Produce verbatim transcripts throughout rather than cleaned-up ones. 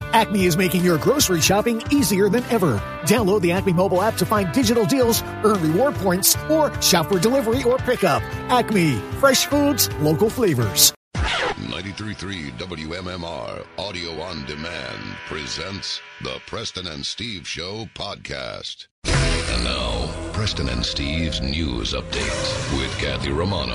Acme is making your grocery shopping easier than ever. Download the Acme mobile app to find digital deals, earn reward points, or shop for delivery or pickup. Acme, fresh foods, local flavors. ninety-three point three W M M R Audio on Demand presents the Preston and Steve Show podcast. And now, Preston and Steve's News Update with Kathy Romano.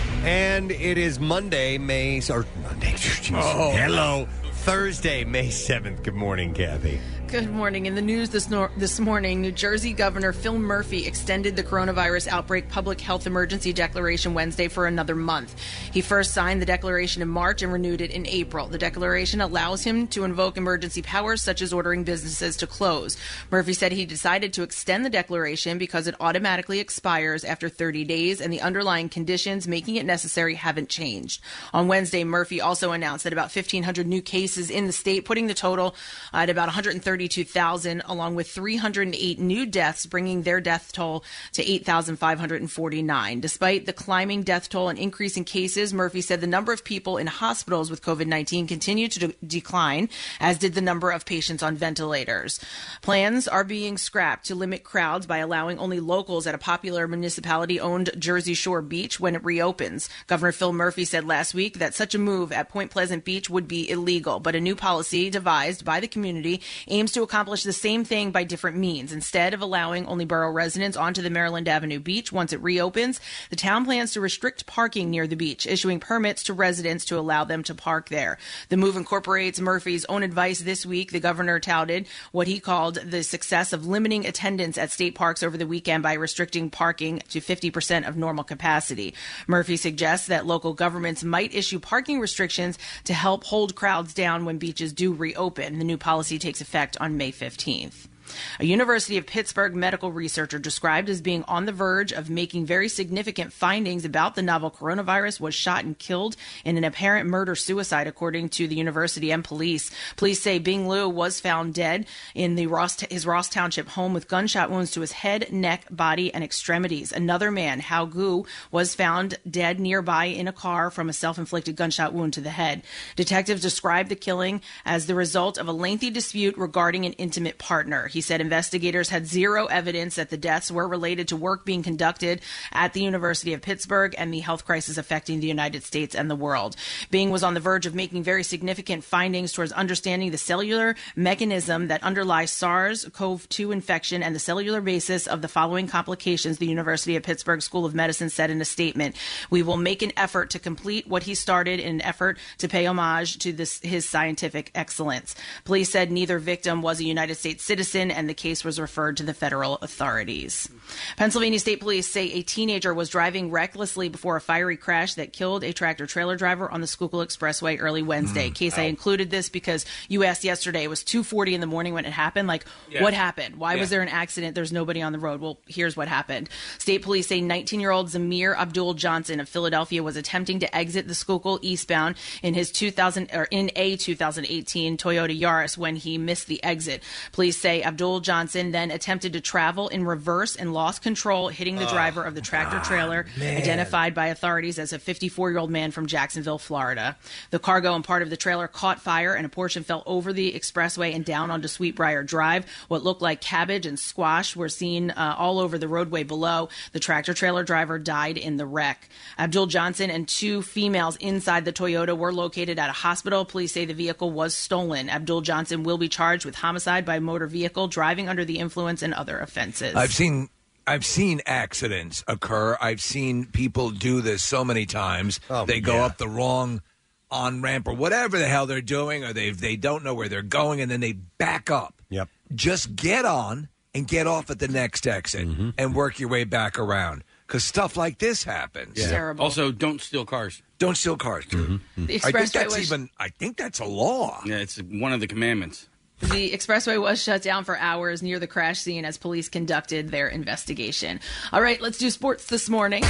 And it is Monday, May... Or Monday, oh, hello. Thursday, May seventh. Good morning, Kathy. Good morning. In the news this, nor- this morning, New Jersey Governor Phil Murphy extended the coronavirus outbreak public health emergency declaration Wednesday for another month. He first signed the declaration in March and renewed it in April. The declaration allows him to invoke emergency powers such as ordering businesses to close. Murphy said he decided to extend the declaration because it automatically expires after thirty days and the underlying conditions making it necessary haven't changed. On Wednesday, Murphy also announced that about fifteen hundred new cases in the state, putting the total at about one hundred thirty-two thousand, along with three hundred eight new deaths, bringing their death toll to eight thousand five hundred forty-nine. Despite the climbing death toll and increase in cases, Murphy said the number of people in hospitals with COVID nineteen continued to de- decline, as did the number of patients on ventilators. Plans are being scrapped to limit crowds by allowing only locals at a popular municipality-owned Jersey Shore beach when it reopens. Governor Phil Murphy said last week that such a move at Point Pleasant Beach would be illegal, but a new policy devised by the community aims to accomplish the same thing by different means. Instead of allowing only borough residents onto the Maryland Avenue beach once it reopens, the town plans to restrict parking near the beach, issuing permits to residents to allow them to park there. The move incorporates Murphy's own advice this week. The governor touted what he called the success of limiting attendance at state parks over the weekend by restricting parking to fifty percent of normal capacity. Murphy suggests that local governments might issue parking restrictions to help hold crowds down when beaches do reopen. The new policy takes effect on May fifteenth. A University of Pittsburgh medical researcher described as being on the verge of making very significant findings about the novel coronavirus was shot and killed in an apparent murder-suicide, according to the university and police. Police say Bing Liu was found dead in the Ross, his Ross Township home with gunshot wounds to his head, neck, body, and extremities. Another man, Hao Gu, was found dead nearby in a car from a self-inflicted gunshot wound to the head. Detectives described the killing as the result of a lengthy dispute regarding an intimate partner. He said investigators had zero evidence that the deaths were related to work being conducted at the University of Pittsburgh and the health crisis affecting the United States and the world. Bing was on the verge of making very significant findings towards understanding the cellular mechanism that underlies SARS-C o V two infection and the cellular basis of the following complications, the University of Pittsburgh School of Medicine said in a statement. We will make an effort to complete what he started in an effort to pay homage to this, his scientific excellence. Police said neither victim was a United States citizen, and the case was referred to the federal authorities. Pennsylvania State Police say a teenager was driving recklessly before a fiery crash that killed a tractor-trailer driver on the Schuylkill Expressway early Wednesday. Mm, case ow. I included this because you asked yesterday, it was two forty in the morning when it happened. Like, yeah. What happened? Why yeah. was there an accident? There's nobody on the road. Well, here's what happened. State Police say nineteen-year-old Zamir Abdul Johnson of Philadelphia was attempting to exit the Schuylkill eastbound in his two thousand or in a two thousand eighteen Toyota Yaris when he missed the exit. Police say Abdul Johnson then attempted to travel in reverse and lost control, hitting the driver of the tractor-trailer, oh, identified by authorities as a fifty-four-year-old man from Jacksonville, Florida. The cargo and part of the trailer caught fire, and a portion fell over the expressway and down onto Sweetbriar Drive. What looked like cabbage and squash were seen uh, all over the roadway below. The tractor-trailer driver died in the wreck. Abdul Johnson and two females inside the Toyota were located at a hospital. Police say the vehicle was stolen. Abdul Johnson will be charged with homicide by motor vehicle, driving under the influence, and other offenses. I've seen I've seen accidents occur. I've seen people do this so many times. Oh, they go yeah. up the wrong on-ramp or whatever the hell they're doing, or they they don't know where they're going, and then they back up. Yep. Just get on and get off at the next exit mm-hmm. and work your way back around, because stuff like this happens. Yeah. Terrible. Also, don't steal cars. Don't steal cars, too. Mm-hmm. The I think that's was... even. I think that's a law. Yeah, it's one of the commandments. The expressway was shut down for hours near the crash scene as police conducted their investigation. All right, let's do sports this morning.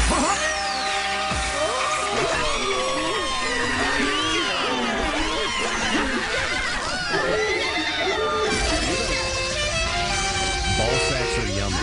Ball sacks are yummy.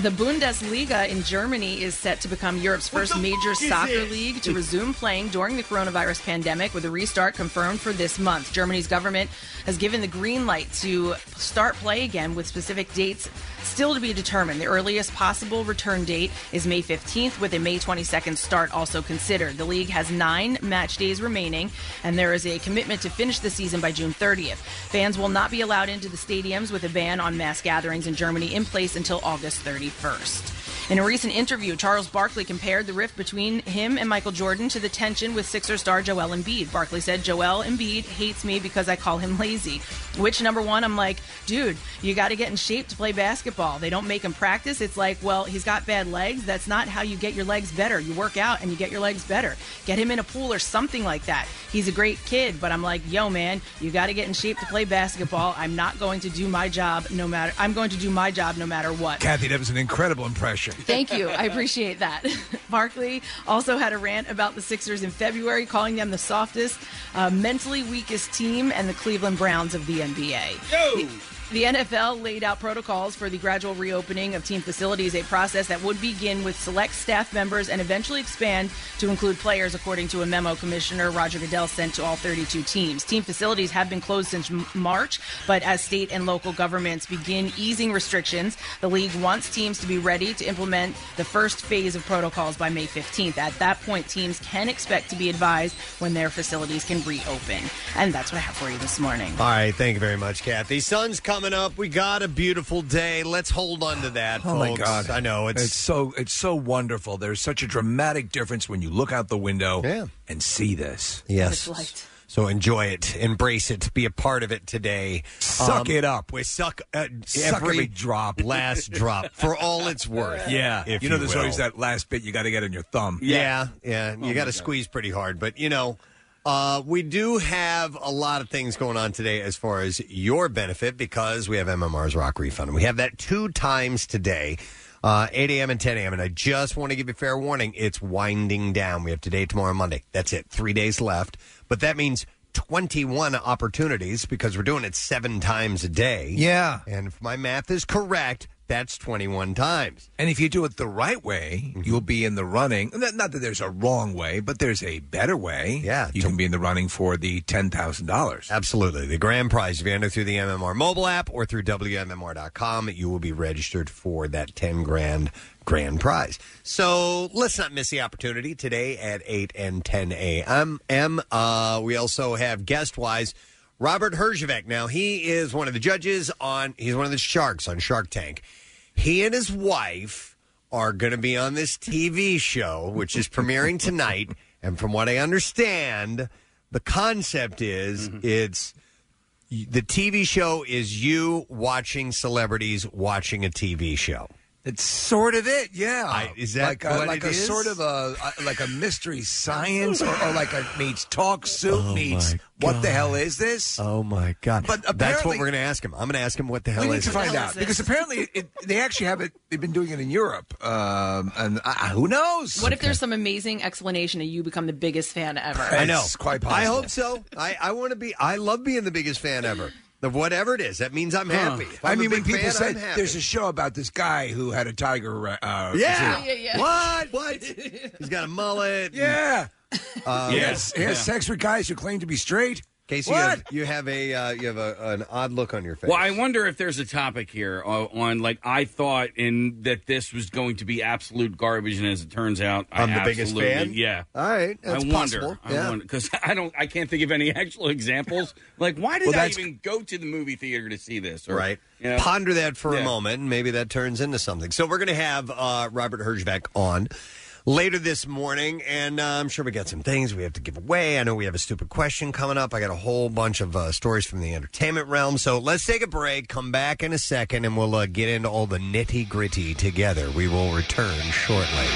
The Bundesliga in Germany is set to become Europe's first major soccer league to resume playing during the coronavirus pandemic, with a restart confirmed for this month. Germany's government has given the green light to start play again, with specific dates still to be determined. The earliest possible return date is May fifteenth, with a May twenty-second start also considered. The league has nine match days remaining, and there is a commitment to finish the season by June thirtieth. Fans will not be allowed into the stadiums, with a ban on mass gatherings in Germany in place until August thirty-first. In a recent interview, Charles Barkley compared the rift between him and Michael Jordan to the tension with Sixer star Joel Embiid. Barkley said, "Joel Embiid hates me because I call him lazy." Which, number one, I'm like, dude, you got to get in shape to play basketball. They don't make him practice. It's like, well, he's got bad legs. That's not how you get your legs better. You work out and you get your legs better. Get him in a pool or something like that. He's a great kid, but I'm like, yo, man, you got to get in shape to play basketball. I'm not going to do my job no matter. I'm going to do my job no matter what. Kathy, that was an incredible impression. Thank you. I appreciate that. Barkley also had a rant about the Sixers in February, calling them the softest, uh, mentally weakest team and the Cleveland Browns of the N B A. Yo! The, The N F L laid out protocols for the gradual reopening of team facilities, a process that would begin with select staff members and eventually expand to include players, according to a memo Commissioner Roger Goodell sent to all thirty-two teams. Team facilities have been closed since March, but as state and local governments begin easing restrictions, the league wants teams to be ready to implement the first phase of protocols by May fifteenth. At that point, teams can expect to be advised when their facilities can reopen. And that's what I have for you this morning. All right, thank you very much, Kathy. Sun's coming up. We got a beautiful day. Let's hold on to that, Oh folks. my God! I know it's, it's so it's so wonderful. There's such a dramatic difference when you look out the window yeah. and see this. Yes. So enjoy it, embrace it, be a part of it today. Suck um, it up. We suck uh, Suck every, every drop, last drop for all it's worth. Yeah, if you know, you there's will. always that last bit you got to get on your thumb. Yeah, yeah, you Oh got my to God. squeeze pretty hard, but you know. Uh, we do have a lot of things going on today as far as your benefit because we have M M R's Rock Refund. We have that two times today, uh, eight a.m. and ten a.m. And I just want to give you fair warning, it's winding down. We have today, tomorrow, Monday. That's it. Three days left. But that means twenty-one opportunities because we're doing it seven times a day. Yeah. And if my math is correct, that's twenty-one times. And if you do it the right way, Mm-hmm. you'll be in the running. Not not that there's a wrong way, but there's a better way. Yeah. You can be in the running for the ten thousand dollars. Absolutely. The grand prize, if you enter through the M M R mobile app or through W M M R dot com, you will be registered for that ten grand grand prize. So let's not miss the opportunity today at eight and ten a.m. Uh, we also have guest-wise Robert Herjavec. Now, he is one of the judges on, he's one of the sharks on Shark Tank. He and his wife are going to be on this T V show, which is premiering tonight. And from what I understand, the concept is mm-hmm. it's the T V show is you watching celebrities watching a T V show. It's sort of it, yeah. I, is that like a, what like it a is? sort of a, a like a mystery science, or, or like a meets talk soup Oh, meets my what the God. hell is this? Oh my God! But that's what apparently- we're going to ask him. I'm going to ask him what the hell we need is to it? find out because apparently it, they actually have it. They've been doing it in Europe, um, and uh, who knows? What if there's some amazing explanation and you become the biggest fan ever? I know. It's quite possible. I hope so. I, I want to be. I love being the biggest fan ever. Of whatever it is, that means I'm happy. If I I'm mean, a when big people fan, say I'm happy. there's a show about this guy who had a tiger, uh, yeah. Yeah, yeah. What? What? He's got a mullet. yeah, Uh, yes, he has sex with guys who claim to be straight. Casey, you What? have, you have a uh, you have a, an odd look on your face. Well, I wonder if there's a topic here uh, on, like, I thought in that this was going to be absolute garbage, and as it turns out, I'm I the biggest absolutely- fan? Yeah. All right, that's I wonder. possible. I Yeah. wonder because I don't. I can't think of any actual examples. Like, why did Well, I that's- even go to the movie theater to see this? Or, Right. you know? Ponder that for a Yeah. moment, and maybe that turns into something. So we're going to have uh, Robert Herjavec on later this morning, and uh, I'm sure we got some things we have to give away. I know we have a stupid question coming up. I got a whole bunch of uh, stories from the entertainment realm. So let's take a break, come back in a second, and we'll uh, get into all the nitty-gritty together. We will return shortly.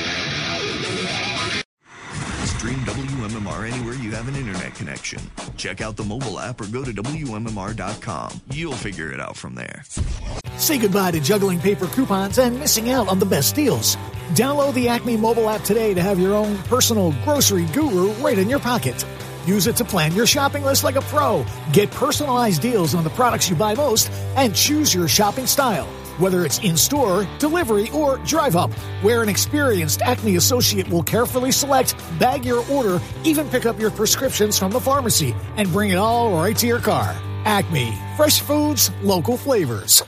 Stream W M M R anywhere you have an internet connection. Check out the mobile app or go to W M M R dot com. You'll figure it out from there. Say goodbye to juggling paper coupons and missing out on the best deals. Download the Acme mobile app today to have your own personal grocery guru right in your pocket. Use it to plan your shopping list like a pro. Get personalized deals on the products you buy most and choose your shopping style. Whether it's in-store, delivery, or drive-up, where an experienced Acme associate will carefully select, bag your order, even pick up your prescriptions from the pharmacy, and bring it all right to your car. Acme. Fresh foods, local flavors.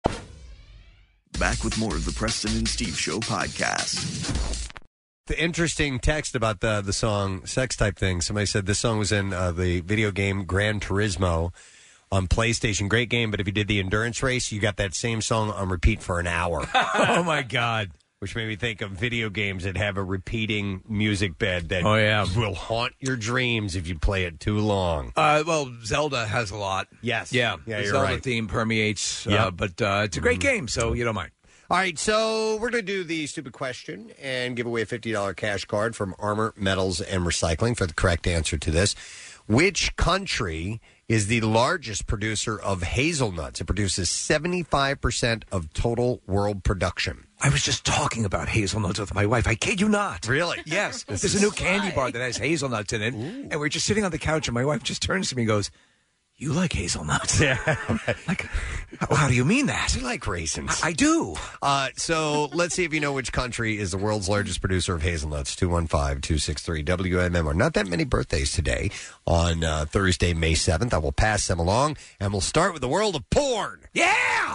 Back with more of the Preston and Steve Show podcast. The interesting text about the the song Sex Type Thing. Somebody said this song was in uh, the video game Gran Turismo on PlayStation. Great game, but if you did the endurance race, you got that same song on repeat for an hour. Oh, my God. Which made me think of video games that have a repeating music bed that oh, yeah. will haunt your dreams if you play it too long. Uh, well, Zelda has a lot. Yes. Yeah, yeah the you're Zelda right. theme permeates, Yep. uh, but uh, it's a great game, so you don't mind. All right, so we're going to do the stupid question and give away a fifty dollars cash card from Armor Metals and Recycling for the correct answer to this. Which country is the largest producer of hazelnuts? It produces seventy-five percent of total world production. I was just talking about hazelnuts with my wife. I kid you not. Really? Yes. This There's is a new candy bar that has hazelnuts in it, Ooh. and we're just sitting on the couch, and my wife just turns to me and goes, "You like hazelnuts?" Yeah. Like, how, how do you mean that? You like raisins. I, I do. Uh, so let's see if you know which country is the world's largest producer of hazelnuts. two one five, two six three, W M M R. Not that many birthdays today on uh, Thursday, May seventh. I will pass them along, and we'll start with the world of porn. Yeah!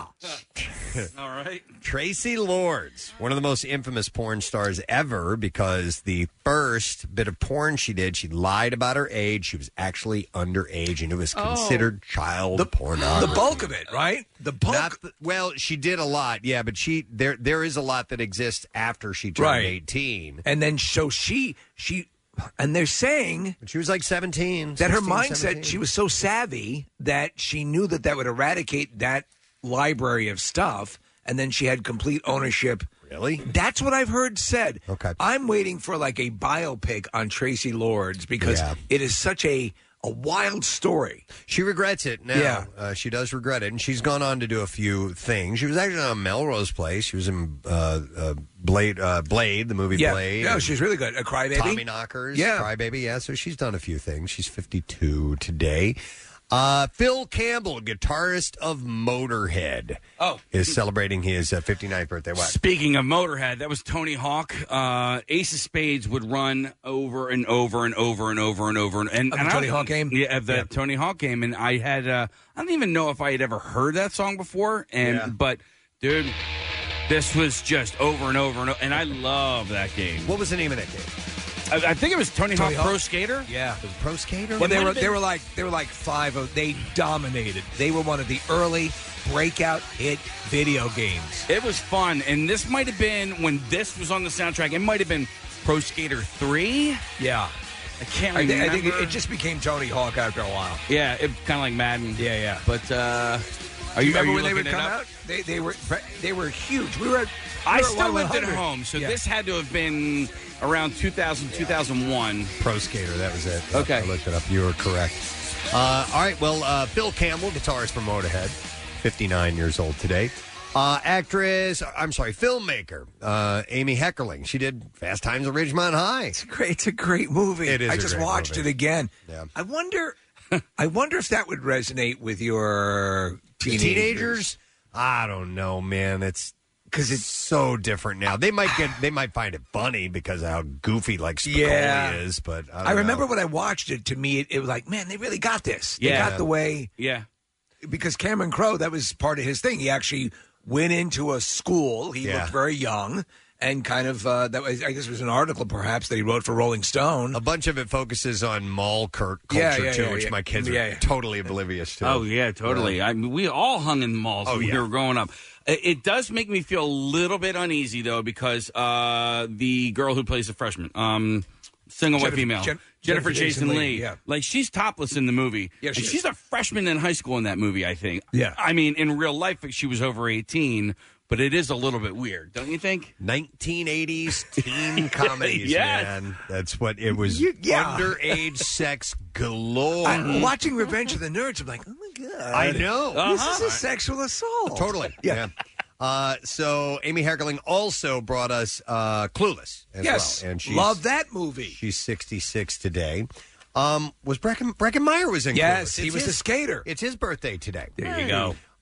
All right. Tracy Lords, one of the most infamous porn stars ever, because the first bit of porn she did, she lied about her age. She was actually underage, and it was considered oh. child the, pornography. The bulk of it, right? The bulk. Not the, well, she did a lot, yeah, but she there there is a lot that exists after she turned right. eighteen. And then so she she and they're saying but she was like seventeen. That sixteen, her mindset, seventeen. She was so savvy that she knew that that would eradicate that library of stuff, and then she had complete ownership. Really? That's what I've heard said. Okay. I'm waiting for like a biopic on Tracy Lords because Yeah. it is such a a wild story. She regrets it now. Yeah. Uh, she does regret it, and she's gone on to do a few things. She was actually on Melrose Place. She was in uh, uh, Blade, uh, Blade, the movie Yeah, Blade. yeah, she's really good. A Crybaby, Tommy Knockers, Yeah. Crybaby, yeah. So she's done a few things. She's fifty-two today. Uh, Phil Campbell, guitarist of Motorhead, oh. is celebrating his uh, fifty-ninth birthday. What? Speaking of Motorhead, that was Tony Hawk. Uh, Ace of Spades would run over and over and over and over and over. And, and, Of and the I- Tony Hawk game? Yeah, of the Yeah. Tony Hawk game. And I had, uh, I don't even know if I had ever heard that song before. And Yeah. But, dude, this was just over and over and over. And I love that game. What was the name of that game? I, I think it was Tony, Tony Hawk, Hawk? Pro Skater. Yeah. Was it Pro Skater? Well, they might were have been- they were like they were like five of they dominated. They were one of the early breakout hit video games. It was fun. And this might have been, when this was on the soundtrack, it might have been Pro Skater three. Yeah, I can't I, remember. thi- I think it, it just became Tony Hawk after a while. Yeah, it kind of like Madden. Yeah, yeah. But uh, are Do you, you remember are you when they would looking it come up? out? They they were they were huge. We were. At, I we were still at lived at one hundred. home, so Yeah. this had to have been around two thousand, two thousand one. Pro Skater, that was it. Yep, Okay. I looked it up. You were correct. Uh, all right, well, uh, Phil Campbell, guitarist from Motorhead, fifty-nine years old today. Uh, actress, I'm sorry, filmmaker, uh, Amy Heckerling. She did Fast Times at Ridgemont High. It's great. It's a great movie. It is I a just great watched movie. it again. Yeah. I wonder. I wonder if that would resonate with your teenagers. Teenagers? I don't know, man. It's because it's so different now. They might get, they might find it funny because of how goofy like Spicoli Yeah. is. But I, don't I remember know. when I watched it. To me, it, it was like, man, they really got this. They Yeah. got the way. Yeah. Because Cameron Crowe, that was part of his thing. He actually went into a school. He Yeah. looked very young, and kind of uh, that was, I guess, it was an article perhaps that he wrote for Rolling Stone. A bunch of it focuses on mall cur- culture Yeah, yeah, too, yeah, which yeah. my kids Yeah, are yeah. totally oblivious to. Oh, yeah, totally. I mean, we all hung in malls Oh, when yeah. we were growing up. It, it does make me feel a little bit uneasy, though, because uh, the girl who plays the freshman, um, single white Jennifer- female, Jen- Jennifer, Jennifer Jason, Jason Lee, Leigh, yeah. like she's topless in the movie. Yeah, she and is. she's a freshman in high school in that movie, I think. Yeah. I mean, in real life, she was over eighteen, but it is a little bit weird, don't you think? nineteen eighties teen comedies, Yes. man. That's what it was. You- yeah. Underage sex galore. I, watching Revenge of the Nerds, I'm like, oh my god, I know. this Uh-huh. is a sexual assault. Totally. Yeah. Uh, so Amy Heckerling also brought us uh, Clueless as Yes, well. And she's, love that movie. She's sixty-six today. Um, was Brecken, Breckenmeyer was in Yes, Clueless. he It's was his, the skater. It's his birthday today. There you go.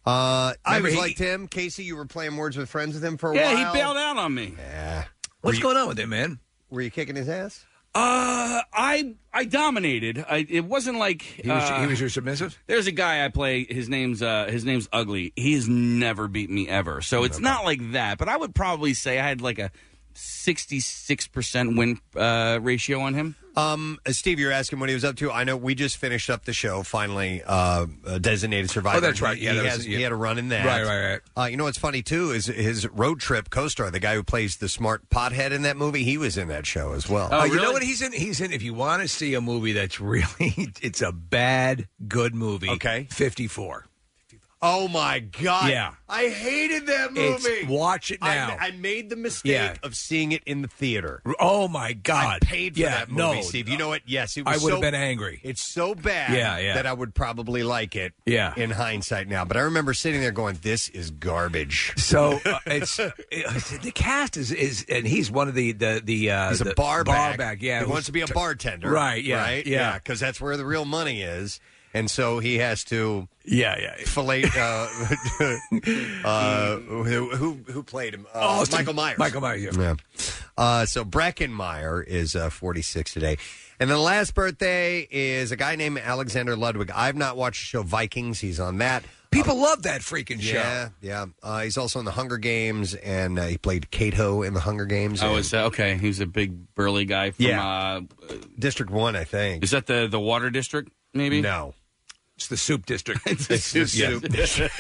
Uh, I Remember was he- like Tim. Casey, you were playing Words with Friends with him for a Yeah, while. he bailed out on me. Yeah. What's Were you- going on with him, man? Were you kicking his ass? Uh, I I dominated. I, it wasn't like He was, uh, he was your submissive? There's a guy I play. His name's uh, his name's Ugly. He has never beat me ever. So it's not like that. But I would probably say I had like a sixty-six percent win uh, ratio on him. Um, uh, Steve, you're asking what he was up to. I know we just finished up the show. Finally, uh, uh, Designated Survivor. Oh, that's right. Yeah, he, that was- has, yeah. he had a run in that. Right, right, right. Uh, you know what's funny too is his road trip co-star, the guy who plays the smart pothead in that movie. He was in that show as well. Oh, Uh, you know really? what he's in? He's in. If you want to see a movie that's really, it's a bad, good movie. Okay. fifty-four. Oh my God! Yeah. I hated that movie. It's, watch it now. I, I made the mistake Yeah. of seeing it in the theater. Oh my God! I paid for yeah, that movie, no. Steve. You know what? Yes, it I was would so, have been angry. It's so bad Yeah, yeah. that I would probably like it Yeah. in hindsight now. But I remember sitting there going, this is garbage. So uh, it's it, the cast is is and he's one of the the the uh, He's the a bar bar back. Yeah, He who's wants to be a tr- bartender. Right, yeah, Right? yeah. Because that's where the real money is. And so he has to Yeah, yeah. fillet. Uh, uh, who, who who played him? Uh, Austin- Michael Myers. Michael Myers, yeah. Yeah. Uh, so Breckenmeyer is uh, forty-six today. And then the last birthday is a guy named Alexander Ludwig. I've not watched the show Vikings. He's on that. People love that freaking show. Yeah, yeah. Uh, he's also in the Hunger Games, and uh, he played Cato in the Hunger Games. Oh, and is that okay? He's a big burly guy from Yeah. uh, District One, I think. is that the the water district? Maybe No. It's the soup district. It's the soup soup district.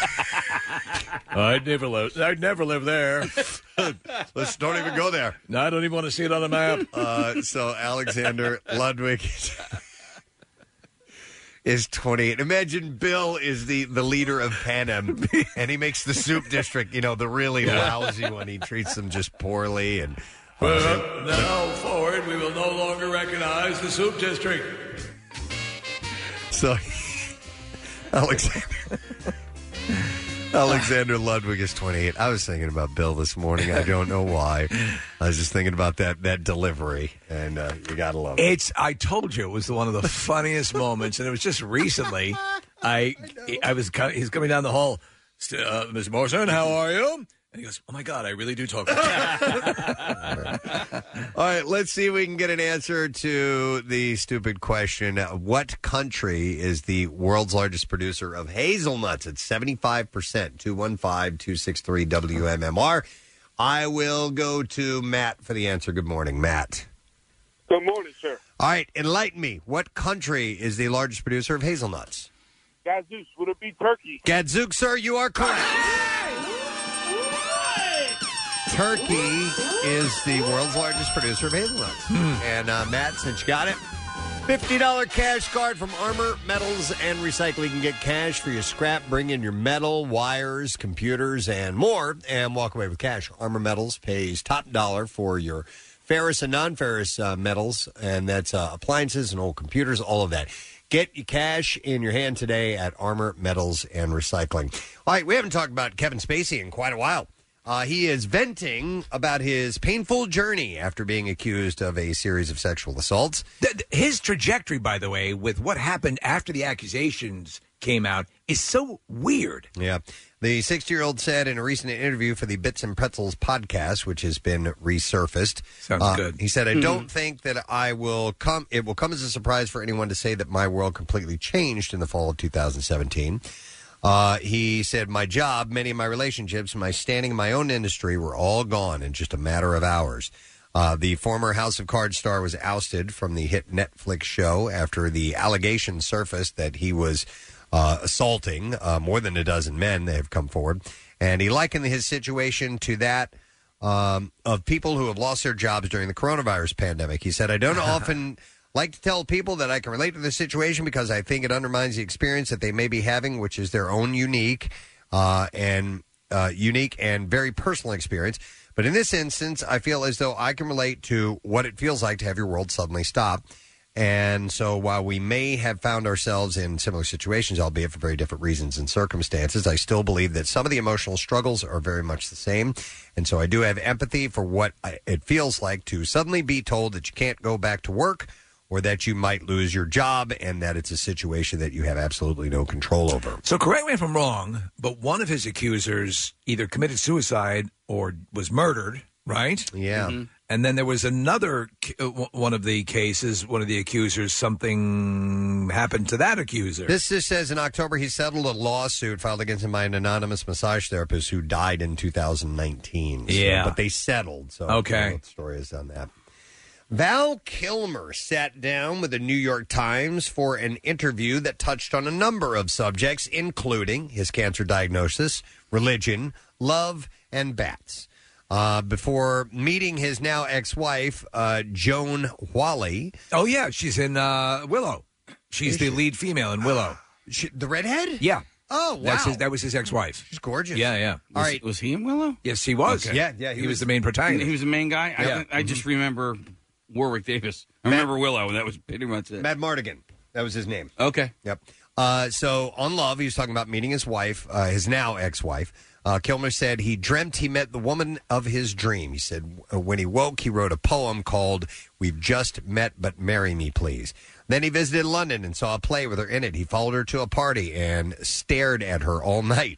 I'd never live. I'd never live there. Let's don't even go there. No, I don't even want to see it on the map. Uh, so Alexander Ludwig is twenty-eight. Imagine Bill is the, the leader of Panem, and he makes the soup district, you know, the really lousy one. He treats them just poorly. And Well, now forward, we will no longer recognize the soup district. so Alexander Alexander Ludwig is twenty-eight. I was thinking about Bill this morning. I don't know why. I was just thinking about that that delivery, and uh, you gotta love it. It's. I told you it was one of the funniest moments, and it was just recently. I I was co- he's coming down the hall. "St- Uh, Miss Morrison, how are you? And he goes, "Oh my God, I really do talk." Like that." All right, let's see if we can get an answer to the stupid question. What country is the world's largest producer of hazelnuts? It's seventy-five percent. two one five, two six three, W M M R. I will go to Matt for the answer. Good morning, Matt. Good morning, sir. All right, enlighten me. What country is the largest producer of hazelnuts? Gadzooks, would it be Turkey? Gadzooks, sir, you are correct. Turkey is the world's largest producer of hazelnuts. And uh, Matt, since you got it, fifty dollars cash card from Armor Metals and Recycling. You can get cash for your scrap. Bring in your metal, wires, computers, and more, and walk away with cash. Armor Metals pays top dollar for your ferrous and non-ferrous uh, metals, and that's uh, appliances and old computers, all of that. Get your cash in your hand today at Armor Metals and Recycling. All right, we haven't talked about Kevin Spacey in quite a while. Uh, he is venting about his painful journey after being accused of a series of sexual assaults. Th- th- His trajectory, by the way, with what happened after the accusations came out, is so weird. Yeah. The sixty-year-old said in a recent interview for the Bits and Pretzels podcast, which has been resurfaced. Sounds uh, good. He said, I don't think that I will come, it will come as a surprise for anyone to say that my world completely changed in the fall of two thousand seventeen. Uh, he said, my job, many of my relationships, my standing in my own industry were all gone in just a matter of hours. Uh, the former House of Cards star was ousted from the hit Netflix show after the allegation surfaced that he was uh, assaulting uh, more than a dozen men that have come forward. And he likened his situation to that um, of people who have lost their jobs during the coronavirus pandemic. He said, I don't often like to tell people that I can relate to this situation because I think it undermines the experience that they may be having, which is their own unique uh, and uh, unique and very personal experience. But in this instance, I feel as though I can relate to what it feels like to have your world suddenly stop. And so while we may have found ourselves in similar situations, albeit for very different reasons and circumstances, I still believe that some of the emotional struggles are very much the same. And so I do have empathy for what I, it feels like to suddenly be told that you can't go back to work or that you might lose your job, and that it's a situation that you have absolutely no control over. So correct me if I'm wrong, but one of his accusers either committed suicide or was murdered, right? Yeah. Mm-hmm. And then there was another one of the cases, one of the accusers, something happened to that accuser. This just says in October he settled a lawsuit filed against him by an anonymous massage therapist who died in two thousand nineteen. So, Yeah. But they settled. So Okay. I don't know what the story is on that. Val Kilmer sat down with the New York Times for an interview that touched on a number of subjects, including his cancer diagnosis, religion, love, and bats. Uh, before meeting his now ex-wife, uh, Joan Whalley. Oh, yeah, she's in uh, Willow. She's Is the she? lead female in Willow. She, the redhead? Yeah. Oh, wow. That's his, that was his ex-wife. She's gorgeous. Yeah, yeah. All right. Was he in Willow? Yes, he was. Okay. Yeah, yeah. He, was, the main protagonist. He was the main guy? Yeah. I, I just remember Warwick Davis. I remember Willow, and that was pretty much it. Matt Mardigan. That was his name. Okay. Yep. Uh, so on Love, he was talking about meeting his wife, uh, his now ex-wife. Uh, Kilmer said he dreamt he met the woman of his dream. He said uh, when he woke, he wrote a poem called "We've Just Met, But Marry Me, Please." Then he visited London and saw a play with her in it. He followed her to a party and stared at her all night,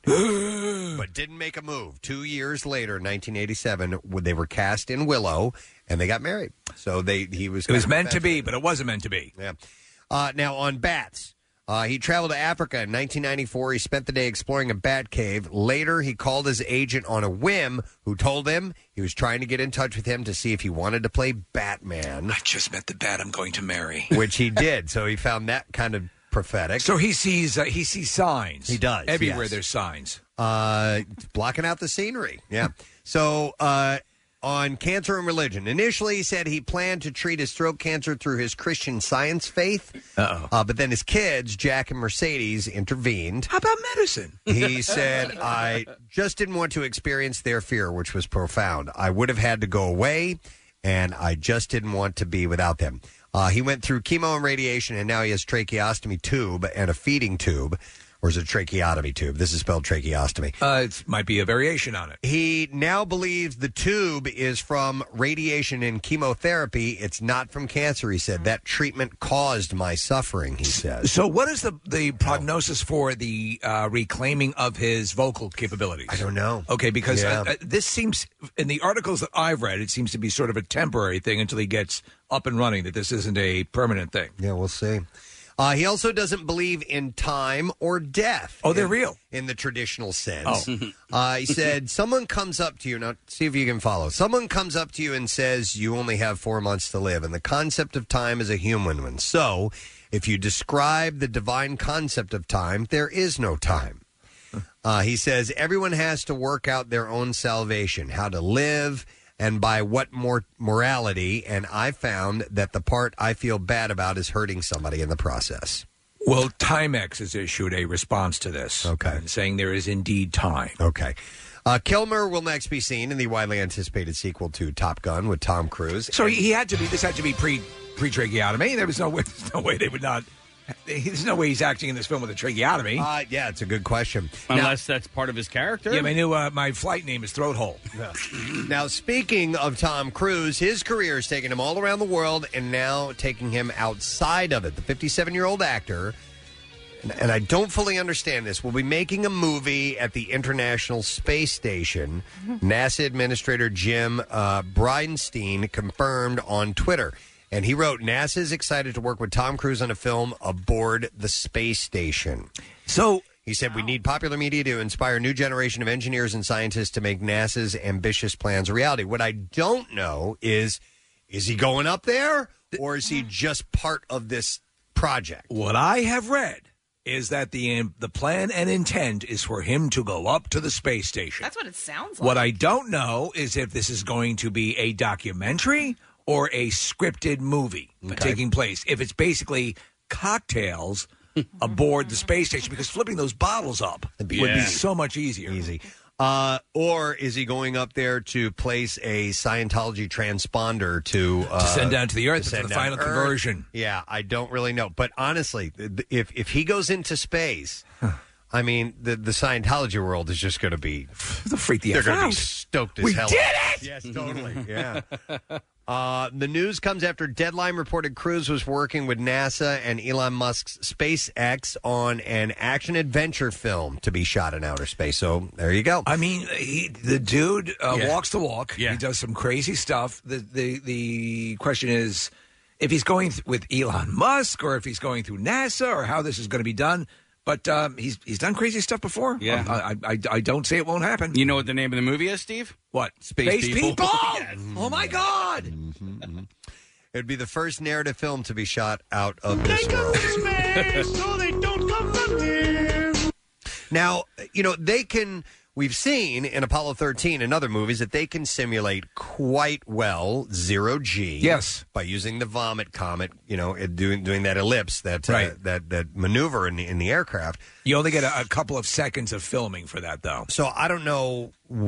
but didn't make a move. Two years later, nineteen eighty-seven, they were cast in Willow, and they got married. So they he was. It was kind of meant to be, affectionate. but it wasn't meant to be. Yeah. Uh, now, on bats, uh, he traveled to Africa in nineteen ninety-four. He spent the day exploring a bat cave. Later, he called his agent on a whim, who told him he was trying to get in touch with him to see if he wanted to play Batman. I just met the bat I'm going to marry. Which he did. So he found that kind of prophetic. So he sees uh, he sees signs. He does, Everywhere yes. there's signs. Uh, blocking out the scenery. Yeah. So uh, on cancer and religion, initially he said he planned to treat his throat cancer through his Christian Science faith. Uh-oh. Uh, but then his kids, Jack and Mercedes, intervened. How about medicine? He said, I just didn't want to experience their fear, which was profound. I would have had to go away, and I just didn't want to be without them. Uh, he went through chemo and radiation, and now he has tracheostomy tube and a feeding tube. Or is it tracheotomy tube? This is spelled tracheostomy. Uh, it might be a variation on it. He now believes the tube is from radiation and chemotherapy. It's not from cancer, he said. That treatment caused my suffering, he says. So what is the, the prognosis for the uh, reclaiming of his vocal capabilities? I don't know. Okay, because Yeah. uh, uh, this seems, in the articles that I've read, it seems to be sort of a temporary thing until he gets up and running, that this isn't a permanent thing. Yeah, we'll see. Uh, he also doesn't believe in time or death. Oh, they're in, real. In the traditional sense. Oh. uh, he said, someone comes up to you, now see if you can follow. Someone comes up to you and says, you only have four months to live. And the concept of time is a human one. So if you describe the divine concept of time, there is no time. Uh, he says, everyone has to work out their own salvation, how to live, and by what more morality, and I found that the part I feel bad about is hurting somebody in the process. Well, Timex has issued a response to this. Okay. Saying there is indeed time. Okay. Uh, Kilmer will next be seen in the widely anticipated sequel to Top Gun with Tom Cruise. So he, he had to be, this had to be pre, pre-tracheotomy. There was no way, there's no way they would not, there's no way he's acting in this film with a tracheotomy. Uh, yeah, it's a good question. Unless that's part of his character. Yeah, my new, uh, my flight name is Throat Hole. Now, speaking of Tom Cruise, his career has taken him all around the world and now taking him outside of it. The fifty-seven-year-old actor, and, and I don't fully understand this, will be making a movie at the International Space Station. NASA Administrator Jim uh, Bridenstine confirmed on Twitter. And he wrote, NASA is excited to work with Tom Cruise on a film aboard the space station. So he said, we need popular media to inspire a new generation of engineers and scientists to make NASA's ambitious plans a reality. What I don't know is, is he going up there or is he just part of this project? What I have read is that the um, the plan and intent is for him to go up to the space station. That's what it sounds like. What I don't know is if this is going to be a documentary or a scripted movie Okay. taking place. If it's basically cocktails aboard the space station, because flipping those bottles up would be Yeah. so much easier. Easy. Uh, or is he going up there to place a Scientology transponder to, uh, To send down to the Earth to for send the down final to Earth? conversion. Yeah, I don't really know. But honestly, th- if if he goes into space, I mean, the the Scientology world is just going to be They'll freak the they're F going to be out. stoked as We hell. did it! Yes, totally. Yeah. Uh, the news comes after Deadline reported Cruise was working with NASA and Elon Musk's SpaceX on an action-adventure film to be shot in outer space. So there you go. I mean, he, the dude uh, Yeah. walks the walk. Yeah. He does some crazy stuff. The, the, the question is if he's going th- with Elon Musk or if he's going through NASA or how this is going to be done. But um, he's he's done crazy stuff before. Yeah. Um, I, I, I don't say it won't happen. You know what the name of the movie is, Steve? What? Space, Space People. People? Yes. Oh, my God. It'd be the first narrative film to be shot out of this world. so they don't come from here. Now, you know, they can, we've seen in Apollo thirteen and other movies that they can simulate quite well zero G. Yes. By using the vomit comet, you know, it doing doing that ellipse, that, uh, Right. that, that maneuver in the, in the aircraft. You only get a, a couple of seconds of filming for that, though. So I don't know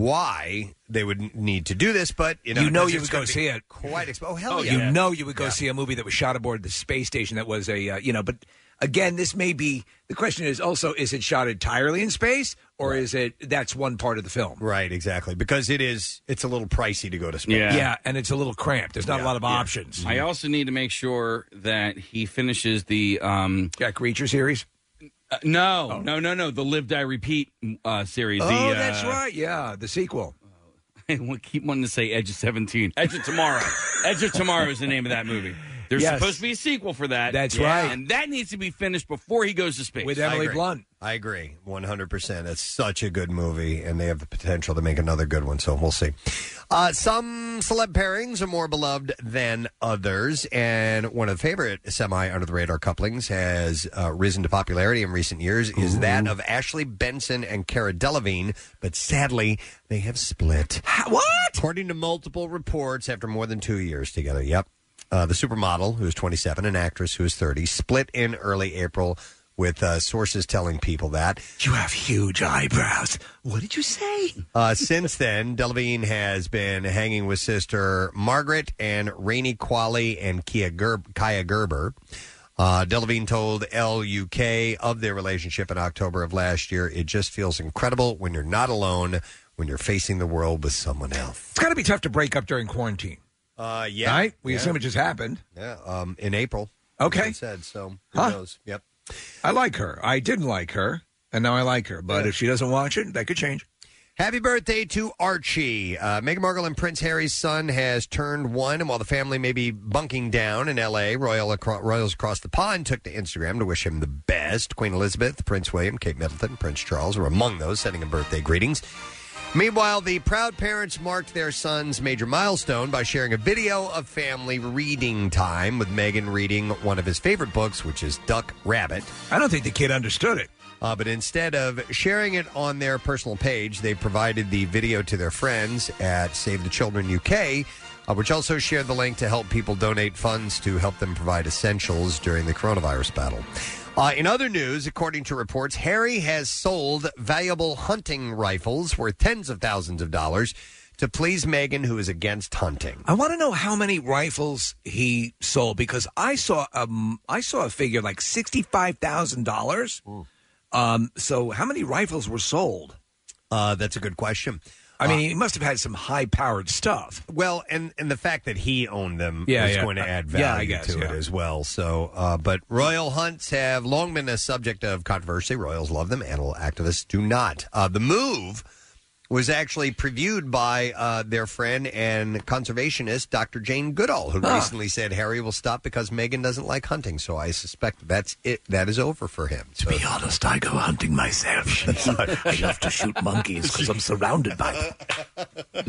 why they would need to do this, but, you know, You know because you it's would go gonna be see it. Quite exp- Oh, hell Oh, yeah. you know you would go Yeah. see a movie that was shot aboard the space station that was a, uh, you know, but again, this may be, the question is also, is it shot entirely in space or is it, that's one part of the film? Right, exactly. Because it is, it's a little pricey to go to space. Yeah. Yeah, and it's a little cramped. There's not a lot of options. I also need to make sure that he finishes the um, Jack Reacher series. Uh, no, no, no, no. The Live Die Repeat uh, series. Oh, the, uh, that's right. Yeah, the sequel. I keep wanting to say Edge of seventeen. Edge of Tomorrow. Edge of Tomorrow is the name of that movie. There's Yes. supposed to be a sequel for that. That's right. And that needs to be finished before he goes to space. With I Emily agree. Blunt. I agree, one hundred percent. It's such a good movie, and they have the potential to make another good one, so we'll see. Uh, some celeb pairings are more beloved than others, and one of the favorite semi-under-the-radar couplings has uh, risen to popularity in recent years is that of Ashley Benson and Cara Delevingne, but sadly, they have split. What? According to multiple reports, after more than two years together, yep. Uh, the supermodel, who is twenty-seven, and actress, who is thirty, split in early April, with uh, sources telling people that. You have huge eyebrows. What did you say? Uh, since then, Delevingne has been hanging with sister Margaret and Rainey Qualley and Kia Ger- Kaya Gerber. Uh, Delevingne told L U K of their relationship in October of last year, "It just feels incredible when you're not alone, when you're facing the world with someone else." It's got to be tough to break up during quarantine. Uh, yeah. Right? We yeah. assume it just happened. Yeah, um, in April. Okay. It said, so who Huh. knows? Yep. I like her. I didn't like her, and now I like her. But Yeah. if she doesn't watch it, that could change. Happy birthday to Archie. Uh, Meghan Markle and Prince Harry's son has turned one, and while the family may be bunking down in L A, Royal acro- Royals across the pond took to Instagram to wish him the best. Queen Elizabeth, Prince William, Kate Middleton, Prince Charles were among those sending him birthday greetings. Meanwhile, the proud parents marked their son's major milestone by sharing a video of family reading time, with Meghan reading one of his favorite books, which is Duck Rabbit. I don't think the kid understood it. Uh, but instead of sharing it on their personal page, they provided the video to their friends at Save the Children U K, uh, which also shared the link to help people donate funds to help them provide essentials during the coronavirus battle. Uh, in other news, according to reports, Harry has sold valuable hunting rifles worth tens of thousands of dollars to please Meghan, who is against hunting. I want to know how many rifles he sold because I saw um I saw a figure like sixty-five thousand dollars. Um, so how many rifles were sold? Uh, that's a good question. I mean, he must have had some high-powered stuff. Well, and, and the fact that he owned them Yeah, is yeah. going to add Yeah, I value guess, to yeah. it as well. So, uh, but royal hunts have long been a subject of controversy. Royals love them. Animal activists do not. Uh, the move was actually previewed by uh, their friend and conservationist, Doctor Jane Goodall, who Huh. recently said Harry will stop because Meghan doesn't like hunting. So I suspect that's it. That is over for him. To be honest, I go hunting myself. I love to shoot monkeys because I'm surrounded by them.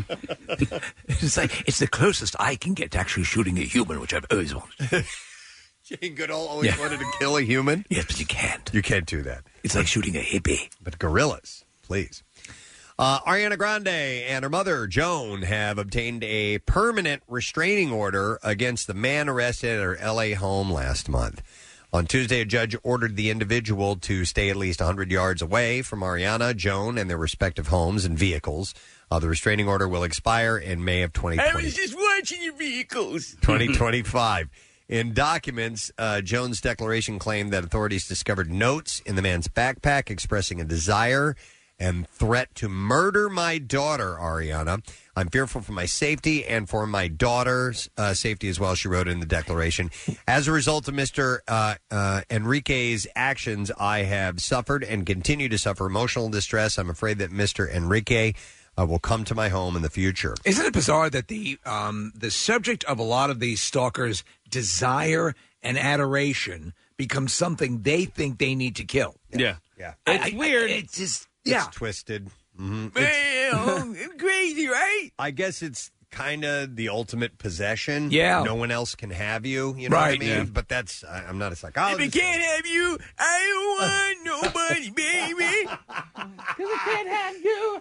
It's like it's the closest I can get to actually shooting a human, which I've always wanted. Jane Goodall always Yeah. wanted to kill a human. Yes, but you can't. You can't do that. It's like shooting a hippie. But gorillas, please. Uh, Ariana Grande and her mother, Joan, have obtained a permanent restraining order against the man arrested at her L A home last month. On Tuesday, a judge ordered the individual to stay at least one hundred yards away from Ariana, Joan, and their respective homes and vehicles. Uh, the restraining order will expire in May of twenty twenty. just watching your vehicles. twenty twenty-five. In documents, uh, Jones' declaration claimed that authorities discovered notes in the man's backpack expressing a desire and threat to murder my daughter, Ariana. I'm fearful for my safety and for my daughter's uh, safety as well, she wrote in the declaration. As a result of Mister Uh, uh, Enrique's actions, I have suffered and continue to suffer emotional distress. I'm afraid that Mister Enrique uh, will come to my home in the future. Isn't it bizarre that the um, the subject of a lot of these stalkers' desire and adoration becomes something they think they need to kill? Yeah. Yeah. It's I- I- weird. it's just, It's yeah. twisted. Mm-hmm. Well, crazy, right? I guess it's kind of the ultimate possession. Yeah. No one else can have you. You know Right, what I mean? yeah. But that's, I, I'm not a psychologist. If I can't have you, I don't want nobody, baby. Because I can't have you.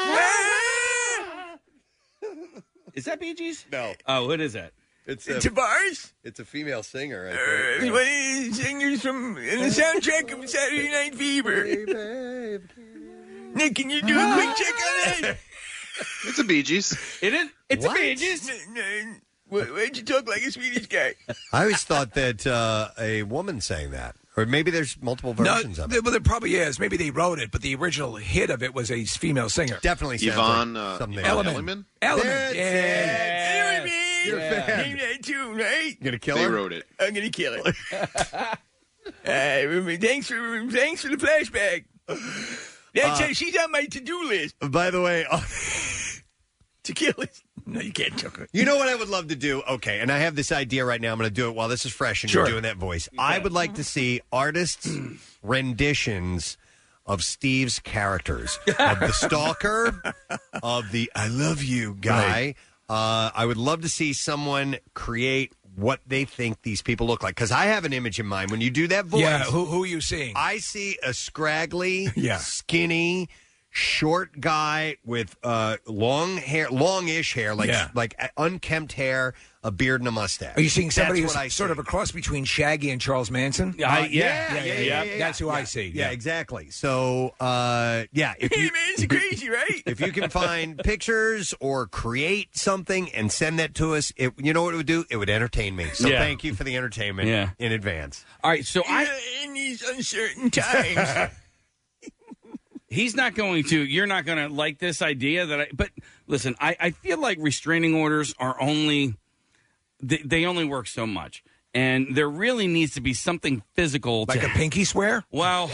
Is that Bee Gees? No. Oh, what is that? It's a, Tavares? it's a female singer. I Uh, think. one of the singers from in the soundtrack of Saturday Night Fever. Nick, can you do a quick check on that? It's a Bee Gees. It is? It's What? a Bee Gees? Why, why'd you talk like a Swedish guy? I always thought that uh, a woman sang that. Or maybe there's multiple versions no, of there, it. well, there probably is. Maybe they wrote it, but the original hit of it was a female singer. Definitely sounds Yvonne, like uh, something. Yvonne else. Elliman? Element. That's yeah. it. You know what I mean? You're a fan. Name that tune, right? You gonna kill They her? wrote it. I'm gonna kill it. uh, thanks for thanks for the flashback. That's Uh, uh, she's on my to-do list By the way, uh, to kill it. No, you can't choke her. you know what I would love to do? Okay, and I have this idea right now. I'm going to do it while this is fresh and Sure. you're doing that voice. I would like to see artists' renditions of Steve's characters, of the stalker, of the I love you guy. Uh, I would love to see someone create what they think these people look like. Because I have an image in mind. When you do that voice, Yeah, who who are you seeing? I see a scraggly, Yeah. skinny, short guy with uh, long hair, longish hair, like Yeah. like uh, unkempt hair, a beard, and a mustache. Are you seeing somebody That's who's what I sort see. of a cross between Shaggy and Charles Manson? I- Uh, yeah, yeah, yeah, yeah, yeah, That's who yeah. I see. Yeah, exactly. So, uh, yeah, if you, Man's crazy, right? if you can find pictures or create something and send that to us, it, you know what it would do? It would entertain me. So Yeah. thank you for the entertainment Yeah. in advance. All right, so I. In these uncertain times. He's not going to. You're not going to like this idea that I. But listen, I, I feel like restraining orders are only. They, they only work so much, and there really needs to be something physical. Like to, a pinky swear? Well,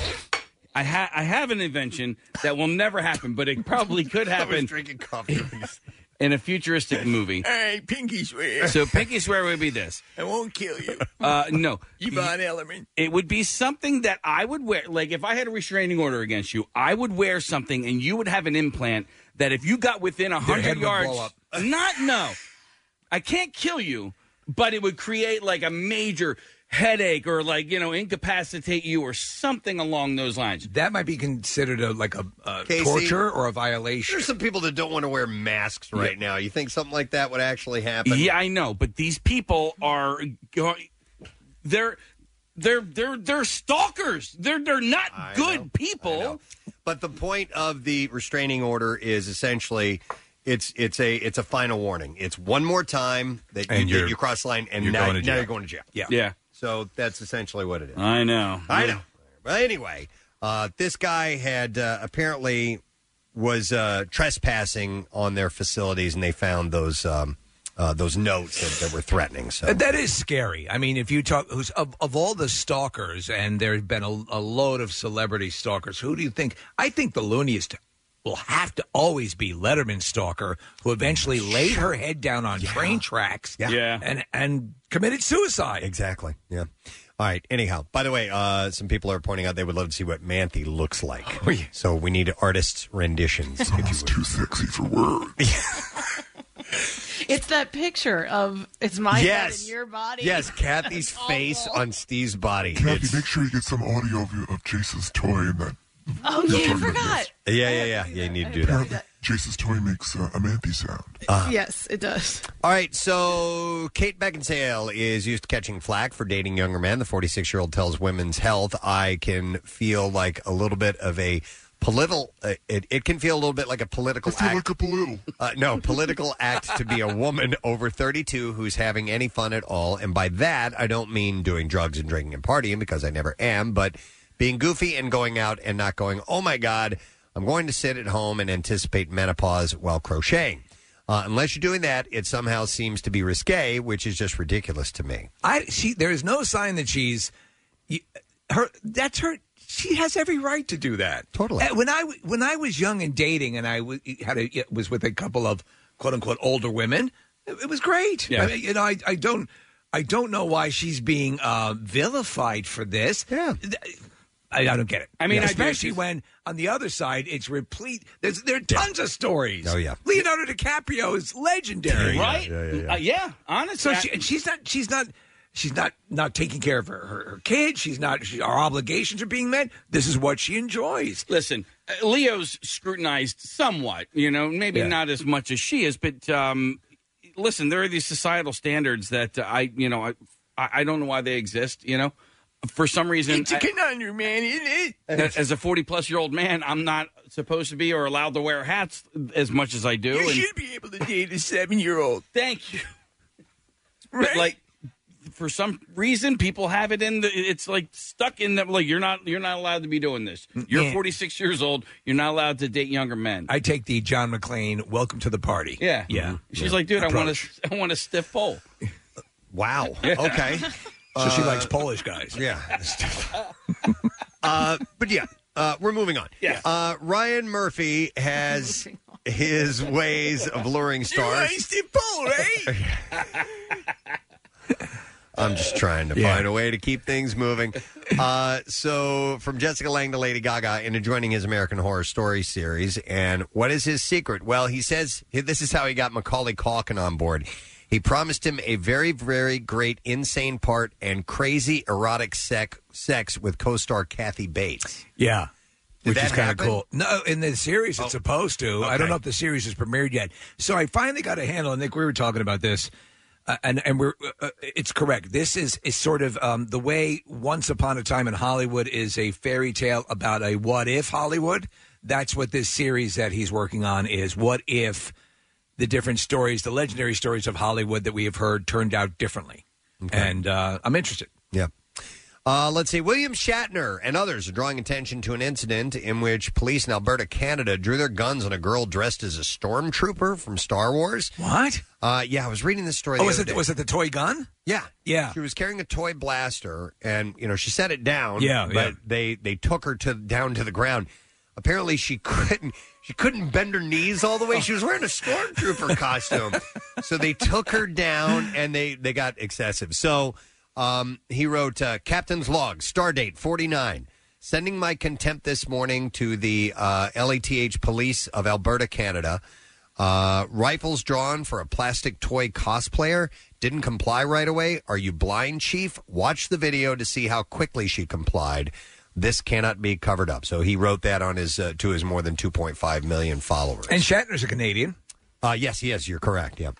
I ha- I have an invention that will never happen, but it probably could I was happen drinking coffee. in a futuristic movie. All right, pinky swear. So pinky swear would be this. I won't kill you. Uh, no, Yvonne Elliman. it would be something that I would wear. Like if I had a restraining order against you, I would wear something, and you would have an implant that if you got within a Their head hundred would yards, blow up. not no, I can't kill you, but it would create like a major headache or like you know incapacitate you or something along those lines. That might be considered a, like a, a Casey, torture or a violation. There's some people that don't want to wear masks right now. You think something like that would actually happen? Yeah, I know, but these people are going. They're they're they're they're stalkers. They're they're not I good know, people. I know. But the point of the restraining order is essentially it's it's a it's a final warning. It's one more time that you, And that you're- you cross the line, and you're now, going to now jail. you're going to jail. Yeah. Yeah, So that's essentially what it is. I know. I know. But anyway, uh, this guy had uh, apparently was uh, trespassing on their facilities, and they found those um, uh, those notes that, that were threatening. So Uh, That is scary. I mean, if you talk who's of, of all the stalkers, and there have been a, a load of celebrity stalkers, who do you think? I think the looniest will have to always be Letterman's stalker, who eventually laid her head down on train tracks Yeah. Yeah. and and committed suicide. exactly, yeah. All right. Anyhow, by the way, uh, some people are pointing out they would love to see what Manthe looks like. Oh, yeah. So we need artists' renditions. if you would. Too sexy for words. It's that picture of it's my Yes. head and your body. Yes, Kathy's face on Steve's body. Kathy, It's- make sure you get some audio of, of Jason's toy and that. Oh yeah, I forgot. yeah, yeah, yeah. Yeah, you need to do that. Apparently, Jason's toy makes uh, a Manthe sound. Yes, it does. All right, so Kate Beckinsale is used to catching flack for dating younger men. The forty-six-year-old tells Women's Health, I can feel like a little bit of a political, uh, it, it can feel a little bit like a political I feel act. like a political. Uh, no, political act to be a woman over thirty-two who's having any fun at all. And by that, I don't mean doing drugs and drinking and partying, because I never am, but being goofy and going out and not going, oh my God, I'm going to sit at home and anticipate menopause while crocheting. Uh, unless you're doing that, it somehow seems to be risque, which is just ridiculous to me. I she there is no sign that she's you- her. That's her. She has every right to do that. Totally. Uh, When I w- when I was young and dating, and I w- had a, was with a couple of quote unquote older women, it, it was great. Yeah. I mean, you know, I, I don't I don't know why she's being uh, vilified for this. Yeah. I, I don't get it. I mean, I do. especially when on the other side it's replete. There's there are tons of stories. Oh, yeah. Leonardo DiCaprio is legendary, Right? Yeah, yeah, yeah. Uh, yeah, honestly. So I- she, and she's not. She's not. She's not not taking care of her her, her kids. She's not. She, our obligations are being met. This is what she enjoys. Listen, uh, Leo's scrutinized somewhat, you know, maybe Yeah. not as much as she is, but um, listen, there are these societal standards that uh, I, you know, I, I don't know why they exist, you know. For some reason, It's a conundrum, man, isn't it? I- as a forty-plus-year-old man, I'm not supposed to be or allowed to wear hats as much as I do. You and- should be able to date a seven-year-old. Thank you. Right? But, like, for some reason, people have it in the. It's like stuck in them. Like you're not. You're not allowed to be doing this. You're Yeah. forty-six years old. You're not allowed to date younger men. I take the John McClane "Welcome to the Party." yeah, yeah. She's like, dude, I want Approach. to. I want a stiff pole. Wow. Okay. So she likes Polish guys. Yeah. uh, but yeah, uh, we're moving on. Yeah. Uh, Ryan Murphy has his ways of luring stars. stiff pole, right? I'm just trying to Yeah. find a way to keep things moving. Uh, so, from Jessica Lange to Lady Gaga into joining his American Horror Story series. And what is his secret? Well, he says this is how he got Macaulay Culkin on board. He promised him a very, very great insane part and crazy erotic sec- sex with co-star Kathy Bates. Yeah. Did Which that is kind of happen? cool. No, in the series, it's Oh. supposed to. I Okay. don't know if the series is premiered yet. So I finally got a handle, and Nick, we were talking about this, uh, and and we're uh, it's correct. This is is sort of um, the way Once Upon a Time in Hollywood is a fairy tale about a what if Hollywood. That's what this series that he's working on is. What if the different stories, the legendary stories of Hollywood that we have heard, turned out differently? And uh, I'm interested. Yeah. Uh, let's see. William Shatner and others are drawing attention to an incident in which police in Alberta, Canada, drew their guns on a girl dressed as a stormtrooper from Star Wars. What? Uh, yeah, I was reading this story. Oh, the was other it day. was it the toy gun? Yeah, Yeah. She was carrying a toy blaster, and you know she set it down. Yeah, but yeah. they they took her to down to the ground. Apparently, she couldn't she couldn't bend her knees all the way. She was wearing a stormtrooper costume, so they took her down, and they they got excessive. So. Um, he wrote, uh, Captain's Log, Stardate forty-nine. Sending my contempt this morning to the uh, L A T H Police of Alberta, Canada. Uh, rifles drawn for a plastic toy cosplayer. Didn't comply right away. Are you blind, Chief? Watch the video to see how quickly she complied. This cannot be covered up. So he wrote that on his uh, to his more than two point five million followers. And Shatner's a Canadian. Uh, yes, he is. You're correct. Yep.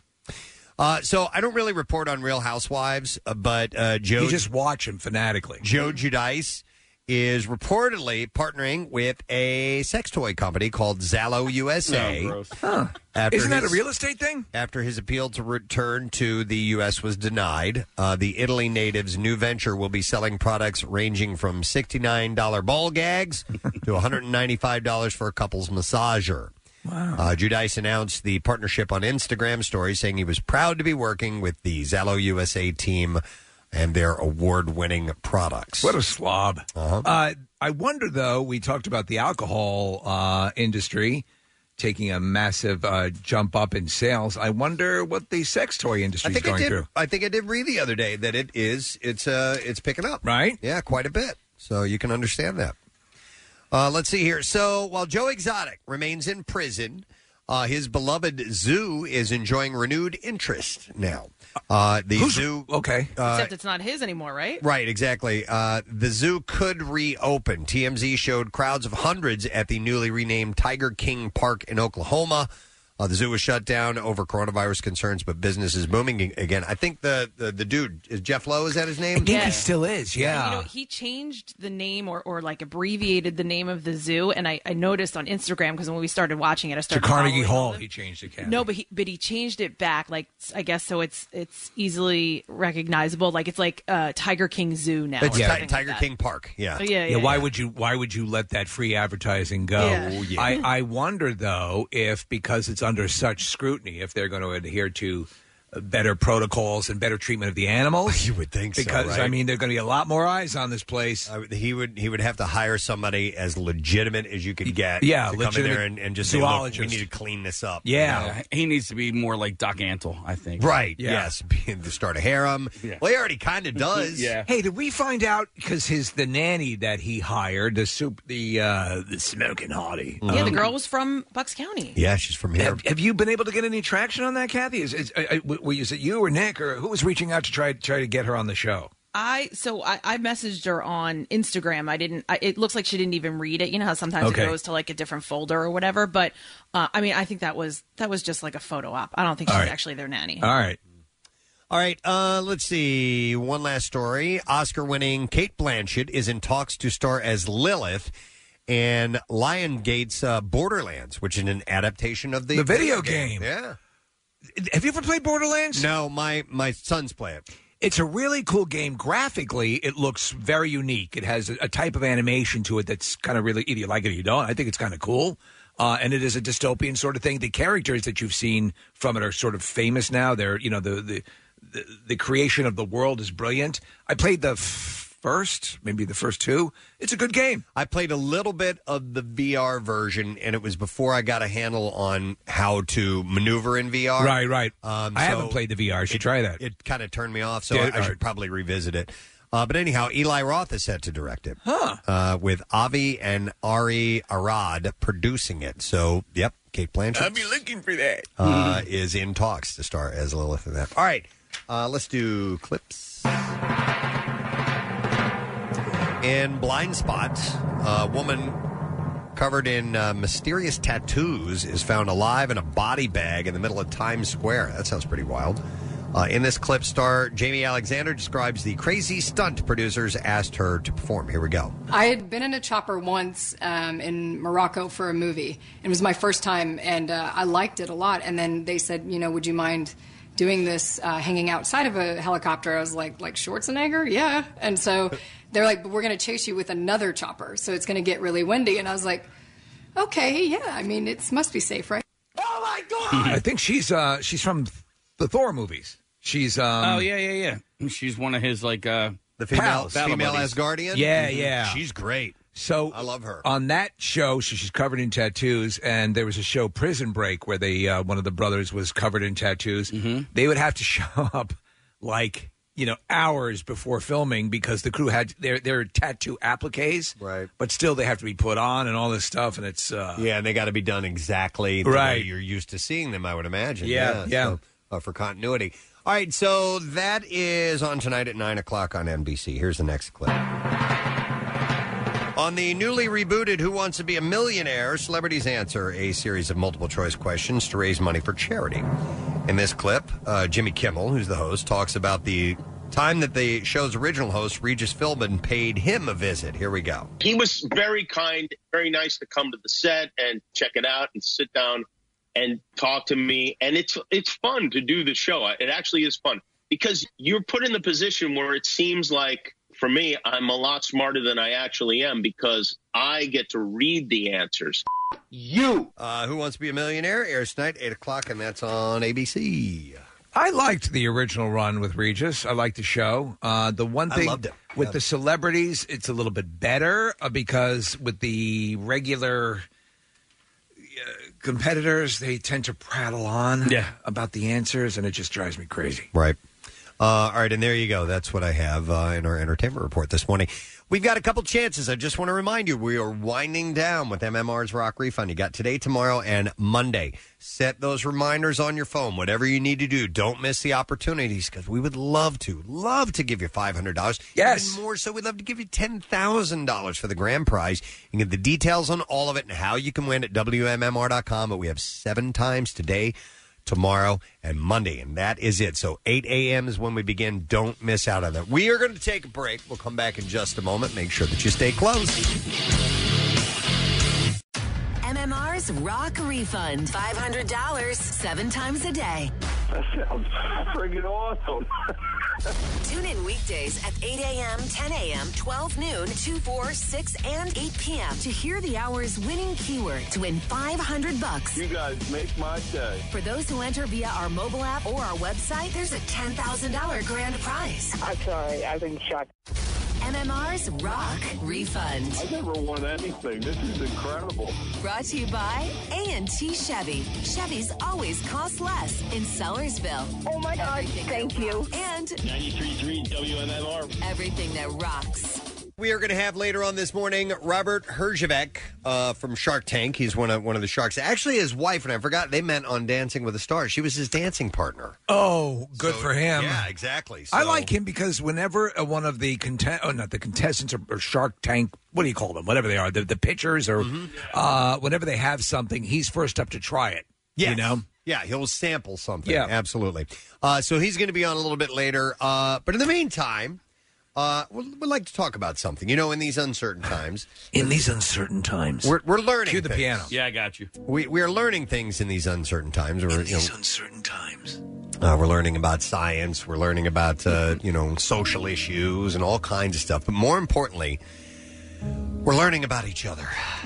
Uh, so I don't really report on Real Housewives, uh, but uh, Joe You just watch him fanatically. Joe Giudice is reportedly partnering with a sex toy company called Zallo U S A. Oh, gross. Huh. After Isn't that a his- real estate thing? After his appeal to return to the U S was denied, uh, the Italy native's new venture will be selling products ranging from sixty-nine dollars ball gags to one hundred ninety-five dollars for a couple's massager. Wow. Uh, Giudice announced the partnership on Instagram story, saying he was proud to be working with the Zallo U S A team and their award-winning products. What a slob. Uh-huh. Uh, I wonder, though, we talked about the alcohol uh, industry taking a massive uh, jump up in sales. I wonder what the sex toy industry I is think I going did. through. I think I did read the other day that it is. It's uh, it's picking up. Right? Yeah, quite a bit. So you can understand that. Uh, let's see here. So while Joe Exotic remains in prison, uh, his beloved zoo is enjoying renewed interest now. Uh, the Who's- zoo. Okay. Uh, Except it's not his anymore, right? Right, exactly. Uh, the zoo could reopen. T M Z showed crowds of hundreds at the newly renamed Tiger King Park in Oklahoma. Uh, the zoo was shut down over coronavirus concerns, but business is booming again. I think the, the, the dude, is Jeff Lowe, is that his name? I think he still is, yeah. You know, he changed the name or, or like abbreviated the name of the zoo, and I, I noticed on Instagram, because when we started watching it, I To started Carnegie following Hall, all of he changed it, Kathy. No, but he but he changed it back, like I guess so it's it's easily recognizable. Like it's like uh, Tiger King Zoo now. It's or Ti- something like Tiger that. King Park, yeah. Oh, yeah, yeah, Why yeah. would you? Why would you let that free advertising go? Yeah. Oh, yeah. I, I wonder though if because it's under such scrutiny, if they're going to adhere to better protocols and better treatment of the animals. You would think so, because right? I mean, there are going to be a lot more eyes on this place. Uh, he would he would have to hire somebody as legitimate as you could get. Yeah, to come in legitimate there and, and just say, look, we zoologist. need to clean this up. Yeah, he needs to be more like Doc Antle, I think. Right. Yes. To start a harem. Yeah. Well, he already kind of does. Yeah. Hey, did we find out because his the nanny that he hired, the soup, the uh, the smoking hottie? Yeah, the um, girl was from Bucks County. Yeah, she's from here. Have, have you been able to get any traction on that, Kathy? Is, is, uh, uh, was it you or Nick or who was reaching out to try try to get her on the show? I so I, I messaged her on Instagram. I didn't. I, it looks like she didn't even read it. You know how sometimes Okay. it goes to like a different folder or whatever. But uh, I mean, I think that was that was just like a photo op. I don't think she's All right. actually their nanny. All right. All right, uh, let's see. One last story. Oscar-winning Kate Blanchett is in talks to star as Lilith in Lionsgate's uh, Borderlands, which is an adaptation of the, The video game. Yeah. Have you ever played Borderlands? No, my, my sons play it. It's a really cool game. Graphically, it looks very unique. It has a, a type of animation to it that's kind of really, either you like it or you don't. I think it's kind of cool. Uh, and it is a dystopian sort of thing. The characters that you've seen from it are sort of famous now. They're, you know, the the, the, the creation of the world is brilliant. I played the f- first, maybe the first two. It's a good game. I played a little bit of the V R version, and it was before I got a handle on how to maneuver in V R. Right, right. Um, I so haven't played the V R. I should it- try that. It kind of turned me off, so Did I, it? I All should right. probably revisit it. Uh, but anyhow, Eli Roth is set to direct it. Huh. Uh, with Avi and Ari Arad producing it. So, yep, Kate Blanchett I'll be looking for that. uh, is in talks to star as Lilith in that. All right, uh, let's do clips. In Blind Spot, a woman covered in uh, mysterious tattoos is found alive in a body bag in the middle of Times Square. That sounds pretty wild. Uh, in this clip, star Jamie Alexander describes the crazy stunt producers asked her to perform. Here we go. I had been in a chopper once um, in Morocco for a movie. It was my first time, and uh, I liked it a lot. And then they said, you know, would you mind doing this uh, hanging outside of a helicopter? I was like, like Schwarzenegger? Yeah. And so they're like, but we're going to chase you with another chopper, so it's going to get really windy. And I was like, okay, yeah, I mean, it must be safe, right? Oh, my God! I think she's uh, she's from the Thor movies. She's um oh yeah yeah yeah. She's one of his like uh The female, pals, battle female buddies. Asgardian? Yeah, Mhm. yeah. She's great. So I love her. On that show, so she's covered in tattoos, and there was a show, Prison Break, where they uh, one of the brothers was covered in tattoos. Mm-hmm. They would have to show up like you know hours before filming because the crew had their their tattoo appliques, right? But still, they have to be put on and all this stuff, and it's uh, Yeah, and they got to be done exactly the Right. way you're used to seeing them, I would imagine. Yeah, yeah. So, uh, for continuity. All right, so that is on tonight at nine o'clock on N B C. Here's the next clip. On the newly rebooted Who Wants to Be a Millionaire, celebrities answer a series of multiple-choice questions to raise money for charity. In this clip, uh, Jimmy Kimmel, who's the host, talks about the time that the show's original host, Regis Philbin, paid him a visit. Here we go. He was very kind, very nice to come to the set and check it out and sit down and talk to me. And it's it's fun to do the show. It actually is fun because you're put in the position where it seems like, for me, I'm a lot smarter than I actually am because I get to read the answers. You! Uh, Who Wants to Be a Millionaire airs tonight, eight o'clock, and that's on A B C. I liked the original run with Regis. I liked the show. Uh, the one I thing loved it. with Yeah. the celebrities, it's a little bit better uh, because with the regular uh, competitors, they tend to prattle on Yeah. about the answers, and it just drives me crazy. Right. Uh, all right, and there you go. That's what I have uh, in our entertainment report this morning. We've got a couple chances. I just want to remind you, we are winding down with M M R's Rock Refund. You got today, tomorrow, and Monday. Set those reminders on your phone. Whatever you need to do, don't miss the opportunities, because we would love to, love to give you five hundred dollars. Yes. Even more so, we'd love to give you ten thousand dollars for the grand prize. You can get the details on all of it and how you can win at W M M R dot com, but we have seven times today, tomorrow, and Monday, and that is it. So eight a.m. is when we begin. Don't miss out on that. We are going to take a break. We'll come back in just a moment. Make sure that you stay close. M M R's Rock Refund. five hundred dollars, seven times a day. That sounds friggin' awesome. Tune in weekdays at eight a.m., ten a.m., twelve noon, two, four, six, and eight p.m. to hear the hour's winning keyword to win five hundred bucks. You guys make my day. For those who enter via our mobile app or our website, there's a ten thousand dollars grand prize. I'm sorry, I've been shocked. M M R's Rock Refund. I never won anything. This is incredible. Brought to you by A and T Chevy. Chevys always cost less in Sellersville. Oh, my God. Everything Thank you. And ninety-three point three W M M R. Everything that rocks. We are going to have later on this morning Robert Herjavec uh, from Shark Tank. He's one of one of the sharks. Actually, his wife, and I forgot, they met on Dancing with the Stars. She was his dancing partner. Oh, good So, for him. Yeah, exactly. I So- like him because whenever uh, one of the contest, oh, not the contestants or, or Shark Tank, what do you call them? Whatever they are, the, the pitchers, or uh, whenever they have something, he's first up to try it. Yes. You know? Yeah, he'll sample something. Yeah. Absolutely. Uh, so he's going to be on a little bit later. Uh, but in the meantime, uh, we'd, we'd like to talk about something. You know, in these uncertain times. In these uncertain times. We're, we're learning Cue the things. piano. Yeah, I got you. We, we are learning things in these uncertain times. We're, In you know, these uncertain times. Uh, we're learning about science. We're learning about, uh, you know, social issues and all kinds of stuff. But more importantly, we're learning about each other.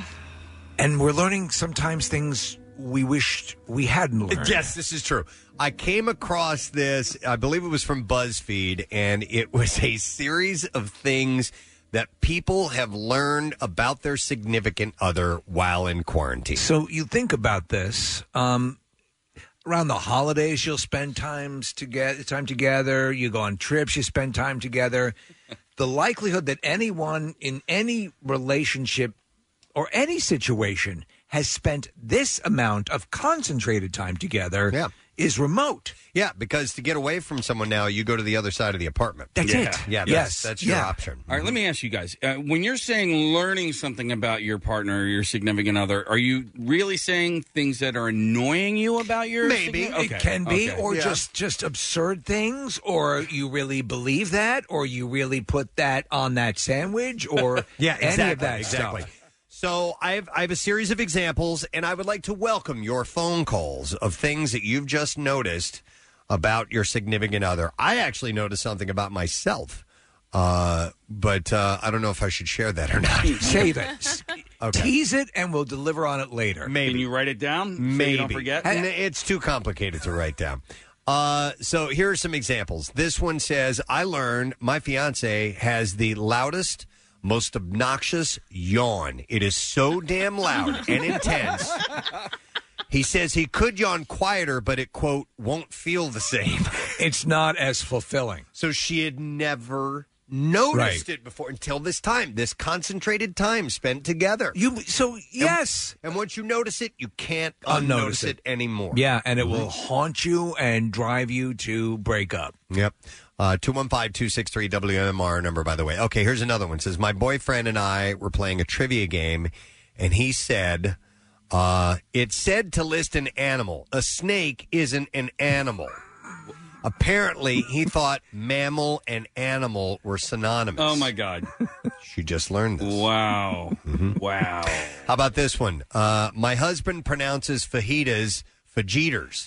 And we're learning sometimes things we wished we hadn't learned. Yes, this is true. I came across this, I believe it was from BuzzFeed, and it was a series of things that people have learned about their significant other while in quarantine. So you think about this. Um, around the holidays, you'll spend times together, time together. You go on trips, you spend time together. The likelihood that anyone in any relationship or any situation has spent this amount of concentrated time together Yeah. is remote. Yeah, because to get away from someone now, you go to the other side of the apartment. That's Yeah. it. Yeah, that's, Yes. that's your Yeah. option. All right, let me ask you guys. Uh, when you're saying learning something about your partner or your significant other, are you really saying things that are annoying you about your Maybe significant- it Okay, can be, okay. or Yeah. just just absurd things, or you really believe that, or you really put that on that sandwich, or Yeah, exactly. any of that exactly. stuff. So I have I have a series of examples, and I would like to welcome your phone calls of things that you've just noticed about your significant other. I actually noticed something about myself, uh, but uh, I don't know if I should share that or not. Save it, Okay. tease it, and we'll deliver on it later. Maybe. Can you write it down? So Maybe. you don't forget? And it's too complicated to write down. Uh, so here are some examples. This one says, I learned my fiance has the loudest, most obnoxious yawn. It is so damn loud and intense. He says he could yawn quieter, but it, quote, won't feel the same. It's not as fulfilling. So she had never noticed Right. it before until this time, this concentrated time spent together. You so yes, And, and once you notice it, you can't Unnotice unnotice it. it anymore. Yeah, and it will haunt you and drive you to break up. Yep. Uh, two one five, two six three, W M R number, by the way. Okay, here's another one. It says, my boyfriend and I were playing a trivia game, and he said, uh, it said to list an animal. A snake isn't an animal. Apparently, he thought mammal and animal were synonymous. Oh, my God. She just learned this. Wow. Mm-hmm. Wow. How about this one? Uh, my husband pronounces fajitas fajitas.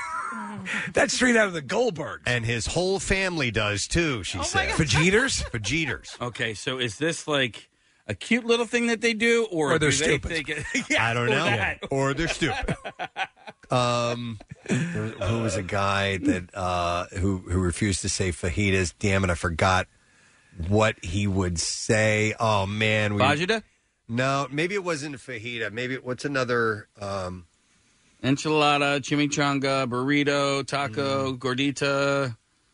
That's straight out of the Goldbergs. And his whole family does, too, she said. Fajitas? Fajitas. Okay, so is this like a cute little thing that they do, or, Or they're do they stupid. think it- yeah, I don't or know. that. Or they're stupid. Um, there, who was a guy that uh, who who refused to say fajitas? Damn it, I forgot what he would say. Oh man, we, Fajita? No, maybe it wasn't a fajita. Maybe what's another? Um, Enchilada, chimichanga, burrito, taco, Mm. gordita.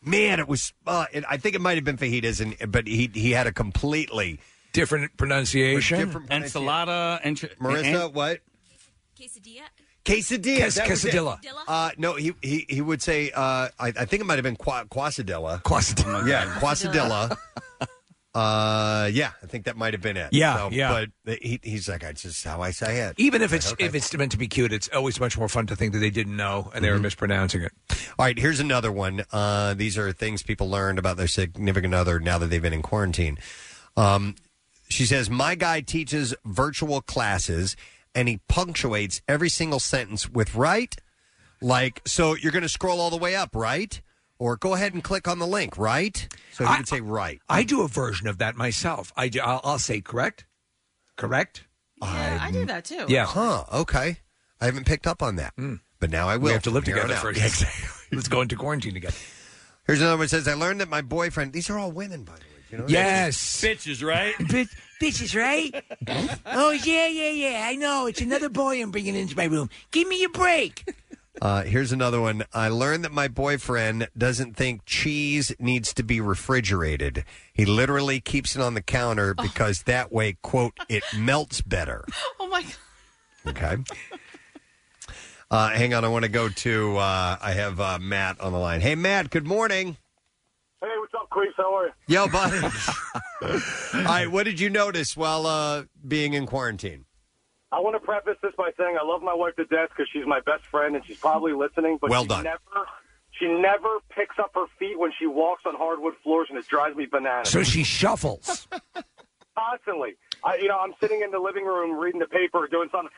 Man, it was. Uh, it, I think it might have been fajitas, and but he he had a completely different pronunciation. Different pronunciation. Enchilada. And, Marissa, what? Quesadilla. Quesadilla. Ques- that was it. quesadilla. Uh, no, he, he he would say. Uh, I, I think it might have been qua- quasadilla. Quasadilla. Yeah, quasadilla. Uh, yeah, I think that might have been it. Yeah, So, yeah. But he, he's like, "It's just how I say it." Even if it's Okay. if it's meant to be cute, it's always much more fun to think that they didn't know and they were Mhm. mispronouncing it. All right, here's another one. Uh, these are things people learned about their significant other now that they've been in quarantine. Um, she says, my guy teaches virtual classes, and he punctuates every single sentence with right. Like, so you're going to scroll all the way up, right? Or go ahead and click on the link, right? So he I- would say right. I do a version of that myself. I do, I'll, I'll say correct, correct. Yeah, I do that too. Yeah. Huh, okay. I haven't picked up on that. But now I will. We have to live from here on together out. first. Exactly. Let's go into quarantine together. Here's another one that says, I learned that my boyfriend, these are all women, by the way. You know? Yes. Bitches, right? Bitch, bitches, right? Oh, yeah, yeah, yeah. I know. It's another boy I'm bringing into my room. Give me a break. Uh, here's another one. I learned that my boyfriend doesn't think cheese needs to be refrigerated. He literally keeps it on the counter because that way, quote, it melts better. Oh my God. Okay. Uh, hang on. I want to go to, uh, I have uh, Matt on the line. Hey, Matt, good morning. Hey, what's up, Queef? How are you? Yo, buddy. All right. What did you notice while uh, being in quarantine? I want to preface this by saying I love my wife to death because she's my best friend and she's probably listening. But Well she done. Never, she never picks up her feet when she walks on hardwood floors, and it drives me bananas. So she shuffles. Constantly. I, you know, I'm sitting in the living room reading the paper or doing something.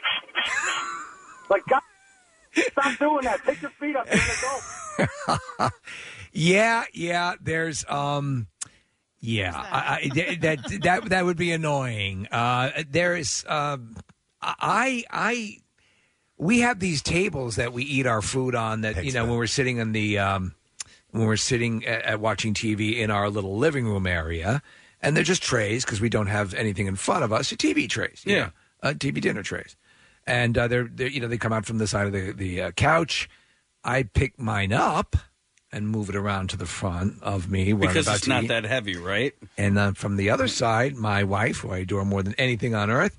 Like, God, stop doing that. Take your feet up. You're an adult. Yeah, yeah. There's um, yeah. I, I, that that that would be annoying. Uh, there is um, I I we have these tables that we eat our food on. That you know when we're sitting in the um, when we're sitting at, at watching T V in our little living room area, and they're just trays because we don't have anything in front of us. T V trays, you Yeah. know, uh, T V dinner trays, and uh, they're, they're you know they come out from the side of the the uh, couch. I pick mine up and move it around to the front of me. Where I'm Because about it's to not eat. that heavy, right? And uh, from the other side, my wife, who I adore more than anything on earth,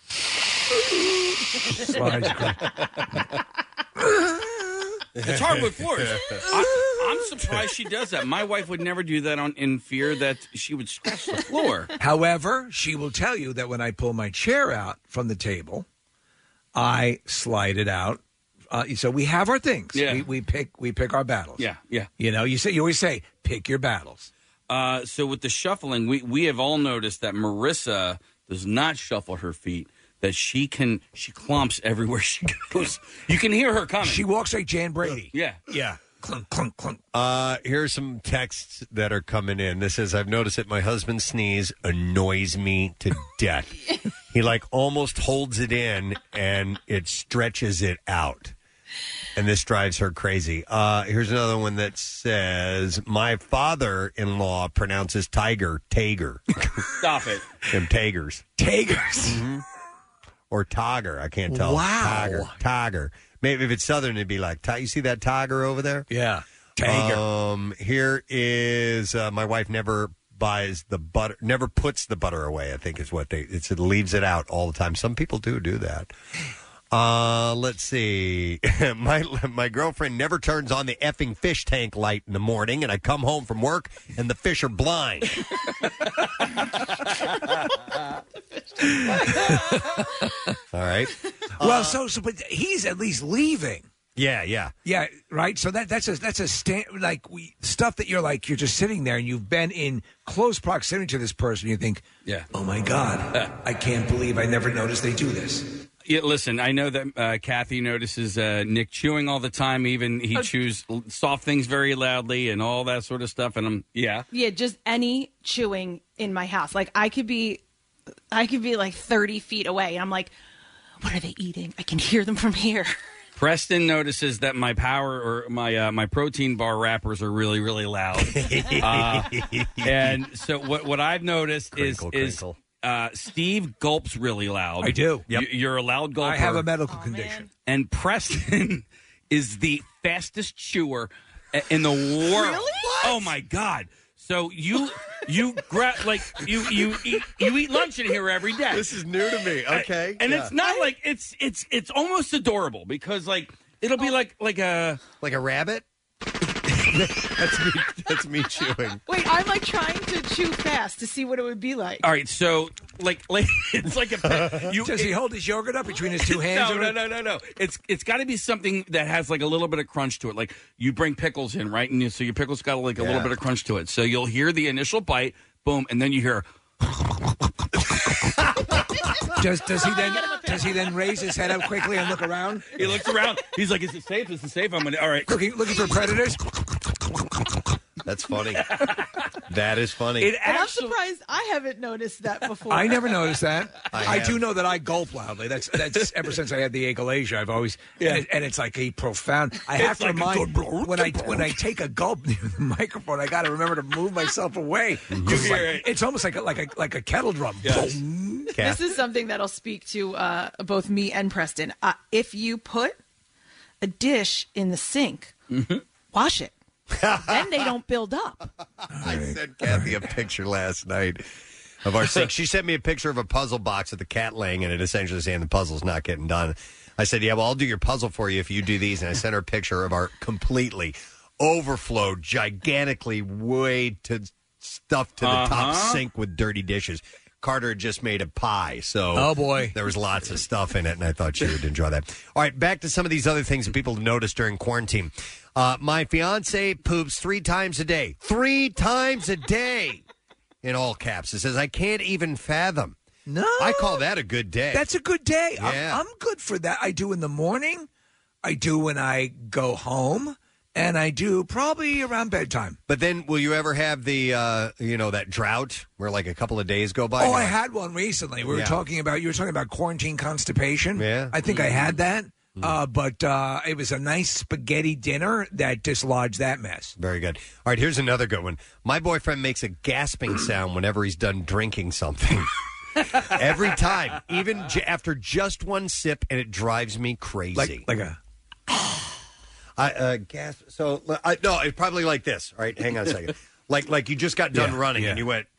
slides across. It's hardwood floors. I, I'm surprised she does that. My wife would never do that on in fear that she would scratch the floor. However, she will tell you that when I pull my chair out from the table, I slide it out. Uh, so we have our things. Yeah. We, we pick we pick our battles. Yeah, yeah. You know, you say you always say pick your battles. Uh, so with the shuffling, we, we have all noticed that Marissa does not shuffle her feet. That she can she clomps everywhere she goes. You can hear her coming. She walks like Jan Brady. Yeah, yeah. Clunk clunk clunk. Uh, here's some texts that are coming in. This is, I've noticed that my husband's sneeze annoys me to death. He like almost holds it in and it stretches it out. And this drives her crazy. Uh, here's another one that says, my father-in-law pronounces tiger, tager. Stop it. Them tagers. Tagers. Or tiger, I can't tell. Wow. Tiger, tiger. Maybe if it's southern, it'd be like, "Ti- you see that tiger over there? Yeah. Tiger. Um, here is, uh, my wife never buys the butter, never puts the butter away, I think is what they, it's, it leaves it out all the time. Some people do do that. Uh, let's see. my my girlfriend never turns on the effing fish tank light in the morning, and I come home from work and the fish are blind. All right. Well, so so, but he's at least leaving. Yeah, yeah, yeah. Right. So that that's a that's a stand like we stuff that you're like you're just sitting there and you've been in close proximity to this person. You think, yeah, oh my God, I can't believe I never noticed they do this. Yeah, listen, I know that uh, Kathy notices uh, Nick chewing all the time. Even he Oh. chews l- soft things very loudly and all that sort of stuff. And I'm, yeah. Yeah, just any chewing in my house. Like I could be, I could be like thirty feet away, and I'm like, what are they eating? I can hear them from here. Preston notices that my power or my uh, my protein bar wrappers are really really loud, uh, and so what what I've noticed Crinkle, is crinkle. is uh, Steve gulps really loud. I do. You- You're a loud gulper. I have a medical condition. And Preston is the fastest chewer. in the world. Really? Oh my God! So you you grab like you you eat you eat lunch in here every day. This is new to me. Okay, and yeah. it's not like it's it's it's almost adorable because like it'll be like like a like a rabbit. That's me. That's me chewing. Wait, I'm like trying to chew fast to see what it would be like. All right, so like like it's like a. You, Does he it, hold his yogurt up between his two hands? No, no, no, no, no. It's it's got to be something that has like a little bit of crunch to it. Like you bring pickles in, right? And you, so your pickles got like a Yeah. little bit of crunch to it. So you'll hear the initial bite, boom, and then you hear. Does does he then does he then raise his head up quickly and look around? He looks around. He's like, "Is it safe? Is it safe?" I'm gonna. All right. Looking looking for predators. That's funny. That is funny. It And I'm actually. surprised I haven't noticed that before. I never noticed that. I I, have. do know that I gulp loudly. That's that's ever since I had the achalasia. I've always Yeah. and, it, and it's like a profound. I have It's to like a remind good- when I when I take a gulp near the microphone, I got to remember to move myself away. It's, hear like, it. it's almost like a, like a like a kettle drum. Yes. This is something that'll speak to uh, both me and Preston. Uh, if you put a dish in the sink, wash it. Then they don't build up. I sent Kathy a picture last night of our sink. She sent me a picture of a puzzle box with the cat laying in it, essentially saying the puzzle's not getting done. I said, yeah, well, I'll do your puzzle for you if you do these. And I sent her a picture of our completely overflowed, gigantically way to stuffed to the top Uh-huh. sink with dirty dishes. Carter had just made a pie, so Oh, boy. there was lots of stuff in it, and I thought she would enjoy that. All right, back to some of these other things that people notice during quarantine. Uh, my fiance poops three times a day. Three times a day, in all caps. It says, I can't even fathom. No, I call that a good day. That's a good day. Yeah. I'm, I'm good for that. I do in the morning. I do when I go home. And I do probably around bedtime. But then, will you ever have the, uh, you know, that drought where like a couple of days go by? Oh, I had one recently. We were Yeah. talking about, you were talking about quarantine constipation. Yeah. I think I had that. Uh, but uh, it was a nice spaghetti dinner that dislodged that mess. Very good. All right, here's another good one. My boyfriend makes a gasping sound whenever he's done drinking something. Every time, even j- after just one sip, and it drives me crazy. Like, like a. I uh, gas. So I, no, it's probably like this. All right, hang on a second. Like like you just got done Yeah, running yeah. and you went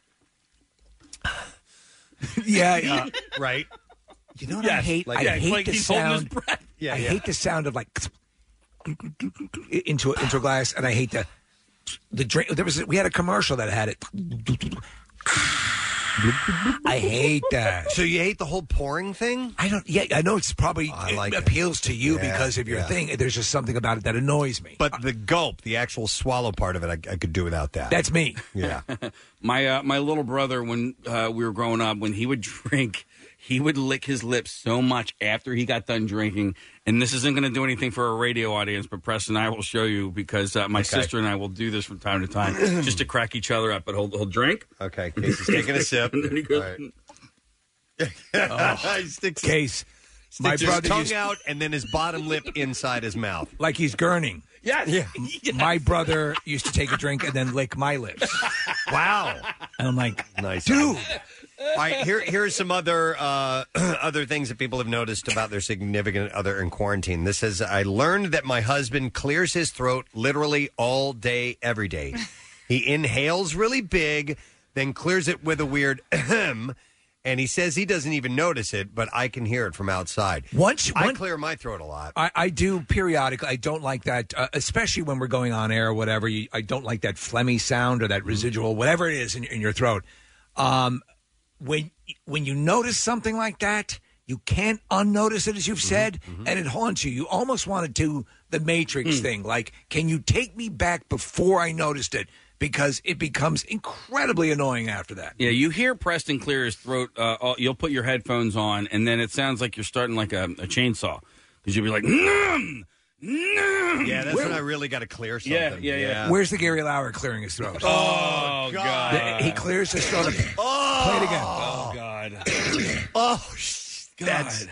Yeah, yeah. right. You know what I Yes, hate? like- I yeah, it's hate like the he's holding his sound. breath. Yeah, I yeah. hate the sound of like into a, into a glass, and I hate the the drink. There was we had a commercial that had it. I hate that. So you hate the whole pouring thing? I don't. Yeah, I know it's probably I like it it. appeals to you Yeah, because of your yeah. thing. There's just something about it that annoys me. But the gulp, the actual swallow part of it, I, I could do without that. That's me. Yeah. My uh, my little brother, when uh, we were growing up, when he would drink, he would lick his lips so much after he got done drinking. And this isn't going to do anything for a radio audience, but Preston and I will show you because uh, my Okay. sister and I will do this from time to time just to crack each other up. But he'll, he'll drink. Okay, Casey's taking a sip. And then he goes, All right. He sticks, Case, sticks my his brother tongue used, out and then his bottom lip inside his mouth. like he's gurning. Yes. Yeah. My brother used to take a drink and then lick my lips, Wow. and I'm like, Nice. dude. All right, here here's some other uh, other things that people have noticed about their significant other in quarantine. This says, I learned that my husband clears his throat literally all day, every day. He inhales really big, then clears it with a weird ahem, and he says he doesn't even notice it, but I can hear it from outside. Once, I once clear my throat a lot. I, I do periodically. I don't like that, uh, especially when we're going on air or whatever. You, I don't like that phlegmy sound or that residual, whatever it is in, in your throat. Um, when when you notice something like that, you can't unnotice it, as you've said, and it haunts you. You almost want to do the Matrix thing, like, can you take me back before I noticed it? Because it becomes incredibly annoying after that. Yeah, you hear Preston clear his throat. Uh, all- you'll put your headphones on, and then it sounds like you're starting like a, a chainsaw because you'll be like, "Nom, nom." Yeah, that's when I really got to clear something. Yeah, yeah, yeah. Where's the Gary Lauer clearing his throat? Oh, God. He clears his throat. Oh, Play it again. Oh, God. oh, sh- that's.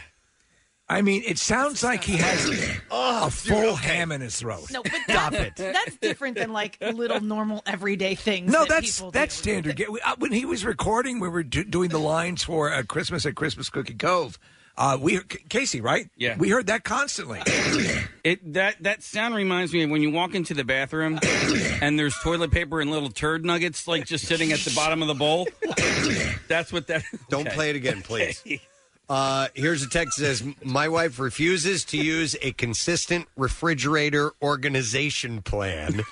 I mean, it sounds like he has Oh, a full ham in his throat. No, but Stop that's, it. that's different than like little normal everyday things. No, that that's people that's do. standard. Ga- we- uh, When he was recording, we were do- doing the lines for uh, Christmas at Christmas Cookie Cove. Uh, we Casey, right? Yeah. We heard that constantly. It that that sound reminds me of when you walk into the bathroom and there's toilet paper and little turd nuggets like just sitting at the bottom of the bowl. That's what that. Don't okay. play it again, please. Uh, here's a text that says, my wife refuses to use a consistent refrigerator organization plan.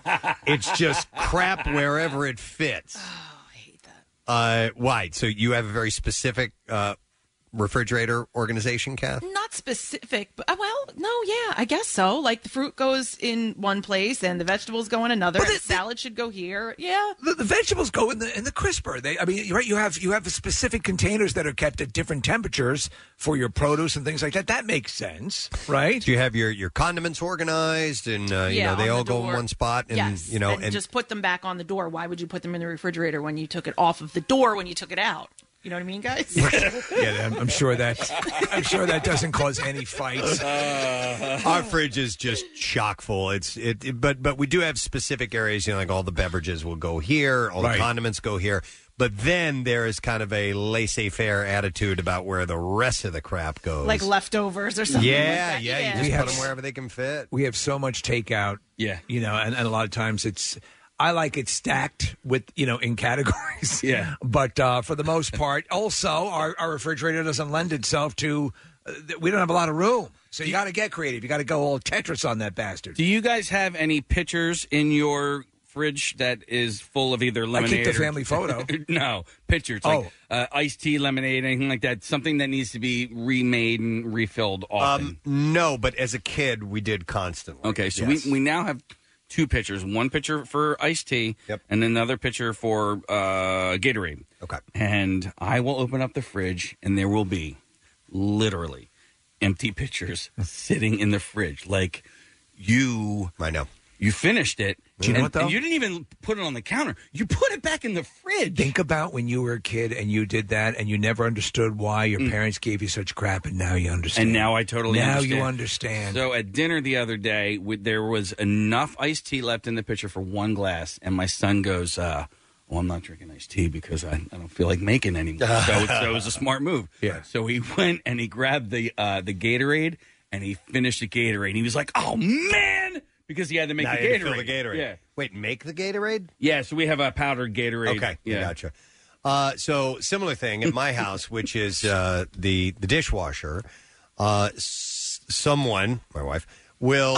It's just crap wherever it fits. Oh, I hate that. Uh, why? So you have a very specific uh, refrigerator organization, Kath? Not specific, but uh, well, no, yeah, I guess so. Like the fruit goes in one place and the vegetables go in another. But And the- the salad should go here. Yeah. The, the vegetables go in the in the crisper. They, I mean, you're right. You have you have specific containers that are kept at different temperatures for your produce and things like that. That makes sense, right? Do you have your, your condiments organized and, uh, you Yeah, know, they on all the go in door. one spot? And, yes, you know, and, just put them back on the door. Why would you put them in the refrigerator when you took it off of the door when you took it out? You know what I mean, guys? Yeah, I'm, I'm sure that I'm sure that doesn't cause any fights. Our fridge is just chock full. It's it, it- but but we do have specific areas. You know, like all the beverages will go here, all Right. the condiments go here. But then there is kind of a laissez-faire attitude about where the rest of the crap goes. Like leftovers or something. yeah, like that. yeah, You We just have put them wherever they can fit. We have so much takeout. Yeah. You know, and, and a lot of times it's I like it stacked with, you know, in categories. Yeah. But uh, for the most part, also our, our refrigerator doesn't lend itself to uh, we don't have a lot of room. So you got to get creative. You got to go all Tetris on that bastard. Do you guys have any pitchers in your fridge that is full of either lemonade? I keep the or- family photo. No, pitchers Oh. like uh, iced tea, lemonade, anything like that. Something that needs to be remade and refilled often. Um, no, but as a kid, we did constantly. Okay, so Yes. we, we now have two pitchers. One pitcher for iced tea and another pitcher for uh, Gatorade. Okay. And I will open up the fridge, and there will be literally empty pitchers sitting in the fridge. Like, you... I know. You finished it. Do you know and, what, though? and you didn't even put it on the counter. You put it back in the fridge. Think about when you were a kid and you did that and you never understood why your parents gave you such crap, and now you understand. And now I totally now understand. you understand. So at dinner the other day, we, there was enough iced tea left in the pitcher for one glass, and my son goes, uh, well, I'm not drinking iced tea because I, I don't feel like making anymore. so, so it was a smart move. Yeah. So he went and he grabbed the uh, the Gatorade, and he finished the Gatorade. He was like, oh, man! Because he had to make Now the you had Gatorade. to fill the Gatorade. Yeah. Wait, make the Gatorade? Yeah, so we have a powdered Gatorade. Okay, yeah. gotcha. Uh, so similar thing at my house, which is uh, the the dishwasher. Uh, s- someone, my wife, will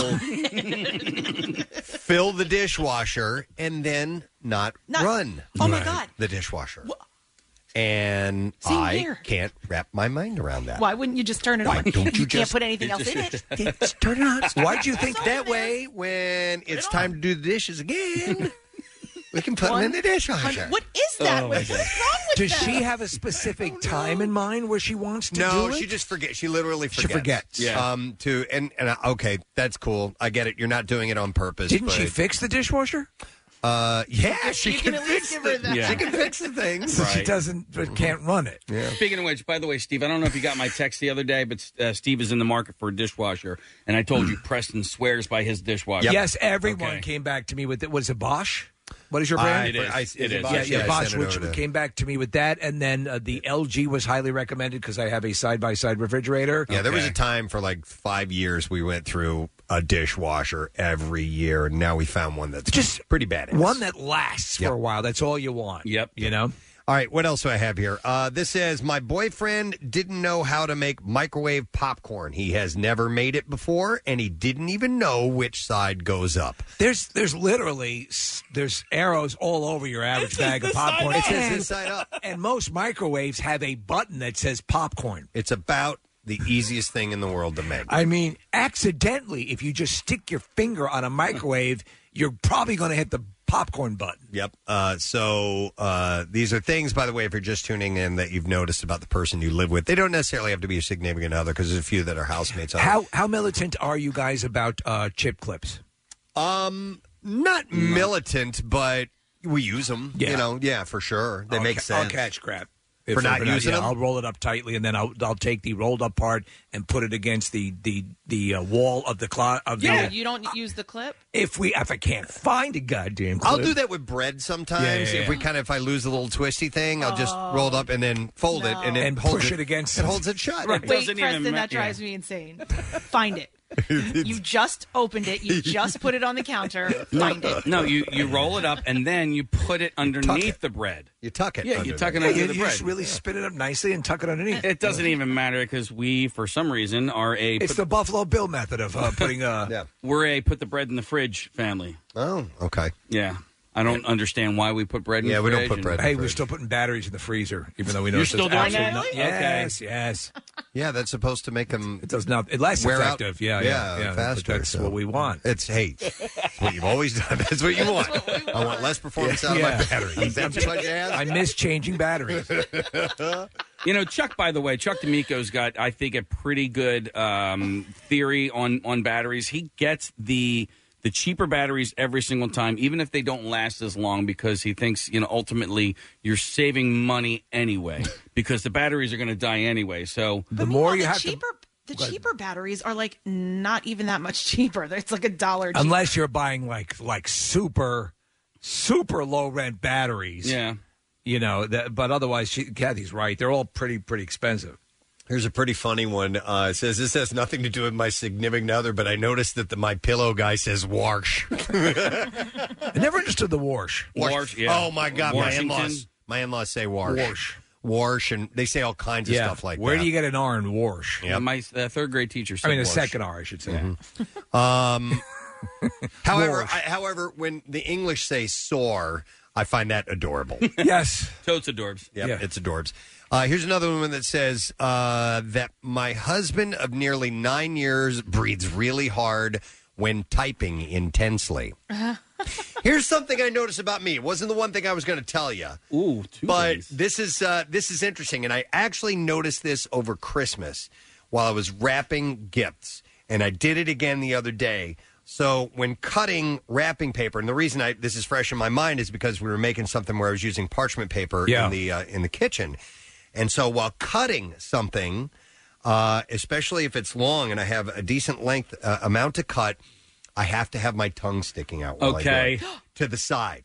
fill the dishwasher and then not, Not- run. Oh, my God. the dishwasher. And Same I here. can't wrap my mind around that. Why wouldn't you just turn it Why on? don't you can't just- put anything else in it. Just turn it on. Why'd you think that way? When it's time to do the dishes again, we can put them in the dishwasher. What is that? Oh, What's my wrong with Does that? she have a specific time in mind where she wants to No, do it? she just forgets. She literally She forgets. forgets. Yeah. Um. To and and uh, okay, that's cool. I get it. You're not doing it on purpose. Didn't she but- fix the dishwasher? Uh. Yeah. She You can, can at least fix give her the, that. Yeah. She can fix the things. But she Right. doesn't, but can't run it. Yeah. Speaking of which, by the way, Steve, I don't know if you got my text the other day, but uh, Steve is in the market for a dishwasher, and I told you Preston swears by his dishwasher. Yes, everyone Okay. came back to me with it. Was it Bosch? What is your brand? I- It is. I- It is. Bosch? Yeah, yeah, I Bosch, sent it which over to- came back to me with that, and then uh, the L G was highly recommended because I have a side by side refrigerator. Yeah, there was a Okay. time for like five years we went through a dishwasher every year, and now we found one that's Just pretty badass. One that lasts Yep. for a while. That's all you want. Yep. You know. All right, what else do I have here? Uh, this says, my boyfriend didn't know how to make microwave popcorn. He has never made it before, and he didn't even know which side goes up. There's there's literally s- there's arrows all over your average bag of popcorn. It says And- inside up. And most microwaves have a button that says popcorn. It's about the easiest thing in the world to make. I mean, accidentally, if you just stick your finger on a microwave, you're probably going to hit the popcorn button. Yep. Uh, so uh, these are things, by the way, if you're just tuning in, that you've noticed about the person you live with. They don't necessarily have to be a significant other, because there's a few that are housemates. How how militant are you guys about uh, chip clips? Um, not militant, but we use them. Yeah. You know, yeah, for sure. They I'll make ca- sense. I'll catch crap. If For not we're using yeah, them? I'll roll it up tightly, and then I'll I'll take the rolled up part and put it against the the the uh, wall of the closet. Of Yeah, the, you don't use the clip. if we if I can't find a goddamn clip. I'll do that with bread sometimes. Yeah, yeah, If we yeah. kind of if I lose a little twisty thing, I'll just roll it up and then fold it and it And holds push it against it holds it shut. Wait, Preston, that drives me insane. Find it. You just opened it. You just put it on the counter. Find it. No, you, you roll it up and then you put it underneath the bread. You tuck it. Yeah, you underneath. tuck it Yeah, under you, the you bread. just really spin it up nicely and tuck it underneath. It doesn't even matter because we, for some reason, are a It's the Buffalo Bill method of uh, putting uh, yeah. we're a put the bread in the fridge family. Oh, okay. Yeah, I don't understand why we put bread in Yeah, the we fridge. don't put and- bread in Hey, the we're fridge. still putting batteries in the freezer, even though we know You're it's still doing absolutely that? not- Okay. Yes, yes. Yeah, that's supposed to make them. It does not. It's less wear out. effective. Yeah, yeah, yeah. faster. That's so. what we want. It's hey, it's what you've always done. That's what you want. I want less performance out of Yeah. my battery. Is that what you have? I miss changing batteries. You know, Chuck, by the way, Chuck D'Amico's got, I think, a pretty good um, theory on, on batteries. He gets the the cheaper batteries every single time, even if they don't last as long, because he thinks, you know, ultimately you're saving money anyway, because the batteries are going to die anyway. So the more you the have cheaper, to. the cheaper batteries are like not even that much cheaper. It's like a dollar cheaper. Unless you're buying like like super super low rent batteries. Yeah. You know, that, but otherwise, she, Kathy's right. They're all pretty pretty expensive. Here's a pretty funny one. Uh, it says, this has nothing to do with my significant other, but I noticed that the My Pillow guy says wash. I never understood the wash. Wash, yeah. Oh, my God. My Washington. in-laws, my in-laws say wash. Wash. Wash, and they say all kinds of Yeah. stuff like Where that. do you get an R in wash? Yep. my uh, third grade teacher said I mean, a wash. second R, I should say. Um, however, Wash. I, however, when the English say sore, I find that adorable. Yes. Totes adorbs. Yep, Yeah. it's adorbs. Uh, here's another one that says uh, that my husband of nearly nine years breathes really hard when typing intensely. Here's something I noticed about me. It wasn't the one thing I was going to tell you. Ooh, two But things. this is uh, this is interesting, and I actually noticed this over Christmas while I was wrapping gifts, and I did it again the other day. So when cutting wrapping paper, and the reason I this is fresh in my mind is because we were making something where I was using parchment paper Yeah. in the uh, in the kitchen, and so while cutting something, uh, especially if it's long and I have a decent length uh, amount to cut, I have to have my tongue sticking out. While I do Okay. it, to the side.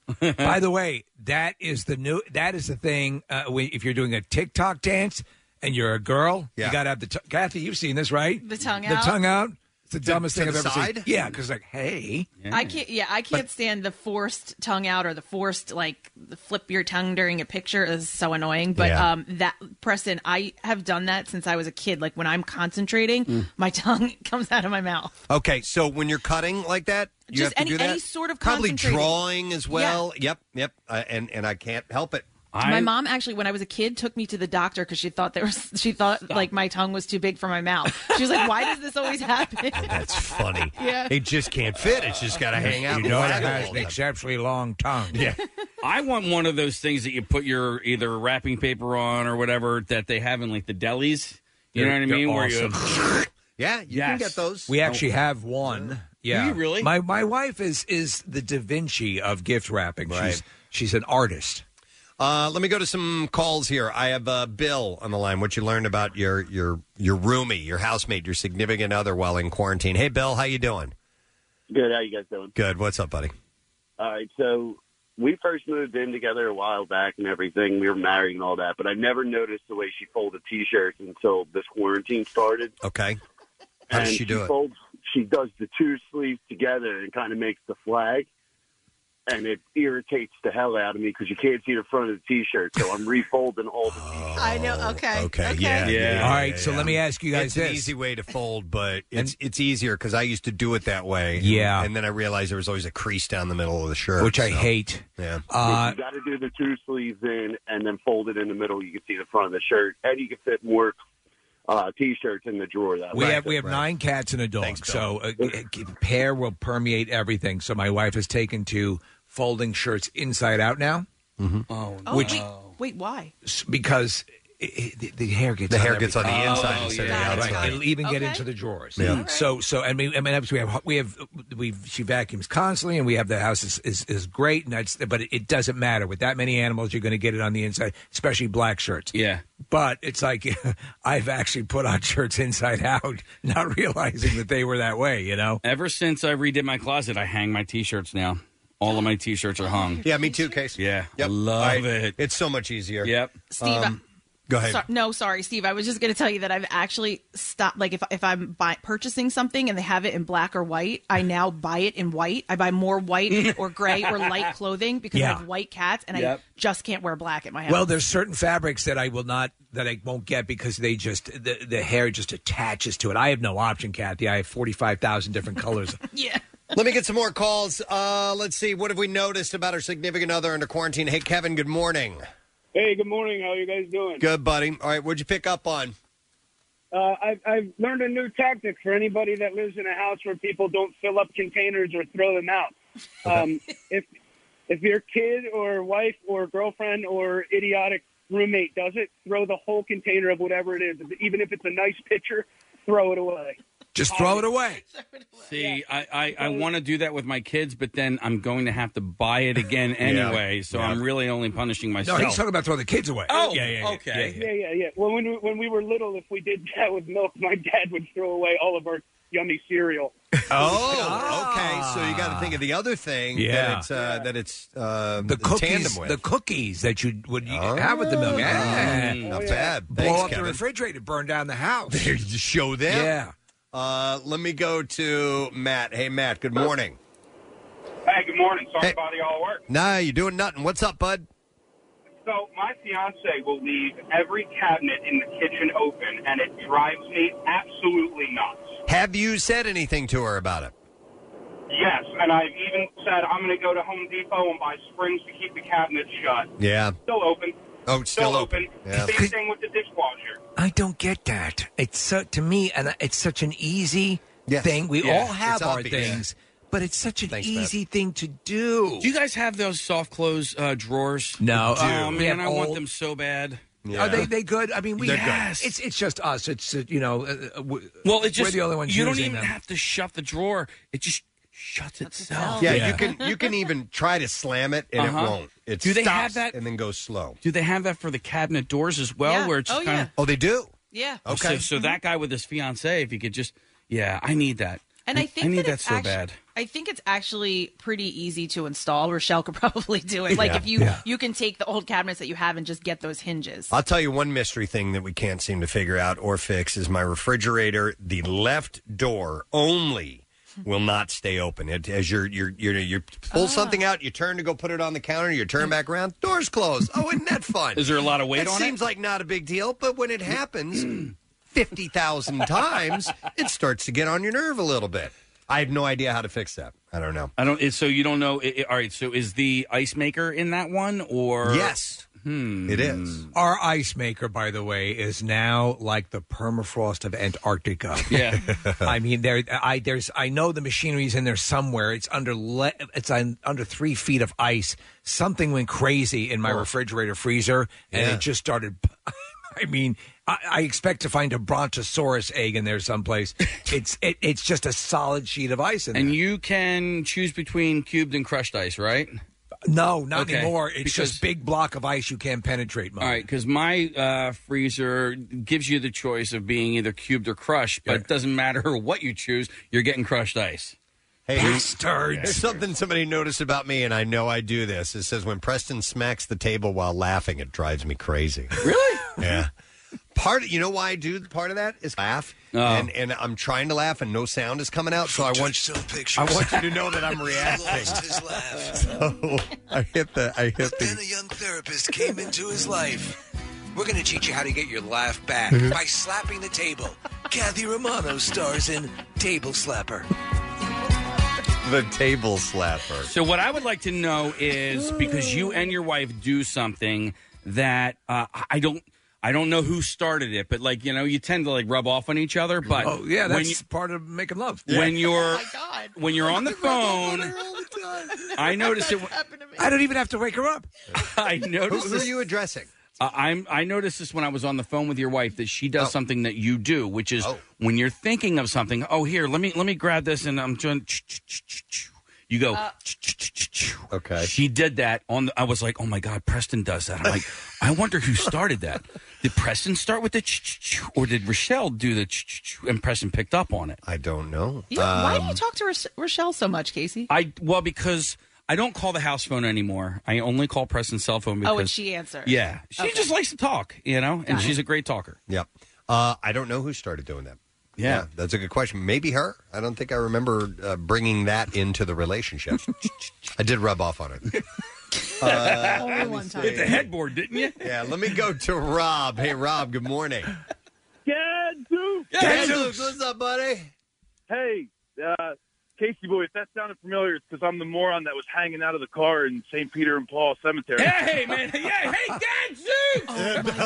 By the way, that is the new. That is the thing. Uh, when, if you're doing a TikTok dance and you're a girl, Yeah. you got to have the. T- Kathy, you've seen this, right? The tongue The out? tongue out. It's the To- dumbest to thing the I've ever side? seen. Yeah, because like, hey, I can't. Yeah, I can't stand the forced tongue out or the forced like the flip your tongue during a picture. Is so annoying. But Yeah. um, that Preston, I have done that since I was a kid. Like when I'm concentrating, my tongue comes out of my mouth. Okay, so when you're cutting like that, you Just have to any- do that. any sort of probably concentrating. drawing as well. Yep, yep, uh, and and I can't help it. My mom actually, when I was a kid, took me to the doctor because she thought there was. She thought like my tongue was too big for my mouth. She was like, "Why does this always happen?" That's funny. Yeah. It just can't fit. It's just got to hang out. you and know, it waggle has all an the time. exceptionally long tongue. Yeah. I want one of those things that you put your either wrapping paper on or whatever that they have in like the delis. You They're- know what I they're mean? Where awesome. you Yeah, you Yes. can get those. We actually have one. Yeah, Do you really? My my wife is is the Da Vinci of gift wrapping. Right. She's she's an artist. Uh, let me go to some calls here. I have uh, Bill on the line. What you learned about your your your roomie, your housemate, your significant other while in quarantine. Hey, Bill, how you doing? Good. How you guys doing? Good. What's up, buddy? All right. So we first moved in together a while back and everything. We were married and all that, but I never noticed the way she folded T-shirts until this quarantine started. Okay. How and does she do it? Folds, she does the two sleeves together and kind of makes the flag. And it irritates the hell out of me because you can't see the front of the T-shirt, so I'm refolding all the T-shirts. I know. Okay. Okay, yeah, yeah. All right, yeah, so yeah. let me ask you guys It's this. an easy way to fold, but it's it's easier because I used to do it that way. Yeah. and then I realized there was always a crease down the middle of the shirt, Which I so, hate. Yeah, Uh, you got to do the two sleeves in and then fold it in the middle. You can see the front of the shirt, and you can fit more uh, T-shirts in the drawer that We way. have we have nine cats and a dog, so uh, pair will permeate everything. So my wife has taken to folding shirts inside out now. Mm-hmm. Oh, Oh, Which- wait, wait, why? S- because It, it, the, the hair gets The on hair gets on everything. the inside Oh, instead yeah, of the outside. right. It'll even get Okay. into the drawers. Yeah. All So so I mean I mean we have we have we she vacuums constantly and we have the house is is, is great and that's but it, it doesn't matter with that many animals you're going to get it on the inside, especially black shirts. Yeah. But it's like I've actually put on shirts inside out, not realizing that they were that way. You know. Ever since I redid my closet, I hang my T-shirts now. All of my T-shirts are hung. Yeah, me too, Case. Yeah, Yep. I love I- it. It's so much easier. Yep. Steve, Um, go ahead. So- no, sorry, Steve. I was just going to tell you that I've actually stopped. Like, if if I'm buy, purchasing something and they have it in black or white, I now buy it in white. I buy more white or gray or light clothing because Yeah. I have white cats and Yep. I just can't wear black at my house. Well, there's certain fabrics that I will not, that I won't get because they just, the, the hair just attaches to it. I have no option, Kathy. I have forty-five thousand different colors. Yeah. Let me get some more calls. Uh, let's see. What have we noticed about our significant other under quarantine? Hey, Kevin, good morning. Hey, good morning. How are you guys doing? Good, buddy. All right, what'd you pick up on? Uh, I've, I've learned a new tactic for anybody that lives in a house where people don't fill up containers or throw them out. Um, if if your kid or wife or girlfriend or idiotic roommate does it, throw the whole container of whatever it is. Even if it's a nice pitcher, throw it away. Just throw it away. See, I, I, I want to do that with my kids, but then I'm going to have to buy it again anyway, so Yeah. I'm really only punishing No, myself. he's talking about throwing the kids away. Oh, yeah, yeah, yeah, okay. yeah, Yeah, yeah, yeah. Well, when we, when we were little, if we did that with milk, my dad would throw away all of our yummy cereal. Oh, okay. So you got to think of the other thing Yeah. that it's uh, that it's uh, The cookies, tandem with. the cookies that you would you have with the milk. Yeah. Not bad. Blow Thanks, up the Kevin. refrigerator, burn down the house. There, you just show them. Yeah. Uh, let me go to Matt. Hey, Matt. Good morning. Hey, good morning. Sorry Hey. about all work. Nah, you doing nothing. What's up, bud? So my fiance will leave every cabinet in the kitchen open, and it drives me absolutely nuts. Have you said anything to her about it? Yes, and I've even said I'm going to go to Home Depot and buy springs to keep the cabinet shut. Yeah. Still open. Oh, it's still open. Yeah. Same thing with the dishwasher. I don't get that. It's so to me, and it's such an easy thing. We Yeah, all have it's our obvious. things, but it's such an Thanks, easy thing to do. Do you guys have those soft close uh, drawers? No. Oh, We man, have I want old- them so bad. Are they they good? I mean, we They're yes. good. It's it's just us. It's uh, you know, uh, uh, w- Well, it just we're the only ones you don't using even them. have to shut the drawer. It just shuts itself. Yeah, you can you can even try to slam it and Uh-huh. it won't. It Do they stops have that- and then goes slow. Do they have that for the cabinet doors as well? Yeah. Where it's Oh, kind yeah. of Oh, they do. Yeah. okay. So, so that guy with his fiance, if he could just, yeah, I need that. And I think I need that, that, it's so actu- bad. I think it's actually pretty easy to install. Rochelle could probably do it. Like Yeah. if you Yeah. you can take the old cabinets that you have and just get those hinges. I'll tell you one mystery thing that we can't seem to figure out or fix is my refrigerator. The left door only will not stay open. It, as you're you're you're you pull something out, you turn to go put it on the counter, you turn back around, door's closed. Oh, isn't that fun? Is there a lot of weight it on it? seems like not a big deal, but when it happens fifty thousand times, it starts to get on your nerve a little bit. I have no idea how to fix that. I don't know. I don't. it- So you don't know. it- it- all right. So is the ice maker in that one or Yes. Hmm. It is. Our ice maker, by the way, is now like the permafrost of Antarctica. Yeah. I mean, there, I there's, I know the machinery's in there somewhere. It's under, le, it's on, under three feet of ice. Something went crazy in my refrigerator freezer, and Yeah. it just started. I mean, I, I expect to find a brontosaurus egg in there someplace. It's, it, it's just a solid sheet of ice in there. And you can choose between cubed and crushed ice, right? No, not Okay. anymore. It's Because- just big block of ice you can't penetrate. Mom. All right, because my uh, freezer gives you the choice of being either cubed or crushed, but it doesn't matter what you choose, you're getting crushed ice. Hey, Bastards. There's something somebody noticed about me, and I know I do this. It says when Preston smacks the table while laughing, it drives me crazy. Really? Yeah. Part, you know why I do part of that is laugh, Oh. and and I'm trying to laugh, and no sound is coming out. So I want I want you to know that I'm reacting. his laugh. So I hit the I hit Then the. a young therapist came into his life. We're going to teach you how to get your laugh back Mm-hmm. by slapping the table. Kathy Romano stars in Table Slapper. The table slapper. So what I would like to know is because you and your wife do something that uh, I don't. I don't know who started it, but like you know, you tend to like rub off on each other. But Oh yeah, when that's you, part of making love. when you're when you're on the phone, I noticed it. I don't even have to wake her up. I Who, noticed who are this- you addressing? Uh, I'm. I noticed this when I was on the phone with your wife that she does oh. something that you do, which is oh. when you're thinking of something. Oh, here, let me let me grab this, and I'm doing. You go. Uh, okay. She did that on. The, I was like, oh my God, Preston does that. I'm like, I wonder who started that. Did Preston start with the, or did Rochelle do the, and Preston picked up on it? I don't know. You, um, why do you talk to Roch- Rochelle so much, Casey? I well because. I don't call the house phone anymore. I only call Preston's cell phone because... Oh, and she answers. Yeah. She okay. just likes to talk, you know, and Got she's it. a great talker. Yep. Uh, I don't know who started doing that. Yeah. yeah. That's a good question. Maybe her. I don't think I remember uh, bringing that into the relationship. I did rub off on it. Uh, Only one time. Hit the headboard, didn't you? Yeah, let me go to Rob. Hey, Rob, good morning. Gadzooks! Gadzooks! What's up, buddy? Hey, uh... Casey boy, if that sounded familiar, it's because I'm the moron that was hanging out of the car in Saint Peter and Paul Cemetery. Hey, man. Yeah, hey, Gadzooks!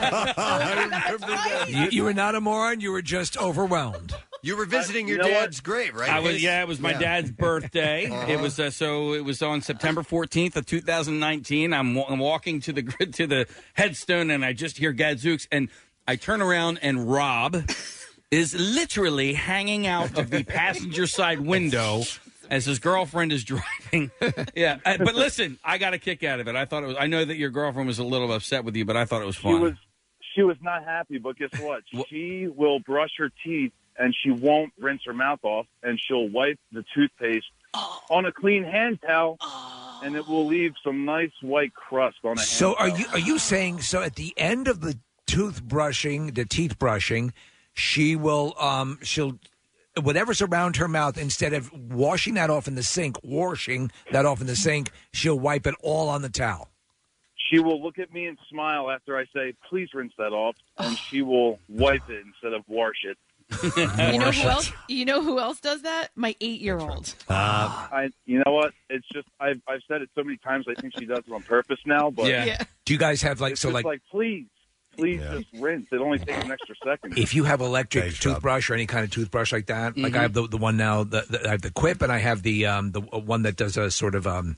Oh, you, you were not a moron. You were just overwhelmed. You were visiting uh, your you know dad's what? grave, right? I was, yeah, it was my yeah. dad's birthday. Uh-huh. It was uh, so it was on September fourteenth of two thousand nineteen. I'm, I'm walking to the to the headstone, and I just hear Gadzooks, and I turn around, and Rob is literally hanging out of the passenger side window as his girlfriend is driving. yeah, uh, but listen, I got a kick out of it. I thought it was. I know that your girlfriend was a little upset with you, but I thought it was fun. She was, she was not happy, but guess what? She will brush her teeth and she won't rinse her mouth off, and she'll wipe the toothpaste oh. on a clean hand towel, oh. and it will leave some nice white crust on it. So, are you are you saying so? At the end of the tooth brushing, the teeth brushing. She will, um, she'll, whatever's around her mouth, instead of washing that off in the sink, washing that off in the sink, she'll wipe it all on the towel. She will look at me and smile after I say, please rinse that off, and she will wipe it instead of wash it. You know who else? You know who else does that? My eight-year-old. Uh, I, you know what? It's just I've I've said it so many times. I think she does it on purpose now. But yeah. yeah. Do you guys have like it's so just like, like please? Please Yeah. just rinse. It only takes an extra second. If you have electric Nice toothbrush or any kind of toothbrush like that, like Mhm. I have the the one now, the, the, I have the Quip, and I have the um the one that does a sort of um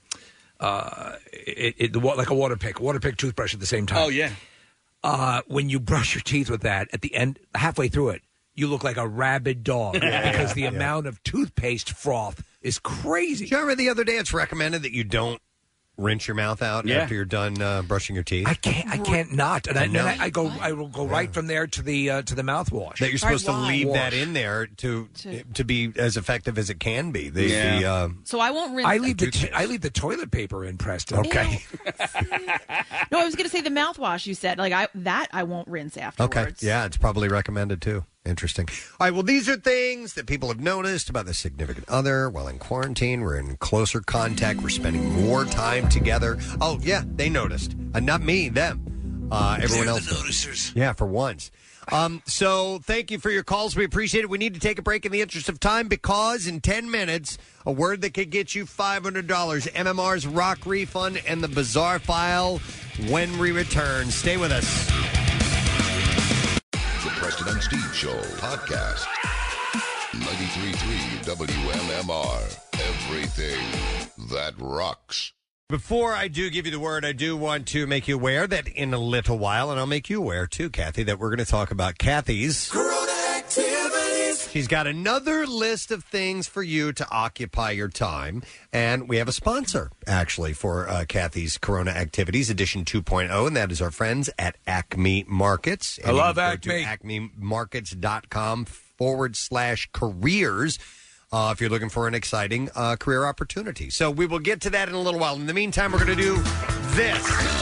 uh it, it the, wa- like a water pick, water pick toothbrush at the same time. Oh yeah. Uh, when you brush your teeth with that, at the end, halfway through it, you look like a rabid dog Yeah. because the Yeah. amount of toothpaste froth is crazy. Did you remember the other day it's recommended that you don't rinse your mouth out Yeah. after you're done uh, brushing your teeth? I can't. I can't not. And I, I know. then I, I go. I will go right from there to the uh, to the mouthwash. That you're supposed to leave that Wash. in there to To- to be as effective as it can be. The, Yeah. the, uh, So I won't rinse. I leave the t- I leave the toilet paper in, Preston. Okay. No, I was going to say the mouthwash. You said like I that I won't rinse afterwards. Okay. Yeah, it's probably recommended too. Interesting. All right. Well, these are things that people have noticed about their significant other while in quarantine. We're in closer contact. We're spending more time together. Oh, yeah, they noticed. Uh, not me, them. Uh, everyone They're else. the noticers. Yeah, for once. Um, so thank you for your calls. We appreciate it. We need to take a break in the interest of time because in ten minutes, a word that could get you five hundred dollars. M M R's Rock Refund and the Bizarre File when we return. Stay with us. The Preston and Steve Show podcast. ninety-three point three W M M R. Everything that rocks. Before I do give you the word, I do want to make you aware that in a little while, and I'll make you aware too, Kathy, that we're going to talk about Kathy's Corona activities. She's got another list of things for you to occupy your time, and we have a sponsor, actually, for uh, Kathy's Corona Activities Edition two point oh, and that is our friends at Acme Markets. I And you love can go Acme. to acme markets dot com forward slash careers. Uh, if you're looking for an exciting uh, career opportunity. So we will get to that in a little while. In the meantime, we're going to do this.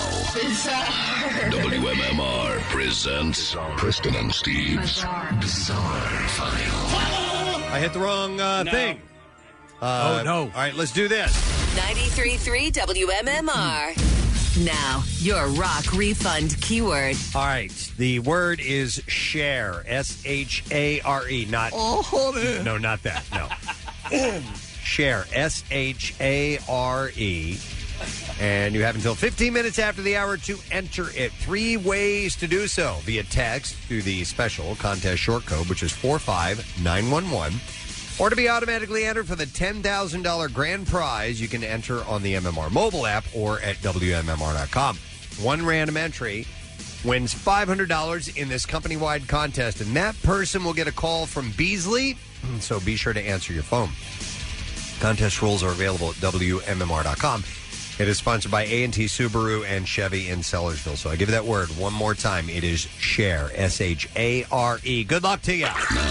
W M M R presents Preston and Steve's Bizarre File. I hit the wrong uh, No. thing. Uh, Oh, no. All right, let's do this. ninety-three point three W M M R. Now, your rock refund keyword. All right, the word is share. S H A R E, not... Oh, hold it. No, not that, no. Share. S H A R E. And you have until fifteen minutes after the hour to enter it. Three ways to do so. Via text through the special contest short code, which is four five nine one one. Or to be automatically entered for the ten thousand dollars grand prize, you can enter on the M M R mobile app or at W M M R dot com. One random entry wins five hundred dollars in this company-wide contest, and that person will get a call from Beasley, so be sure to answer your phone. Contest rules are available at W M M R dot com. It is sponsored by A and T Subaru and Chevy in Sellersville. So I give you that word one more time. It is Share, S H A R E. Good luck to you.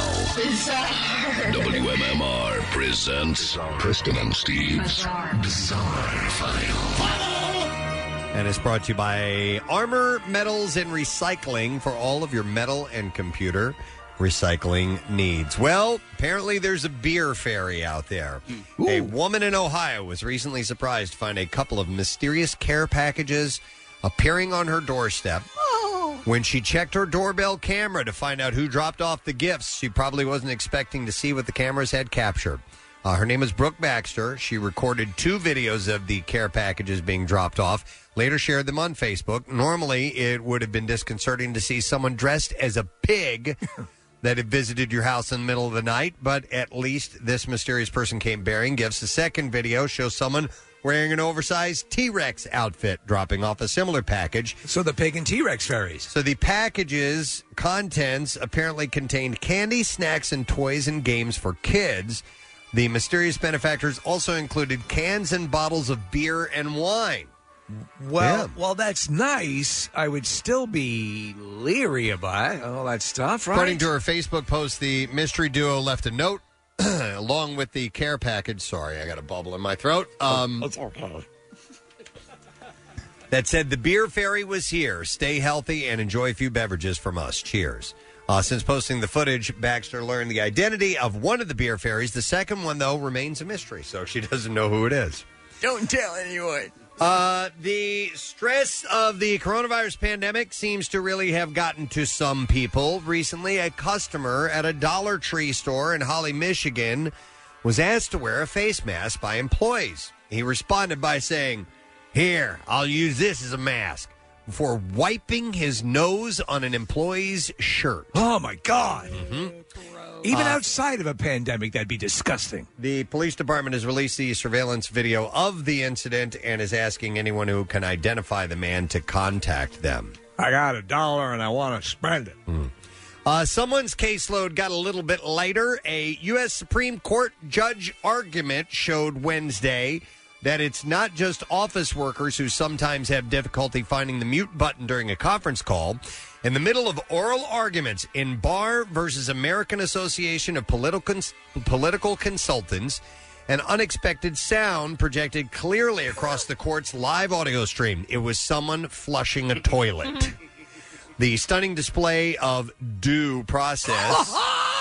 W M M R presents Preston and Steve's Bizarre, File. And it's brought to you by Armor Metals and Recycling for all of your metal and computer recycling needs. Well, apparently there's a beer fairy out there. Ooh. A woman in Ohio was recently surprised to find a couple of mysterious care packages appearing on her doorstep. Oh. When she checked her doorbell camera to find out who dropped off the gifts, she probably wasn't expecting to see what the cameras had captured. Uh, her name is Brooke Baxter. She recorded two videos of the care packages being dropped off, later shared them on Facebook. Normally, it would have been disconcerting to see someone dressed as a pig that had visited your house in the middle of the night, but at least this mysterious person came bearing gifts. The second video shows someone wearing an oversized T-Rex outfit dropping off a similar package. So the pig and T-Rex fairies. So the package's contents apparently contained candy, snacks, and toys and games for kids. The mysterious benefactors also included cans and bottles of beer and wine. Well, Yeah. well, that's nice. I would still be leery about all that stuff, right? According to her Facebook post, the mystery duo left a note along with the care package. Sorry, I got a bubble in my throat. Um, That's okay. That said, the beer fairy was here. Stay healthy and enjoy a few beverages from us. Cheers. Uh, since posting the footage, Baxter learned the identity of one of the beer fairies. The second one, though, remains a mystery, so she doesn't know who it is. Don't tell anyone. Uh, the stress of the coronavirus pandemic seems to really have gotten to some people. Recently, a customer at a Dollar Tree store in Holly, Michigan, was asked to wear a face mask by employees. He responded by saying, "Here, I'll use this as a mask," before wiping his nose on an employee's shirt. Oh, my God. Mm-hmm. Even Uh, outside of a pandemic, that'd be disgusting. The police department has released the surveillance video of the incident and is asking anyone who can identify the man to contact them. I got a dollar and I want to spend it. Mm. Uh, someone's caseload got a little bit lighter. A U S Supreme Court judge argument showed Wednesday that it's not just office workers who sometimes have difficulty finding the mute button during a conference call. In the middle of oral arguments in Barr versus American Association of Political, Cons- Political Consultants, an unexpected sound projected clearly across the court's live audio stream. It was someone flushing a toilet. The stunning display of due process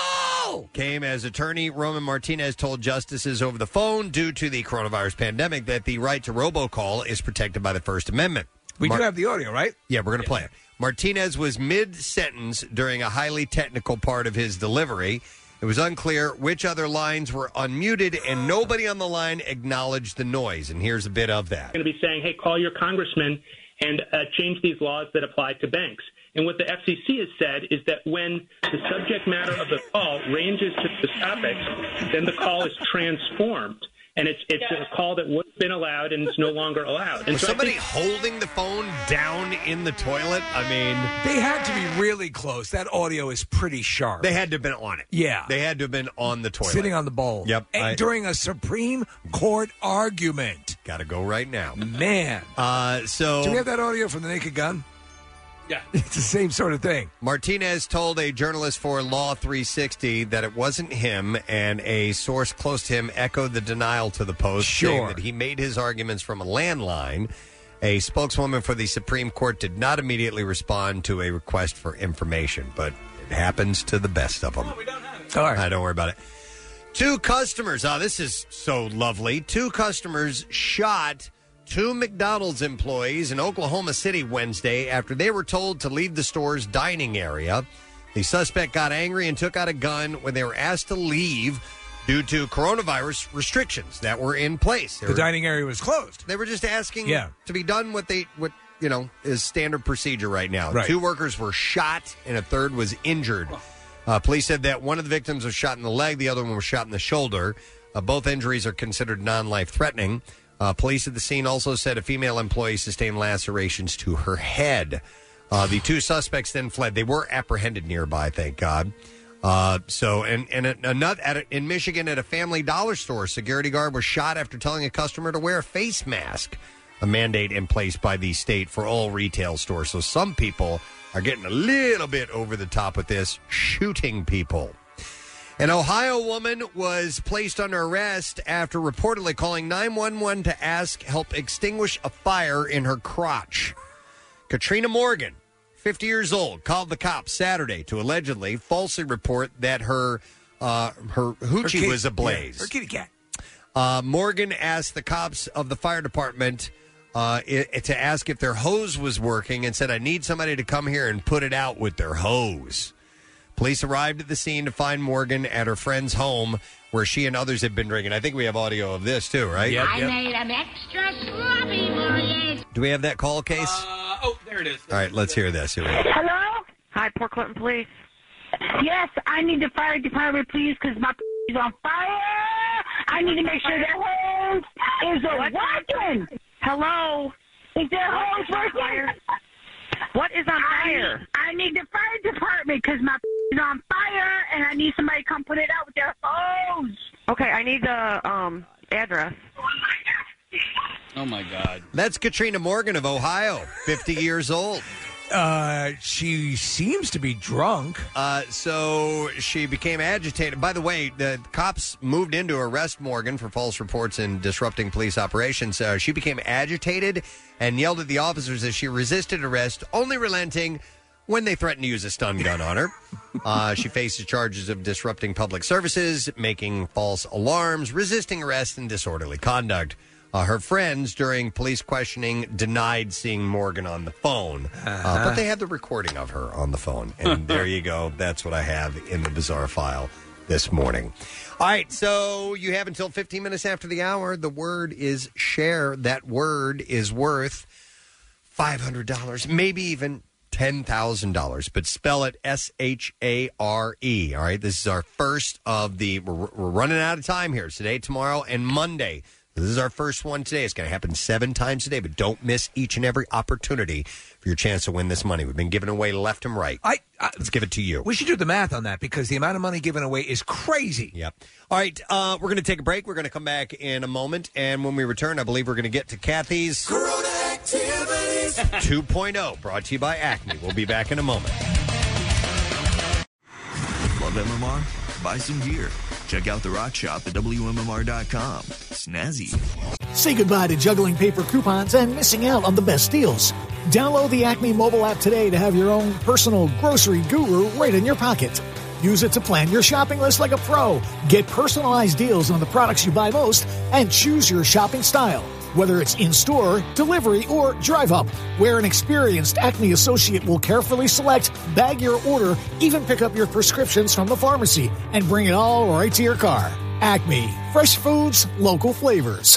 came as attorney Roman Martinez told justices over the phone, due to the coronavirus pandemic, that the right to robocall is protected by the First Amendment. We Mar- do have the audio, right? Yeah, we're going to play it. Martinez was mid-sentence during a highly technical part of his delivery. It was unclear which other lines were unmuted, and nobody on the line acknowledged the noise. And here's a bit of that. Going to be saying, hey, call your congressman and uh, change these laws that apply to banks. And what the F C C has said is that when the subject matter of the call ranges to the topic, then the call is transformed. And it's it's a call that would have been allowed and it's no longer allowed. And Was so I somebody think- holding the phone down in the toilet? I mean, They had to be really close. That audio is pretty sharp. they had to have been on it. Yeah. They had to have been on the toilet. Sitting on the bowl. Yep. And I- during a Supreme Court argument. Got to go right now. Man. Uh, so Do we have that audio from the Naked Gun? Yeah. It's the same sort of thing. Martinez told a journalist for Law three sixty that it wasn't him, and a source close to him echoed the denial to the Post, saying Sure. that he made his arguments from a landline. A spokeswoman for the Supreme Court did not immediately respond to a request for information, but it happens to the best of them. All right. Uh, don't worry about it. Two customers, oh, this is so lovely. Two customers shot two McDonald's employees in Oklahoma City Wednesday after they were told to leave the store's dining area. The suspect got angry and took out a gun when they were asked to leave due to coronavirus restrictions that were in place. They The were, dining area was closed. they were just asking Yeah. to be done what they what you know is standard procedure right now. Right. Two workers were shot and a third was injured. Uh, police said that one of the victims was shot in the leg, the other one was shot in the shoulder. Uh, both injuries are considered non-life threatening. Uh, police at the scene also said a female employee sustained lacerations to her head. Uh, the two suspects then fled. They were apprehended nearby, thank God. Uh, so, and, and another at a, in Michigan at a Family Dollar store, security guard was shot after telling a customer to wear a face mask, a mandate in place by the state for all retail stores. So some people are getting a little bit over the top with this, shooting people. An Ohio woman was placed under arrest after reportedly calling nine one one to ask help extinguish a fire in her crotch. Katrina Morgan, fifty years old, called the cops Saturday to allegedly falsely report that her uh, her hoochie Her kid- was ablaze. yeah, her kitty cat. Uh, Morgan asked the cops of the fire department uh, i- to ask if their hose was working and said, I need somebody to come here and put it out with their hose. Police arrived at the scene to find Morgan at her friend's home where she and others had been drinking. I think we have audio of this, too, right? I made them extra sloppy for you. Do we have that call case? Uh, oh, there it is. All right, let's hear this. Here we go. Hello? Hi, Port Clinton Police. Yes, I need the fire department, please, because my is on fire. I need to make sure that hose is working. Hello? Is that hose working? What is on fire? I, I need the fire department because my is on fire, and I need somebody to come put it out with their hose. Okay, I need the um address. Oh, my God. That's Katrina Morgan of Ohio, fifty years old. Uh, she seems to be drunk. Uh, so she became agitated. By the way, the cops moved in to arrest Morgan for false reports and disrupting police operations. Uh, she became agitated and yelled at the officers as she resisted arrest, only relenting when they threatened to use a stun gun on her. Uh, she faces charges of disrupting public services, making false alarms, resisting arrest, and disorderly conduct. Uh, her friends, during police questioning, denied seeing Morgan on the phone. Uh, but they had the recording of her on the phone. And there you go. That's what I have in the bizarre file this morning. All right, so you have until fifteen minutes after the hour. The word is share. That word is worth five hundred dollars, maybe even ten thousand dollars. But spell it S H A R E. All right, this is our first of the... We're, we're running out of time here. Today, tomorrow, and Monday. This is our first one today. It's going to happen seven times a day, but don't miss each and every opportunity for your chance to win this money. We've been giving away left and right. I, I Let's give it to you. We should do the math on that because the amount of money given away is crazy. Yep. All right, uh, we're going to take a break. We're going to come back in a moment, and when we return, I believe we're going to get to Kathy's Corona activities. two point oh, brought to you by Acme. We'll be back in a moment. Love M M R? Buy some gear. Check out the rock shop at W M M R dot com. Snazzy. Say goodbye to juggling paper coupons and missing out on the best deals. Download the Acme mobile app today to have your own personal grocery guru right in your pocket. Use it to plan your shopping list like a pro. Get personalized deals on the products you buy most and choose your shopping style. Whether it's in-store, delivery, or drive-up, where an experienced Acme associate will carefully select, bag your order, even pick up your prescriptions from the pharmacy, and bring it all right to your car. Acme. Fresh foods, local flavors.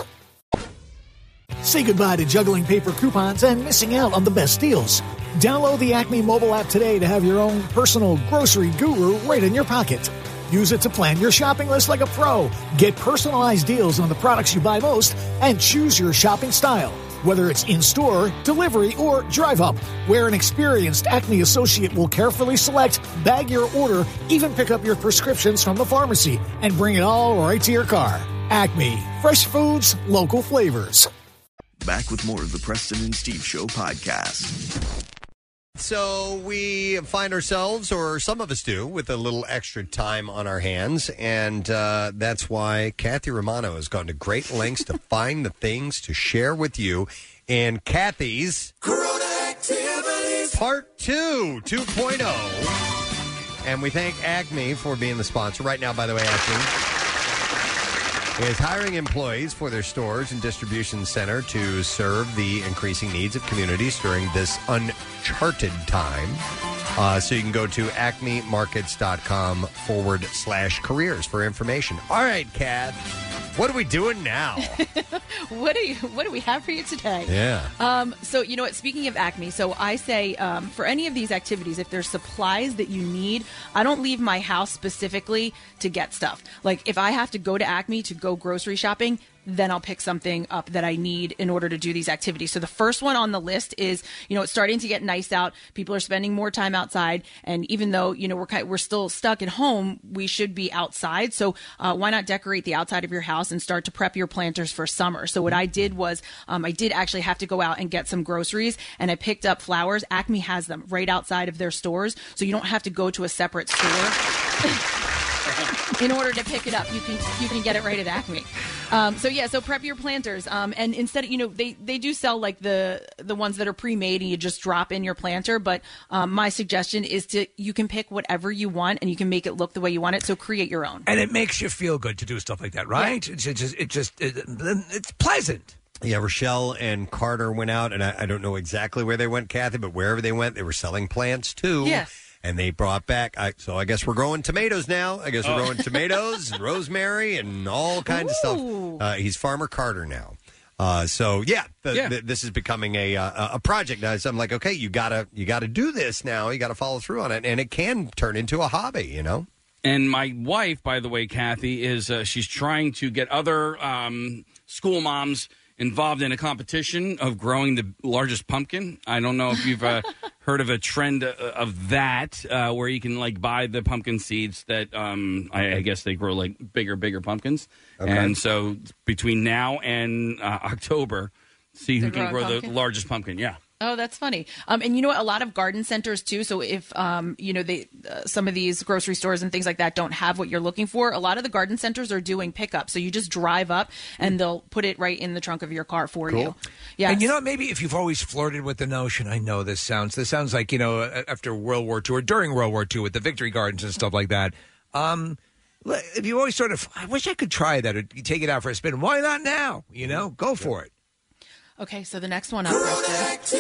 Say goodbye to juggling paper coupons and missing out on the best deals. Download the Acme mobile app today to have your own personal grocery guru right in your pocket. Use it to plan your shopping list like a pro. Get personalized deals on the products you buy most and choose your shopping style. Whether it's in-store, delivery, or drive-up, where an experienced Acme associate will carefully select, bag your order, even pick up your prescriptions from the pharmacy, and bring it all right to your car. Acme. Fresh foods, local flavors. Back with more of the Preston and Steve Show podcast. So we find ourselves, or some of us do, with a little extra time on our hands, and uh, that's why Kathy Romano has gone to great lengths to find the things to share with you in Kathy's Corona activities. Part two, two point oh. And we thank Acme for being the sponsor. Right now, by the way, Acme is hiring employees for their stores and distribution center to serve the increasing needs of communities during this uncharted time. Uh, so you can go to acmemarkets.com forward slash careers for information. All right, Kat, what are we doing now? what do you what do we have for you today? Yeah. Um, so you know what? Speaking of Acme, so I say um, for any of these activities, if there's supplies that you need, I don't leave my house specifically to get stuff. Like if I have to go to Acme to go grocery shopping, then I'll pick something up that I need in order to do these activities. So the first one on the list is, you know, it's starting to get nice out. People are spending more time outside. And even though, you know, we're kind we're still stuck at home, we should be outside. So uh, why not decorate the outside of your house and start to prep your planters for summer? So what I did was um, I did actually have to go out and get some groceries, and I picked up flowers. Acme has them right outside of their stores, so you don't have to go to a separate store. In order to pick it up, you can you can get it right at Acme. Um, so yeah, so prep your planters, um, and instead, you know, they, they do sell like the the ones that are pre-made, and you just drop in your planter. But um, my suggestion is to you can pick whatever you want, and you can make it look the way you want it. So create your own. And it makes you feel good to do stuff like that, right? Yeah. It's, it's just it just it, it's pleasant. Yeah, Rochelle and Carter went out, and I, I don't know exactly where they went, Kathy, but wherever they went, they were selling plants too. Yes. And they brought back, I, so I guess we're growing tomatoes now. I guess we're Oh. growing tomatoes and rosemary and all kinds of stuff. Uh, he's Farmer Carter now. Uh, so yeah, the, Yeah. The, this is becoming a uh, a project now. So I'm like, okay, you gotta you gotta do this now. You gotta follow through on it, and it can turn into a hobby. You know. And my wife, by the way, Kathy, is uh, she's trying to get other um, school moms involved in a competition of growing the largest pumpkin. I don't know if you've uh, heard of a trend uh, of that, uh, where you can like buy the pumpkin seeds that um, I, I guess they grow like bigger, bigger pumpkins. Okay. And so between now and uh, October, see who They're can grow growing the pumpkin? largest pumpkin. Yeah. Oh, that's funny. Um, and you know what? A lot of garden centers too. So if um, you know they uh, some of these grocery stores and things like that don't have what you're looking for, a lot of the garden centers are doing pickup. So you just drive up and they'll put it right in the trunk of your car for you. Yeah. And you know what? Maybe if you've always flirted with the notion, I know this sounds this sounds like, you know, after World War Two or during World War Two with the victory gardens and stuff like that. Um, if you always sort of, I wish I could try that or take it out for a spin. Why not now? You know, go for it. Okay, so the next one up, Preston.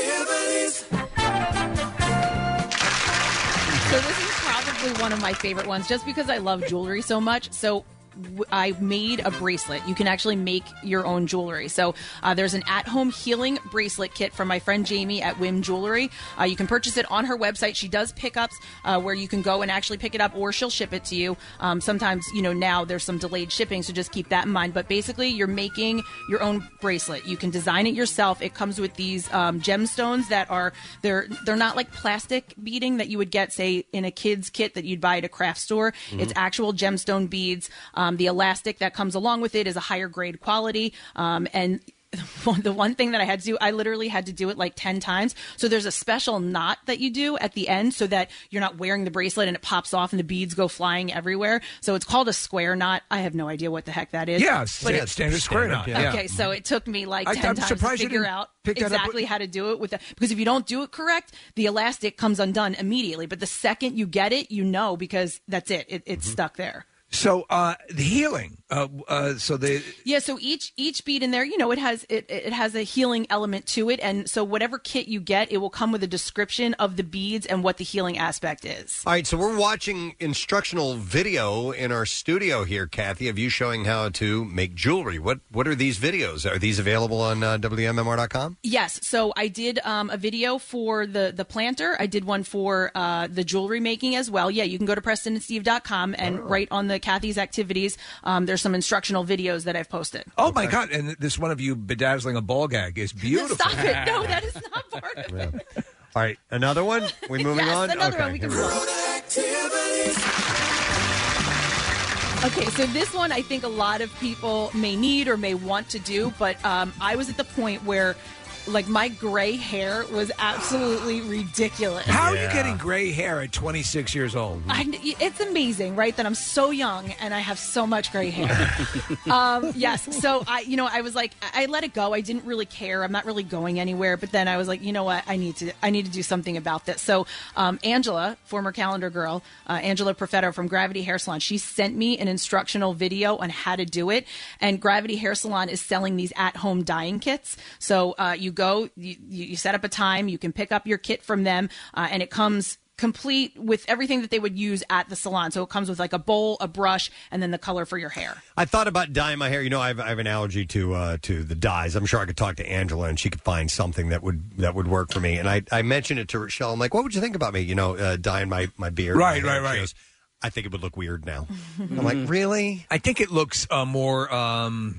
So this is probably one of my favorite ones, just because I love jewelry so much. So w- I made a bracelet. You can actually make your own jewelry. So uh, there's an at-home healing bracelet kit from my friend Jamie at Wim Jewelry. Uh, you can purchase it on her website. She does pickups uh, where you can go and actually pick it up, or she'll ship it to you. Um, sometimes, you know, now there's some delayed shipping, so just keep that in mind. But basically, you're making your own bracelet. You can design it yourself. It comes with these um, gemstones that are they're they're not like plastic beading that you would get, say, in a kid's kit that you'd buy at a craft store. Mhm. It's actual gemstone beads. Um, the elastic that comes along with it is a higher grade quality. Um, and the one thing that I had to do, I literally had to do it like ten times. So there's a special knot that you do at the end so that you're not wearing the bracelet and it pops off and the beads go flying everywhere. So it's called a square knot. I have no idea what the heck that is. Yeah, But sta- it- standard square knot. Yeah. Okay, so it took me like I- ten I'm times surprised to you figure didn't out pick that up exactly how to do it with the, because if you don't do it correct, the elastic comes undone immediately. But the second you get it, you know, because that's it. it it's stuck there. So uh, the healing. Uh, uh, so the Yeah, so each each bead in there, you know, it has it, it has a healing element to it, and so whatever kit you get, it will come with a description of the beads and what the healing aspect is. All right, so we're watching instructional video in our studio here, Kathy, of you showing how to make jewelry. What what are these videos? Are these available on uh, W M M R dot com? Yes, so I did um, a video for the the planter. I did one for uh, the jewelry making as well. Yeah, you can go to Preston and Steve dot com and right on the Kathy's activities, um, there's some instructional videos that I've posted. Oh my God! And this one of you bedazzling a ball gag is beautiful. Stop it! No, that is not part of it. All right, another one? We moving Yes, on? another okay, one we can here move go. on. Okay, so this one I think a lot of people may need or may want to do, but um, I was at the point where, like, my gray hair was absolutely ridiculous. How are you getting gray hair at twenty-six years old? I, it's amazing, right? That I'm so young and I have so much gray hair. um, yes. So I, you know, I was like, I let it go. I didn't really care. I'm not really going anywhere. But then I was like, you know what? I need to, I need to do something about this. So um, Angela, former calendar girl, uh, Angela Perfetto from Gravity Hair Salon, she sent me an instructional video on how to do it. And Gravity Hair Salon is selling these at-home dyeing kits. So uh, you go, you, you set up a time, you can pick up your kit from them, uh, and it comes complete with everything that they would use at the salon. So it comes with like a bowl, a brush, and then the color for your hair. I thought about dyeing my hair. You know, I have, I have an allergy to uh, to the dyes. I'm sure I could talk to Angela and she could find something that would that would work for me. And I, I mentioned it to Rochelle. I'm like, what would you think about me, you know, uh, dyeing my, my beard? Right, my hair? right, right. She goes, I think it would look weird now. I'm like, really? I think it looks uh, more. Um,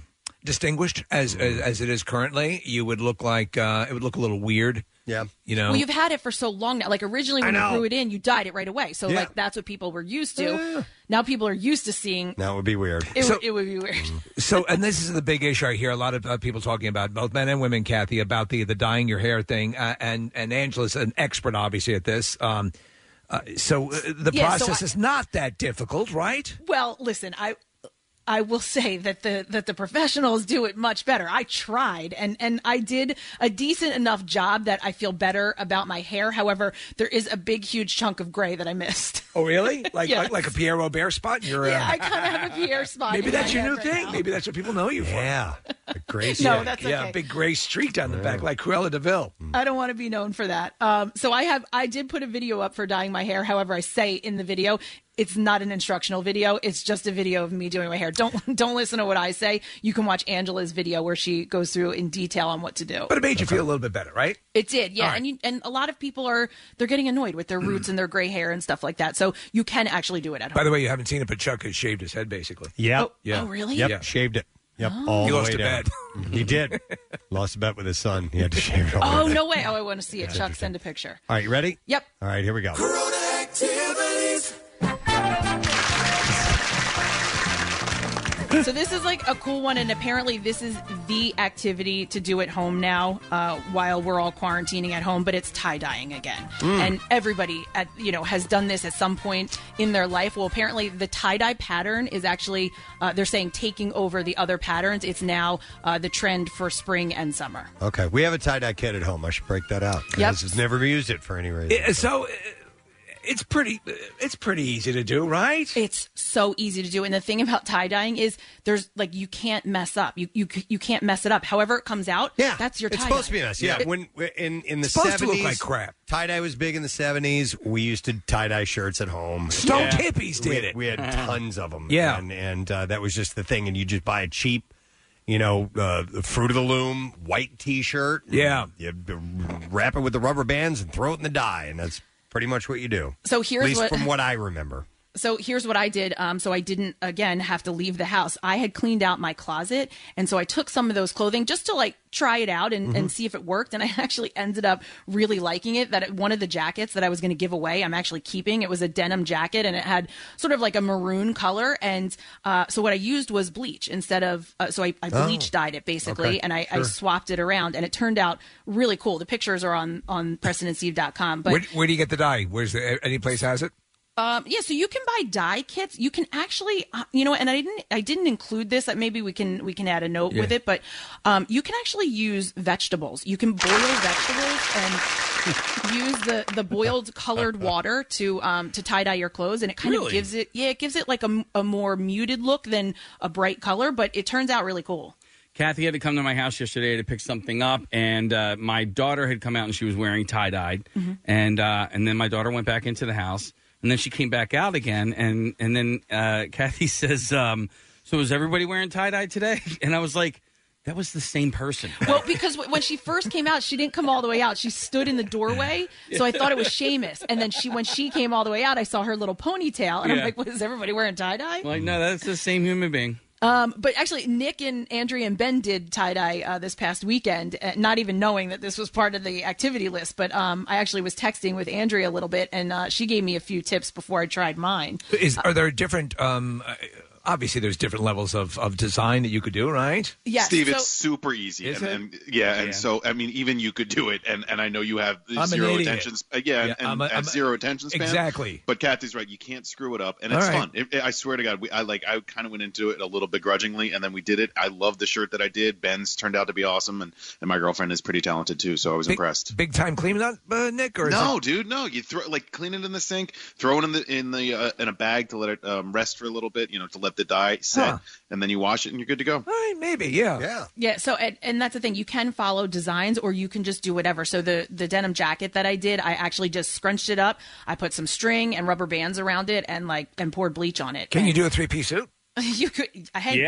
distinguished as as, as it is currently, you would look like uh, it would look a little weird. Yeah, you know. Well, you've had it for so long now. Like originally, when you grew it in, you dyed it right away. So Yeah. like that's what people were used to. Now people are used to seeing. That would be weird. It, would, it would be weird. So, and this is the big issue I hear a lot of uh, people talking about, both men and women, Kathy, about the the dyeing your hair thing. Uh, and and Angela's an expert, obviously, at this. Um, uh, so uh, the Yeah, so process I- is not that difficult, right? Well, listen, I I will say that the that the professionals do it much better. I tried and and I did a decent enough job that I feel better about my hair. However, there is a big huge chunk of gray that I missed. Oh, really? Like Yes. like, like a Pierre Robert spot? in Your, Yeah, uh, I kind of have a Pierre spot. Maybe in that's my your new head right thing. now. Maybe that's what people know you for. Yeah, a gray No, streak. that's Yeah, okay. a big gray streak down the back, like Cruella de Vil. I don't want to be known for that. Um, so I have I did put a video up for dyeing my hair. However, I say in the video, it's not an instructional video. It's just a video of me doing my hair. Don't don't listen to what I say. You can watch Angela's video where she goes through in detail on what to do. But it made you feel a little bit better, right? It did, yeah. All right. And you, and a lot of people are they're getting annoyed with their roots and their gray hair and stuff like that. So you can actually do it at home. By the way, you haven't seen it, but Chuck has shaved his head, basically. Yep. Oh, Yeah. oh, really? Yep. Yeah. Shaved it. Yep. Oh. All He the lost way a down. bet. He did. Lost a bet with his son. He had to shave it all. Oh the way no down. way! Oh, I want to see it. Chuck, send a picture. All right, you ready? Yep. All right, here we go. Activities. So this is like a cool one, and apparently this is the activity to do at home now uh, while we're all quarantining at home. But it's tie dyeing again, Mm. and everybody at you know has done this at some point in their life. Well, apparently the tie dye pattern is actually uh, they're saying taking over the other patterns. It's now uh, the trend for spring and summer. Okay, we have a tie-dye kit at home. I should break that out. Yep. I've never used it for any reason. Yeah, so uh, it's pretty it's pretty easy to do, right? It's so easy to do, and the thing about tie dyeing is there's like you can't mess up. You you you can't mess it up. However it comes out, yeah, that's your tie. It's supposed to be a mess. Yeah, It- when in in the It's supposed to seventies, look like crap. Tie dye was big in the seventies. We used to tie dye shirts at home. Stone Yeah. hippies We did had- it. We had tons of them. Yeah. and and uh, that was just the thing. And you just buy a cheap, you know, uh, Fruit of the Loom white T-shirt. Yeah. you wrap it with the rubber bands and throw it in the dye, and that's pretty much what you do. So here's at least what- from what I remember. So here's what I did. Um, so I didn't, again, have to leave the house. I had cleaned out my closet. And so I took some of those clothing just to like try it out and, Mm-hmm. and see if it worked. And I actually ended up really liking it. That one of the jackets that I was going to give away, I'm actually keeping. It was a denim jacket and it had sort of like a maroon color. And uh, so what I used was bleach instead of, uh, so I, I Oh. bleach dyed it basically. Okay, And I, I sure. swapped it around and it turned out really cool. The pictures are on, on preston and steve dot com. But where, where do you get the dye? Where's the any place has it? Um, yeah, so you can buy dye kits. You can actually, uh, you know, and I didn't, I didn't include this. That maybe we can, we can add a note Yeah. with it. But um, you can actually use vegetables. You can boil vegetables and use the the boiled colored water to um to tie dye your clothes, and it kind Really? of gives it, yeah, it gives it like a, a more muted look than a bright color, but it turns out really cool. Kathy had to come to my house yesterday to pick something up, and uh, my daughter had come out and she was wearing tie dyed, Mhm. and uh, and then my daughter went back into the house, and then she came back out again, and and then uh, Kathy says, um, "So is everybody wearing tie dye today?" And I was like, "That was the same person." Well, because w- when she first came out, she didn't come all the way out. She stood in the doorway, so I thought it was Seamus. And then she, when she came all the way out, I saw her little ponytail, and I'm Yeah. like, "What is everybody wearing tie dye?" Like, no, that's the same human being. Um, but actually, Nick and Andrea and Ben did tie dye uh, this past weekend, uh, not even knowing that this was part of the activity list. But um, I actually was texting with Andrea a little bit, and uh, she gave me a few tips before I tried mine. Is are there different? Um, uh, obviously, there's different levels of, of design that you could do, right? Yes, Steve, so- it's super easy. Is and, it? and yeah, and Yeah. so I mean, even you could do it, and, and I know you have I'm an zero idiot. attention. sp- Yeah, Yeah, and, I'm a- and I'm a- zero attention span. Exactly. But Kathy's right. You can't screw it up, and All it's right. fun. It, it- I swear to God, we, I like. I kind of went into it a little begrudgingly, and then we did it. I love the shirt that I did. Ben's turned out to be awesome, and, and my girlfriend is pretty talented too. So I was Big, impressed. big time cleaning up, uh, Nick, or is No, it- dude, no. You throw like clean it in the sink, throw it in the in the uh, in a bag to let it um, rest for a little bit. You know, to let the dye set, Huh. and then you wash it, and you're good to go. All right, maybe, yeah, yeah. Yeah, so and, and that's the thing. You can follow designs, or you can just do whatever. So the the denim jacket that I did, I actually just scrunched it up. I put some string and rubber bands around it, and like and poured bleach on it. Can you do a three piece suit? You could. I had, Yeah.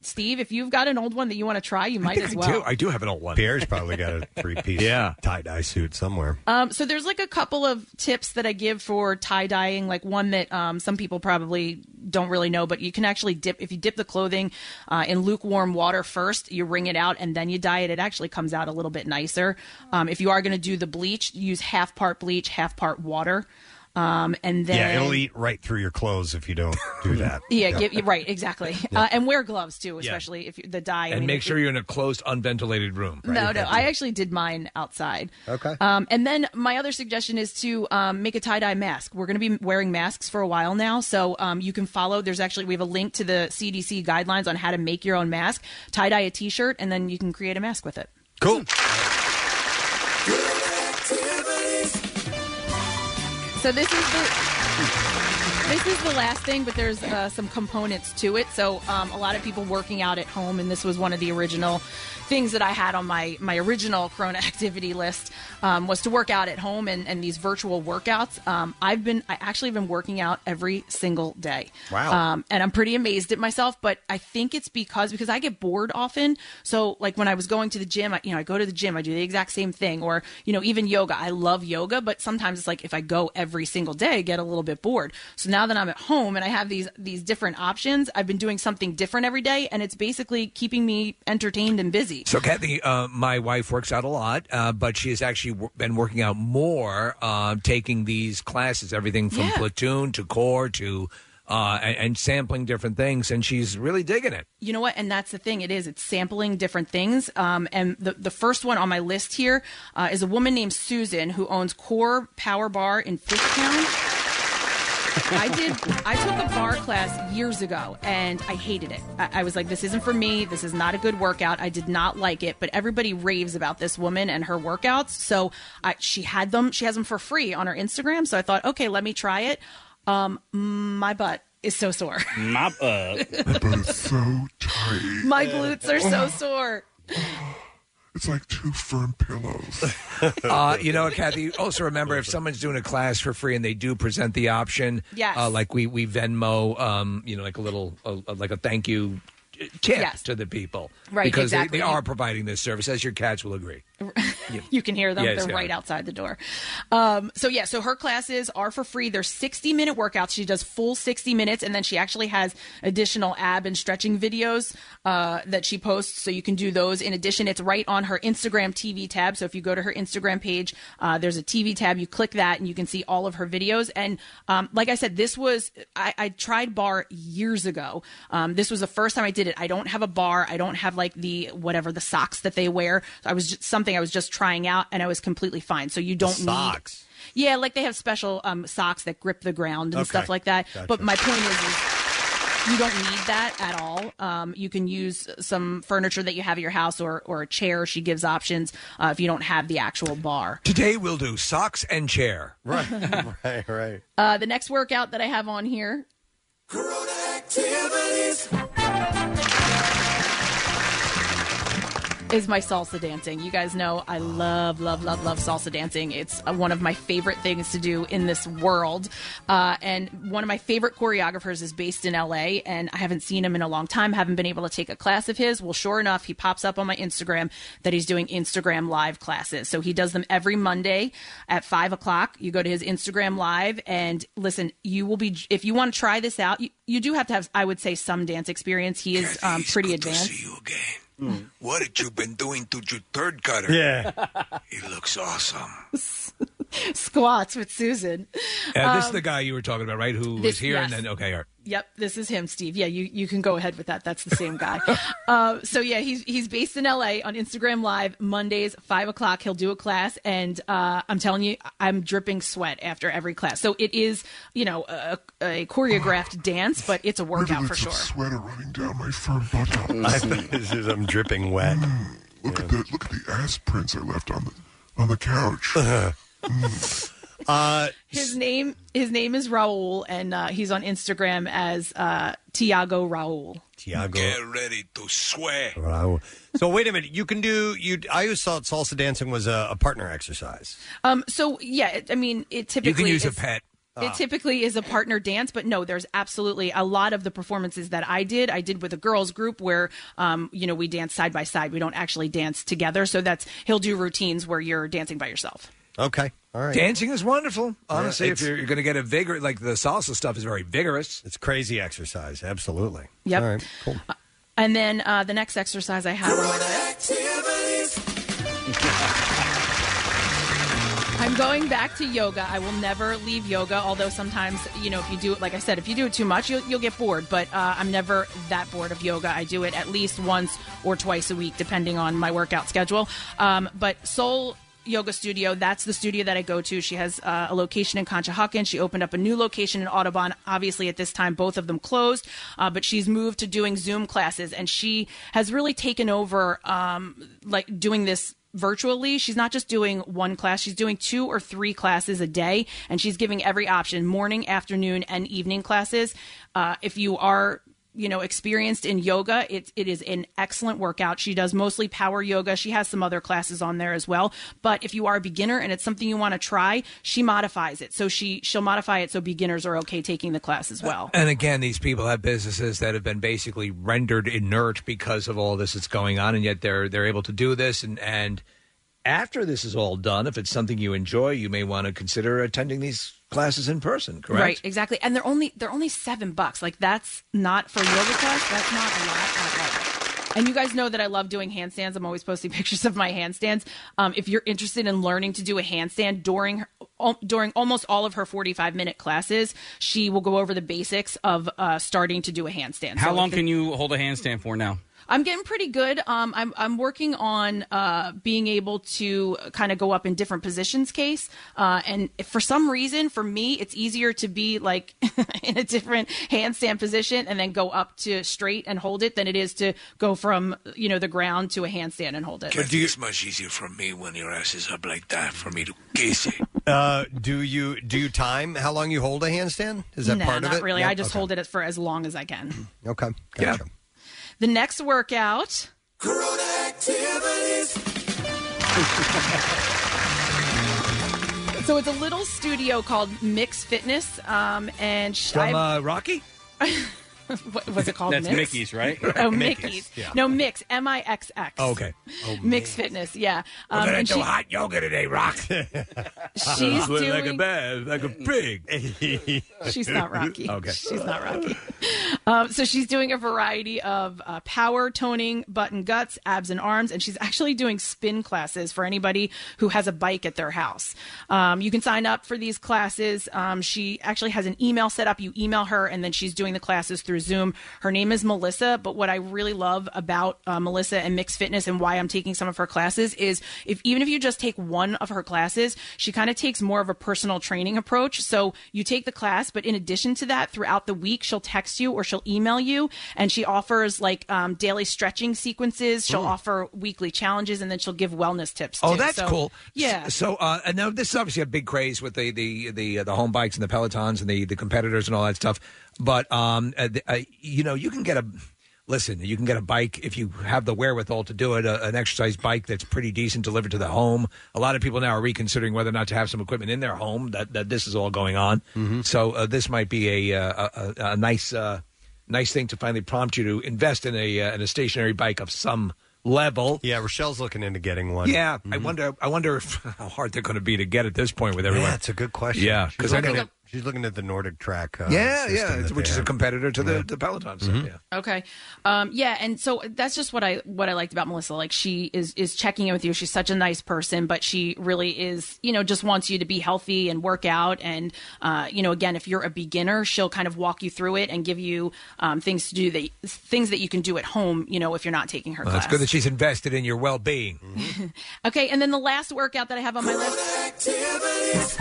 Steve, if you've got an old one that you want to try, you might as well. I do. I do have an old one. Pierre's probably got a three-piece Yeah. tie-dye suit somewhere. Um, so there's like a couple of tips that I give for tie dyeing, like one that um, some people probably don't really know, but you can actually dip, if you dip the clothing uh, in lukewarm water first, you wring it out and then you dye it, it actually comes out a little bit nicer. Um, if you are going to do the bleach, use half part bleach, half part water. Um, and then Yeah, it'll eat right through your clothes if you don't do that. Yeah, give, right, exactly. Yeah. Uh, and wear gloves too, especially if you, the dye. I And mean, make it- sure you're in a closed, unventilated room. Right? No, no. I actually did mine outside. Okay. Um, and then my other suggestion is to um, make a tie-dye mask. We're going to be wearing masks for a while now, so um, you can follow. There's actually, we have a link to the C D C guidelines on how to make your own mask. Tie-dye a T-shirt, and then you can create a mask with it. Cool. So this is the... This is the last thing, but there's uh, some components to it. So um, a lot of people working out at home, and this was one of the original things that I had on my, my original Corona activity list, um, was to work out at home and, and these virtual workouts. Um, I've been, I actually been working out every single day. Wow. Um, and I'm pretty amazed at myself, but I think it's because, because I get bored often. So like when I was going to the gym, I, you know, I go to the gym, I do the exact same thing, or, you know, even yoga. I love yoga, but sometimes it's like if I go every single day, I get a little bit bored. So now that I'm at home and I have these, these different options, I've been doing something different every day, and it's basically keeping me entertained and busy. So, Kathy, uh, my wife works out a lot, uh, but she has actually w- been working out more, uh, taking these classes, everything from Yeah. platoon to core to uh, and, and sampling different things, and she's really digging it. You know what? And that's the thing. It is. It's sampling different things. Um, and the, the first one on my list here uh, is a woman named Susan who owns Core Power Bar in Fishtown. I did. I took a bar class years ago, and I hated it. I, I was like, "This isn't for me. This is not a good workout." I did not like it, but everybody raves about this woman and her workouts. So I, she had them. She has them for free on her Instagram. So I thought, okay, let me try it. Um, my butt is so sore. My butt. My butt is so tight. My glutes are so sore. It's like two firm pillows. uh, you know, Kathy, also remember if someone's doing a class for free and they do present the option, Yes. uh, like we, we Venmo, um, you know, like a little, uh, like a thank you tip Yes. to the people. Right, Because exactly. they, they are providing this service, as your cats will agree. You can hear them. Yes, They're yeah. right outside the door. Um, so, yeah, so her classes are for free. They're sixty-minute workouts. She does full sixty minutes, and then she actually has additional ab and stretching videos uh, that she posts, so you can do those. In addition, it's right on her Instagram T V tab. So if you go to her Instagram page, uh, there's a T V tab. You click that, and you can see all of her videos. And um, like I said, this was – I tried bar years ago. Um, this was the first time I did it. I don't have a bar. I don't have, like, the – whatever, the socks that they wear. So I was just, something I was just trying out, and I was completely fine. So you don't socks? need, yeah, like they have special um, socks that grip the ground and Okay. stuff like that. Gotcha. But my point is, is you don't need that at all. Um, you can use some furniture that you have at your house or or a chair. She gives options uh, if you don't have the actual bar. Today we'll do socks and chair. Right, right, right. Uh, the next workout that I have on here. Is my salsa dancing. You guys know I love, love, love, love salsa dancing. It's uh, one of my favorite things to do in this world. Uh, and one of my favorite choreographers is based in L A, and I haven't seen him in a long time, haven't been able to take a class of his. Well, sure enough, he pops up on my Instagram that he's doing Instagram live classes. So he does them every Monday at five o'clock. You go to his Instagram live, and listen, you will be, if you want to try this out, you, you do have to have, I would say, some dance experience. He is um, pretty advanced. What have you been doing to your third cutter? Yeah. It looks awesome. Squats with Susan. Uh, this is Um, the guy you were talking about, right? Who this- was here and yes. then, okay, all right. Yep, this is him, Steve. Yeah, you, you can go ahead with that. That's the same guy. uh, so yeah, he's he's based in L A on Instagram Live Mondays five o'clock. He'll do a class, and uh, I'm telling you, I'm dripping sweat after every class. So it is, you know, a, a choreographed dance, but it's a workout for Rivulets sure. of sweat are running down my firm buttocks. I, this is, I'm dripping wet. Look at that! Look at the ass prints I left on the on the couch. Mm. Uh, His name his name is Raul, and uh, he's on Instagram as uh, Tiago Raul. Tiago. Get ready to sweat. Wow. So wait a minute. You can do you. I always thought salsa dancing was a, a partner exercise. Um. So yeah, it- I mean, it typically You can use a is- pet. It typically is a partner dance, but no, there's absolutely a lot of the performances that I did. I did with a girls group where, um, you know, we dance side by side. We don't actually dance together. So that's he'll do routines where you're dancing by yourself. Okay. All right. Dancing is wonderful. Honestly, Yeah, if you're, you're going to get a vigor, like the salsa stuff is very vigorous. It's crazy exercise. Absolutely. Yep. All right. Cool. And then uh, the next exercise I have on my list. I'm going back to yoga. I will never leave yoga, although sometimes, you know, if you do it, like I said, if you do it too much, you'll, you'll get bored. But uh, I'm never that bored of yoga. I do it at least once or twice a week, depending on my workout schedule. Um, but Soul Yoga Studio, that's the studio that I go to. She has uh, a location in Conshohocken. She opened up a new location in Audubon. Obviously, at this time, both of them closed, uh, but she's moved to doing Zoom classes, and she has really taken over, um, like, doing this virtually. She's not just doing one class, she's doing two or three classes a day, and she's giving every option, morning, afternoon, and evening classes. Uh, if you are, you know, experienced in yoga, it, it is an excellent workout. She does mostly power yoga. She has some other classes on there as well. But if you are a beginner and it's something you want to try, she modifies it. So she, she'll modify it so beginners are okay taking the class as well. And again, these people have businesses that have been basically rendered inert because of all this that's going on, and yet they're they're able to do this. And, and after this is all done, if it's something you enjoy, you may want to consider attending these classes in person, correct? Right, exactly. And they're only they're only seven bucks. Like, that's not for a yoga class. That's not a lot at all. And you guys know that I love doing handstands. I'm always posting pictures of my handstands. Um, if you're interested in learning to do a handstand during her, during almost all of her forty-five minute classes, she will go over the basics of uh, starting to do a handstand. How So long if it- can you hold a handstand for now? I'm getting pretty good. Um, I'm I'm working on uh, being able to kind of go up in different positions, case. Uh, and if for some reason, for me, it's easier to be like in a different handstand position and then go up to straight and hold it than it is to go from, you know, the ground to a handstand and hold it. It's much easier for me when your ass is up like that for me to kiss it. Uh, do you do you time how long you hold a handstand? Is that nah, part not of it? really. Yeah? I just Okay. hold it for as long as I can. Okay. Gotcha. The next workout. So it's a little studio called Mix Fitness, um, and sh- From I've- uh, Rocky? what was it called? That's Mix? Mickey's, right? Oh, Mickey's, Mickey's. yeah. No, Mix. M I X X. Oh, okay. Mix Fitness. Yeah. We're Um, gonna and do she- hot yoga today, Rock. She's Look like a doing- bad, like a pig. She's not Rocky. Okay. She's not Rocky. Um, so she's doing a variety of uh, power, toning, butt and guts, abs and arms, and she's actually doing spin classes for anybody who has a bike at their house. Um, you can sign up for these classes. Um, she actually has an email set up. You email her, and then she's doing the classes through Zoom. Her name is Melissa, but what I really love about uh, Melissa and Mix Fitness and why I'm taking some of her classes is if even if you just take one of her classes, she kind of takes more of a personal training approach. So you take the class, but in addition to that, throughout the week, she'll text you or she'll email you, and she offers like um, daily stretching sequences. She'll Ooh. offer weekly challenges, and then she'll give wellness tips. Oh, too. that's So, cool. Yeah. So, uh, and now this is obviously a big craze with the the the, uh, the home bikes and the Pelotons and the, the competitors and all that stuff. But um, uh, the- uh, you know, you can get a listen. You can get a bike if you have the wherewithal to do it. A, an exercise bike that's pretty decent delivered to the home. A lot of people now are reconsidering whether or not to have some equipment in their home. That that this is all going on. So uh, this might be a a, a, a nice uh, nice thing to finally prompt you to invest in a uh, in a stationary bike of some level. Yeah, Rochelle's looking into getting one. Yeah, I Mhm. wonder. I wonder if, how hard they're going to be to get at this point with everyone. Yeah, it's a good question. Yeah, she's because looking, at, she's looking at the Nordic Track. Uh, yeah, system yeah, that which they is a have. competitor to the Yeah. the Peloton. So, Mhm. yeah. Okay. Um, yeah, and so that's just what I what I liked about Melissa. Like, she is is checking in with you. She's such a nice person, but she really is, you know, just wants you to be healthy and work out. And uh, you know, again, if you're a beginner, she'll kind of walk you through it and give you um, things to do that things that you can do at home. You know, if you're not taking her Well, class. it's good that she's invested in your well being. Okay, and then the last workout that I have on my list.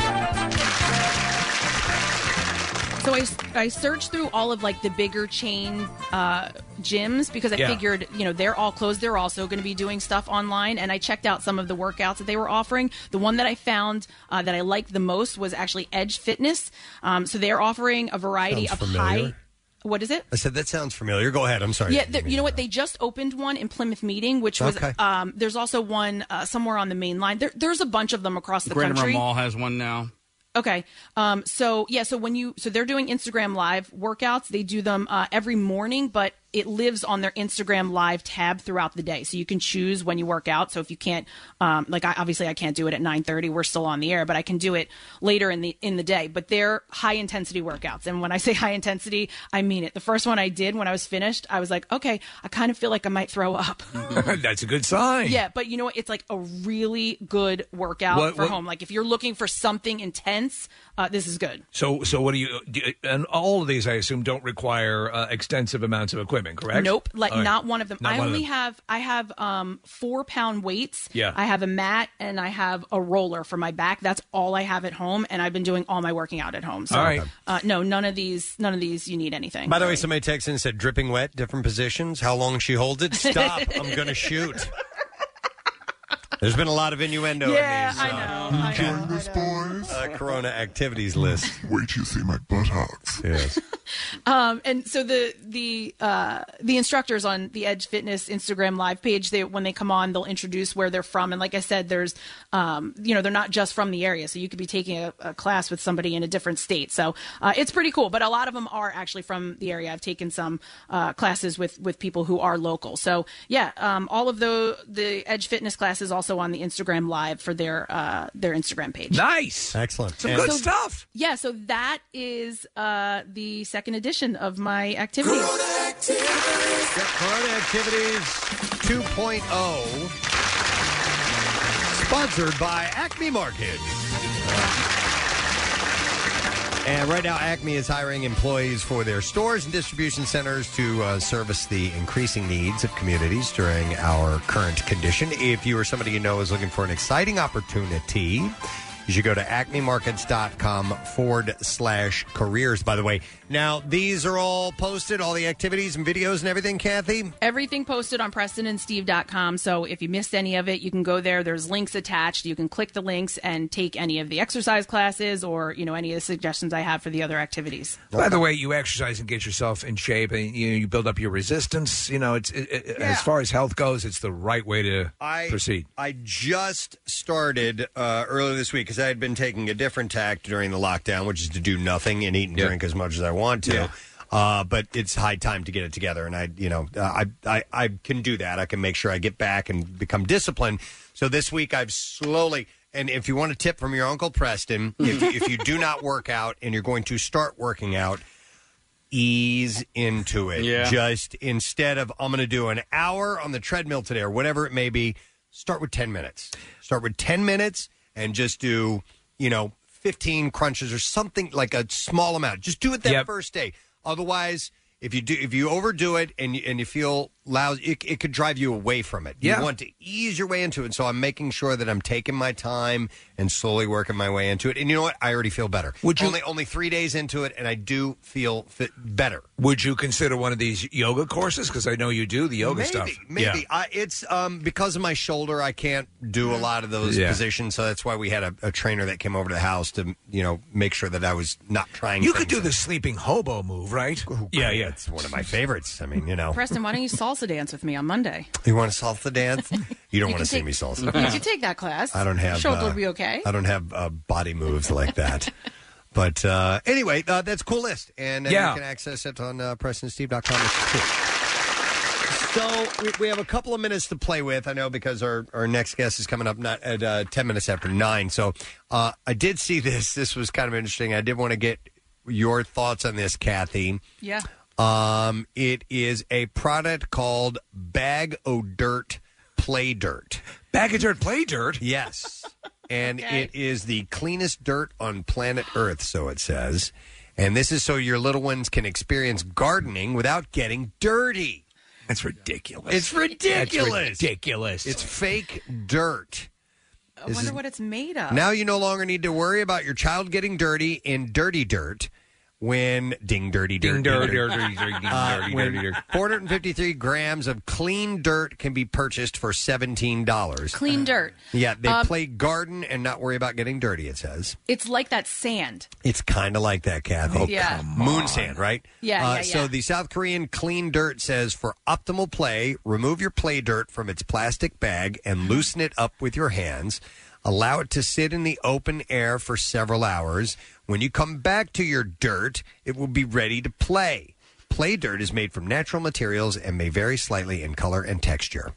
So I, I searched through all of like the bigger chain uh, gyms because I Yeah. figured, you know, they're all closed. They're also going to be doing stuff online. And I checked out some of the workouts that they were offering. The one that I found uh, that I liked the most was actually Edge Fitness. Um, so they're offering a variety Sounds of familiar. high. What is it? I said that sounds familiar. Go ahead. I'm sorry. Yeah, th- you know what? They just opened one in Plymouth Meeting, which was. Okay. Um, there's also one uh, somewhere on the main line. There, there's a bunch of them across the Greater country. Mall has one now. Okay. Um, so yeah, so when you, so they're doing Instagram Live workouts. They do them uh, every morning, but it lives on their Instagram Live tab throughout the day. So you can choose when you work out. So if you can't, um, like I, obviously I can't do it at nine thirty. We're still on the air, but I can do it later in the in the day. But they're high intensity workouts. And when I say high intensity, I mean it. The first one I did when I was finished, I was like, okay, I kind of feel like I might throw up. That's a good sign. Yeah, but you know what? It's like a really good workout What- for what- home. Like if you're looking for something intense, uh, this is good. So, so what do you? Do, and all of these, I assume, don't require uh, extensive amounts of equipment, correct? Nope, like All right. not one of them. Not I one of only them. have I have um four pound weights. Yeah. I have a mat and I have a roller for my back. That's all I have at home, and I've been doing all my working out at home. So, All right. uh, no, none of these, none of these, you need anything. By the way, somebody texted in and said dripping wet, different positions. How long she holds it? Stop! I'm going to shoot. There's been a lot of innuendo Yeah, in these. I know, I Enjoying this, boys? Uh, Corona activities list. Wait till you see my buttocks. Yes. Um, and so the the uh, the instructors on the Edge Fitness Instagram Live page, they when they come on, they'll introduce where they're from. And like I said, there's um, you know, they're not just from the area, so you could be taking a, a class with somebody in a different state. So uh, it's pretty cool. But a lot of them are actually from the area. I've taken some uh, classes with with people who are local. So yeah, um, all of the the Edge Fitness classes also on the Instagram Live for their uh, their Instagram page. Nice, excellent, some good So- stuff. Yeah, so that is uh, the second edition of my activities. Yep, Corona Activities two point oh, sponsored by Acme Market. And right now, Acme is hiring employees for their stores and distribution centers to uh, service the increasing needs of communities during our current condition. If you or somebody you know is looking for an exciting opportunity, you should go to acmemarkets.com forward slash careers. By the way, now these are all posted, all the activities and videos and everything, Kathy? Everything posted on preston and steve dot com. So if you missed any of it, you can go there. There's links attached. You can click the links and take any of the exercise classes or, you know, any of the suggestions I have for the other activities. By the way, you exercise and get yourself in shape, and you you build up your resistance. You know, it's it, it, as far as health goes, it's the right way to I, proceed. I just started uh, earlier this week because I had been taking a different tack during the lockdown, which is to do nothing and eat and drink as much as I want to. Yeah. Uh, but it's high time to get it together, and I, you know, uh, I, I, I can do that. I can make sure I get back and become disciplined. So this week I've slowly, and if you want a tip from your Uncle Preston, if, if you do not work out and you're going to start working out, ease into it. Yeah. Just instead of I'm going to do an hour on the treadmill today or whatever it may be, start with ten minutes. Start with ten minutes and just do, you know, fifteen crunches or something, like a small amount. Just do it that Yep. first day. Otherwise, if you do, if you overdo it and you, and you feel loud, it, it could drive you away from it. Yeah. You want to ease your way into it. So I'm making sure that I'm taking my time and slowly working my way into it. And you know what? I already feel better. Would you- only only three days into it, and I do feel fit better. Would you consider one of these yoga courses? Because I know you do the yoga maybe, stuff. Maybe Yeah. I, it's um, because of my shoulder. I can't do a lot of those Yeah. positions, so that's why we had a, a trainer that came over to the house to, you know, make sure that I was not trying. You could things do the sleeping hobo move, right? yeah, yeah, it's one of my favorites. I mean, you know, Preston, why don't you salsa dance with me on Monday? you want to salsa dance? You don't You want to can see take- me salsa. You can take that class. I don't have. Shoulder uh, will be okay. I don't have uh, body moves like that. But uh, anyway, uh, that's a cool list, and uh, Yeah. you can access it on uh, preston steve dot com. So we, we have a couple of minutes to play with. I know because our, our next guest is coming up not at uh, ten minutes after nine. So uh, I did see this. This was kind of interesting. I did want to get your thoughts on this, Kathy. Yeah. Um, it is a product called Bag O' Dirt Play Dirt. Bag of Dirt Play Dirt? Yes. And Okay. it is the cleanest dirt on planet Earth, so it says. And this is so your little ones can experience gardening without getting dirty. That's ridiculous. It's ridiculous. That's ridiculous. It's fake dirt. I This wonder is- what it's made of. Now you no longer need to worry about your child getting dirty in dirty dirt when ding dirty dirt Ding, dirty, dirty, dirty, dirty, Uh, dirty, when dirty, dirt. four hundred fifty-three grams of clean dirt can be purchased for seventeen dollars. Clean dirt. Yeah, they Um, play garden and not worry about getting dirty, it says. It's like that sand. It's kind of like that, Kathy. Oh, Yeah. come Moon sand, right? Yeah, Uh, yeah, So yeah. the South Korean Clean Dirt says for optimal play, remove your play dirt from its plastic bag and loosen it up with your hands. Allow it to sit in the open air for several hours. When you come back to your dirt, it will be ready to play. Play dirt is made from natural materials and may vary slightly in color and texture.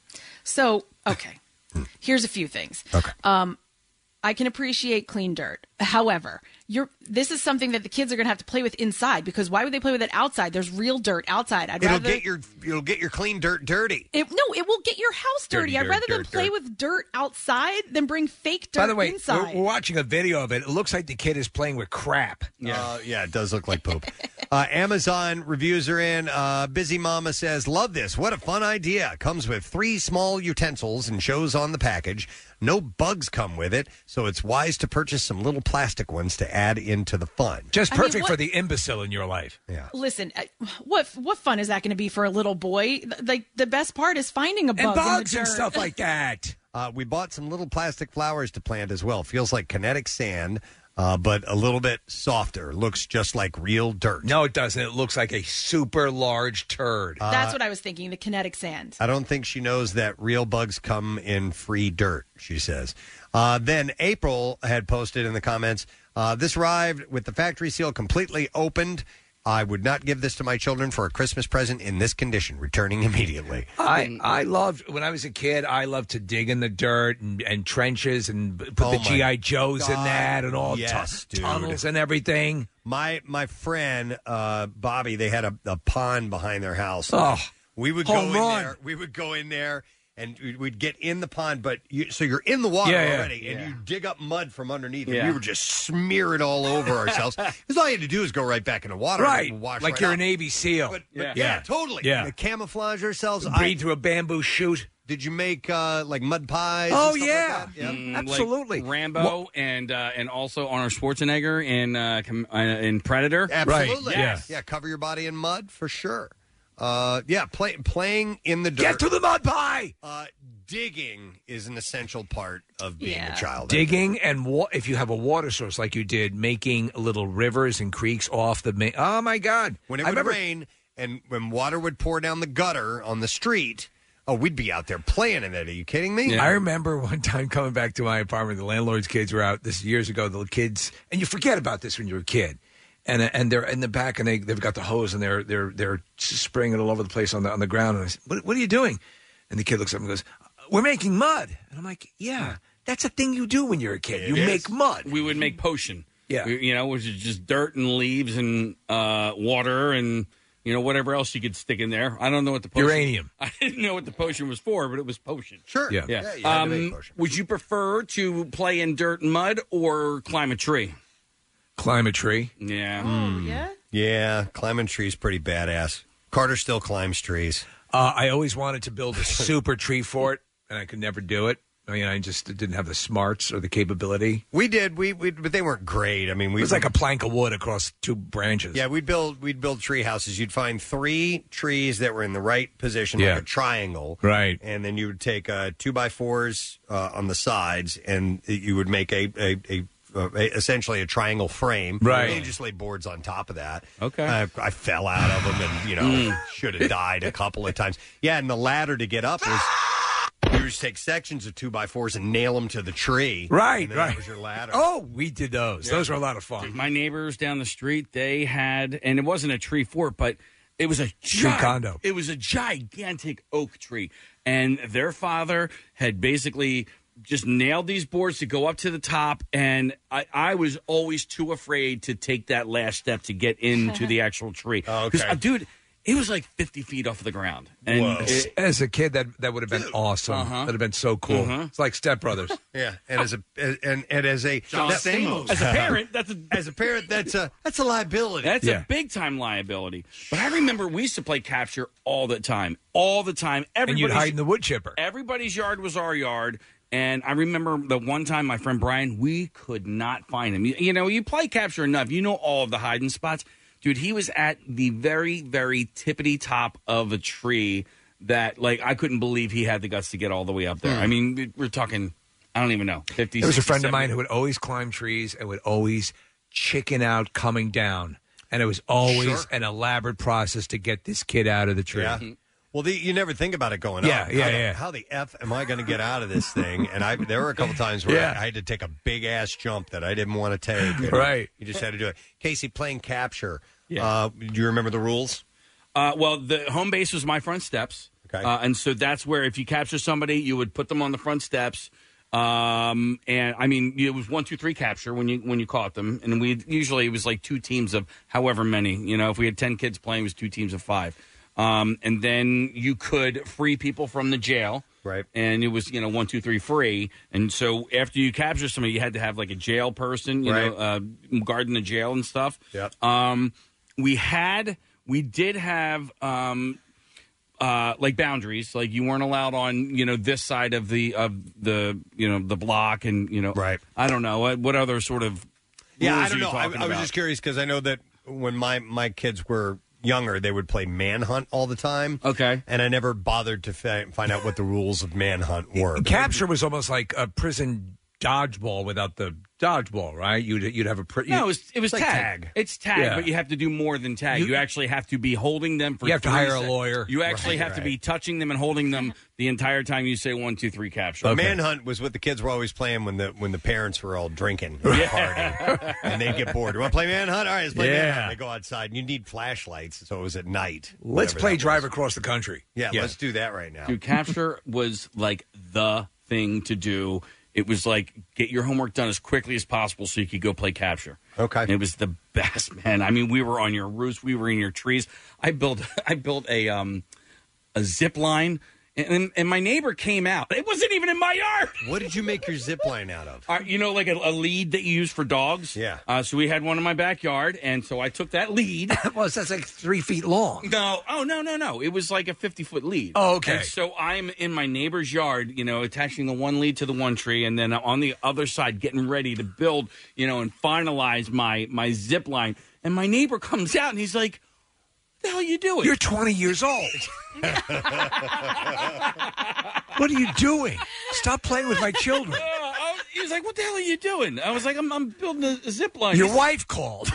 So, okay. Here's a few things. Okay. Um, I can appreciate clean dirt. However, you're this is something that the kids are going to have to play with inside, because why would they play with it outside? There's real dirt outside. I'd It'll rather get your it'll get your clean dirt dirty. it, no, it will get your house dirty. Dirty I'd dirt, rather them dirt, play dirt. with dirt outside than bring fake dirt By the way, inside. we're, we're watching a video of it. It looks like the kid is playing with crap. Yeah, uh, yeah, it does look like poop. uh, Amazon reviews are in. Uh, Busy Mama says, "Love this. What a fun idea! Comes with three small utensils and shows on the package. No bugs come with it, so it's wise to purchase some little plastic ones to add into the fun. Just I mean, perfect what- for the imbecile in your life. Yeah. Listen, uh, what what fun is that going to be for a little boy? Th- Like the best part is finding a bug And bugs in the and dirt. stuff like that. Uh, we bought some little plastic flowers to plant as well. Feels like kinetic sand, uh, but a little bit softer. Looks just like real dirt. No, it doesn't. It looks like a super large turd. That's what I was thinking. The kinetic sand. I don't think she knows that real bugs come in free dirt, she says. Uh, then April had posted in the comments, uh, this arrived with the factory seal completely opened. I would not give this to my children for a Christmas present in this condition, returning immediately. I, I loved, when I was a kid, I loved to dig in the dirt and, and trenches and b- put Oh, the my G I. Joes in God, that and all yes, tu- dude. tunnels and everything. My my friend uh, Bobby, they had a, a pond behind their house. Oh, we would home go in run. there. We would go in there, and we'd- we'd get in the pond. But you, so you're in the water Yeah, yeah. already, and you dig up mud from underneath, Yeah. and we would just smear it all over ourselves. Because all you had to do is go right back in the water, Right. and wash Like right you're out. a Navy SEAL. But, but Yeah. yeah. Yeah. totally. Yeah. To camouflage ourselves. Breathe I- through a bamboo chute. Did you make uh, like mud pies? Oh, and stuff yeah. like that? Mm, Absolutely. like Rambo and uh, and also Arnold Schwarzenegger in uh, com- uh, in Predator. Absolutely. Yes. Yeah, cover your body in mud for sure. Uh, yeah, play, playing in the dirt. Get to the mud pie. Uh, digging is an essential part of being Yeah. a child. Digging and wa- if you have a water source like you did, making little rivers and creeks off the main. Oh my God! When it I would remember- rain and when water would pour down the gutter on the street, oh, we'd be out there playing in it. Are you kidding me? I remember one time coming back to my apartment. The landlord's kids were out. This is years ago. The kids, and you forget about this when you're a kid, and and they're in the back and they they've got the hose and they're they're they're spraying it all over the place on the on the ground. And I said, "What what are you doing?" And the kid looks up and goes, "We're making mud." And I'm like, "Yeah, that's a thing you do when you're a kid. It you is. make mud." We would make potion. Yeah. We- you know, which is just dirt and leaves and uh, water and you know whatever else you could stick in there. I don't know what the potion, Uranium. I didn't know what the potion was for, but it was potion. Sure. Yeah. Yeah. Yeah, you had to make um, potion. would you prefer to play in dirt and mud or climb a tree? Climb a tree. Yeah. Oh, yeah? Yeah, climbing trees pretty badass. Carter still climbs trees. Uh, I always wanted to build a super tree fort, and I could never do it. I mean, I just didn't have the smarts or the capability. We did, we, we but they weren't great. I mean, we It was like a plank of wood across two branches. Yeah, we'd build we'd build tree houses. You'd find three trees that were in the right position, Yeah. like a triangle, Right. And then you would take uh, two by fours uh, on the sides, and you would make a a, a, uh, a essentially a triangle frame. Right. And you just lay boards on top of that. Okay. I, I fell out of them, and you know Mm. should have died a couple of times. Yeah, and the ladder to get up was. You just take sections of two by fours and nail them to the tree. Right, and then right. That was your ladder. Oh, we did those. Yeah. Those were a lot of fun. My neighbors down the street, they had, and it wasn't a tree fort, but it was a Tree gi- condo. It was a gigantic oak tree, and their father had basically just nailed these boards to go up to the top, and I, I was always too afraid to take that last step to get into the actual tree. Oh, 'Cause, okay. uh, dude, it was like fifty feet off the ground. And Whoa. it- As a kid, that that would have been awesome. Uh-huh. That'd have been so cool. Uh-huh. It's like Step Brothers. Yeah, and as a and, and as a John that- Stamos. As a parent, that's a as a parent that's a that's a liability. That's Yeah. a big time liability. But I remember we used to play capture all the time, all the time. And you'd Everybody's- hide in the wood chipper. Everybody's yard was our yard. And I remember the one time my friend Brian, we could not find him. You, you know, you play capture enough, you know all of the hiding spots. Dude, he was at the very, very tippity top of a tree that, like, I couldn't believe he had the guts to get all the way up there. Hmm. I mean, we- we're talking, I don't even know, fifty, There was a sixty, friend of mine seventy. who would always climb trees and would always chicken out coming down. And it was always Sure. an elaborate process to get this kid out of the tree. Yeah. Well, the, you never think about it going Yeah, up. yeah, how the, yeah. How the F am I going to get out of this thing? And I there were a couple times where Yeah. I, I had to take a big-ass jump that I didn't want to take. And Right. You just had to do it. Casey, playing capture. Yeah. Uh, do you remember the rules? Uh, well, the home base was my front steps. Okay. Uh, and so that's where if you capture somebody, you would put them on the front steps. Um, and I mean, it was one, two, three capture when you when you caught them. And we usually it was like two teams of however many. You know, if we had ten kids playing, it was two teams of five. Um, and then you could free people from the jail. Right. And it was, you know, one, two, three, free. And so after you capture somebody, you had to have like a jail person, you know, uh, guarding the jail and stuff. Yep. Um, we had, we did have, um, uh, like boundaries, like you weren't allowed on, you know, this side of the, of the, you know, the block and, you know, right. I don't know what, what other sort of, Yeah, rules I don't are you know. I, talking I was about? just curious because I know that when my, my kids were younger, they would play Manhunt all the time. Okay. And I never bothered to fi- find out what the rules of Manhunt were. But Capture was almost like a prison dodgeball without the dodgeball, right? You'd you'd have a pri- No, it was, it was like tag. It's tag, Yeah. but you have to do more than tag. You- You, actually have to be holding them for You have to three hire a sec- lawyer. You actually Right, have to right. be touching them and holding them the entire time you say one, two, three, capture. But Manhunt was what the kids were always playing when the when the parents were all drinking at a party. And they'd get bored. You want to play Manhunt? All right, let's play Yeah. Manhunt. They go outside. And you need flashlights, so it was at night. Let's whatever play that was. Drive Across the Country. Yeah, let's do that right now. Dude, capture was like the thing to do. It was like get your homework done as quickly as possible so you could go play capture. Okay. It was the best, man. I mean, we were on your roofs, we were in your trees. I built I built a um a zip line and, and my neighbor came out. It wasn't even in my yard. What did you make your zip line out of? Uh, you know, like a, a lead that you use for dogs. Yeah. Uh, so we had one in my backyard, and so I took that lead. well, that's like three feet long. No, oh no, no, no! It was like a fifty-foot lead. Oh, okay. And so I'm in my neighbor's yard, you know, attaching the one lead to the one tree, and then on the other side, getting ready to build, you know, and finalize my my zip line. And my neighbor comes out, and he's like, "What the hell are you doing? You're twenty years old. What are you doing? Stop playing with my children." Uh, I was- he was like, "What the hell are you doing?" I was like, "I'm, I'm building a, a zip line." Your He's- wife called.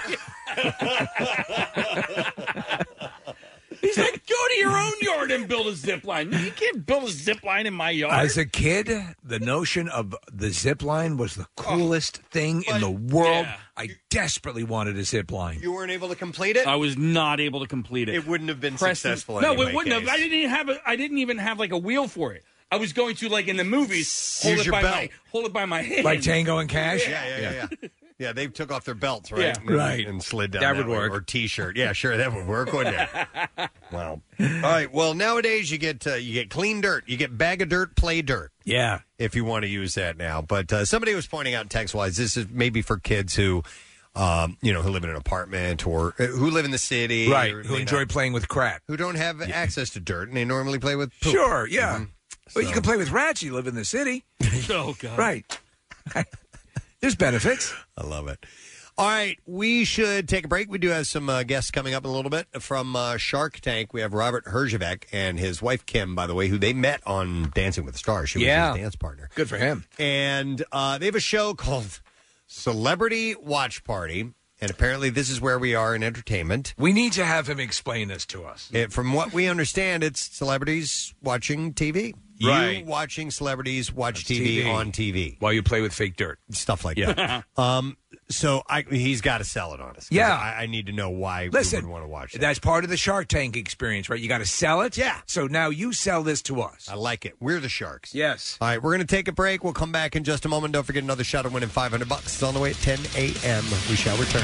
He's like, "Go to your own yard and build a zip line. You can't build a zip line in my yard." As a kid, the notion of the zip line was the coolest thing in the world. yeah. I desperately wanted a zip line. You weren't able to complete it? I was not able to complete it. It wouldn't have been Preston- successful No, anyway, it wouldn't Case. have. I didn't even have. A, I didn't even have like a wheel for it. I was going to like in the movies, hold Use it your by belt. my hold it by my hand, Like Tango and Cash? Yeah, yeah, yeah. yeah. Yeah, they took off their belts, right? Yeah. And, Right. And slid down. That would way. work. Or T-shirt. Yeah, sure, that would work, wouldn't it? Wow. All right. Well, nowadays you get uh, you get clean dirt. You get bag of dirt, play dirt. Yeah. If you want to use that now. But uh, somebody was pointing out text-wise, this is maybe for kids who, um, you know, who live in an apartment or uh, who live in the city, Right. or Who may enjoy not- playing with crap. who don't have access to dirt, and they normally play with poop. Sure, yeah. Mhm. Well, you So- can play with rats. You live in the city. Oh God. Right. There's benefits. I love it. All right, we should take a break. We do have some uh, guests coming up in a little bit from uh, Shark Tank. We have Robert Herjavec and his wife Kim, by the way, who they met on Dancing with the Stars. She was Yeah. his dance partner. Good for him. And uh, they have a show called Celebrity Watch Party. And apparently this is where we are in entertainment. We need to have him explain this to us. It, from what we understand, it's celebrities watching T V. Right. You watching celebrities watch T V, T V. on T V. While you play with fake dirt. Stuff like that. um, so I, he's got to sell it on us. 'Cause Yeah. I, I need to know why Listen, we would want to watch that. That's part of the Shark Tank experience, right? You got to sell it. Yeah. So now you sell this to us. I like it. We're the Sharks. Yes. All right, we're going to take a break. We'll come back in just a moment. Don't forget another shot of winning five hundred bucks. It's on the way at ten a.m. We shall return.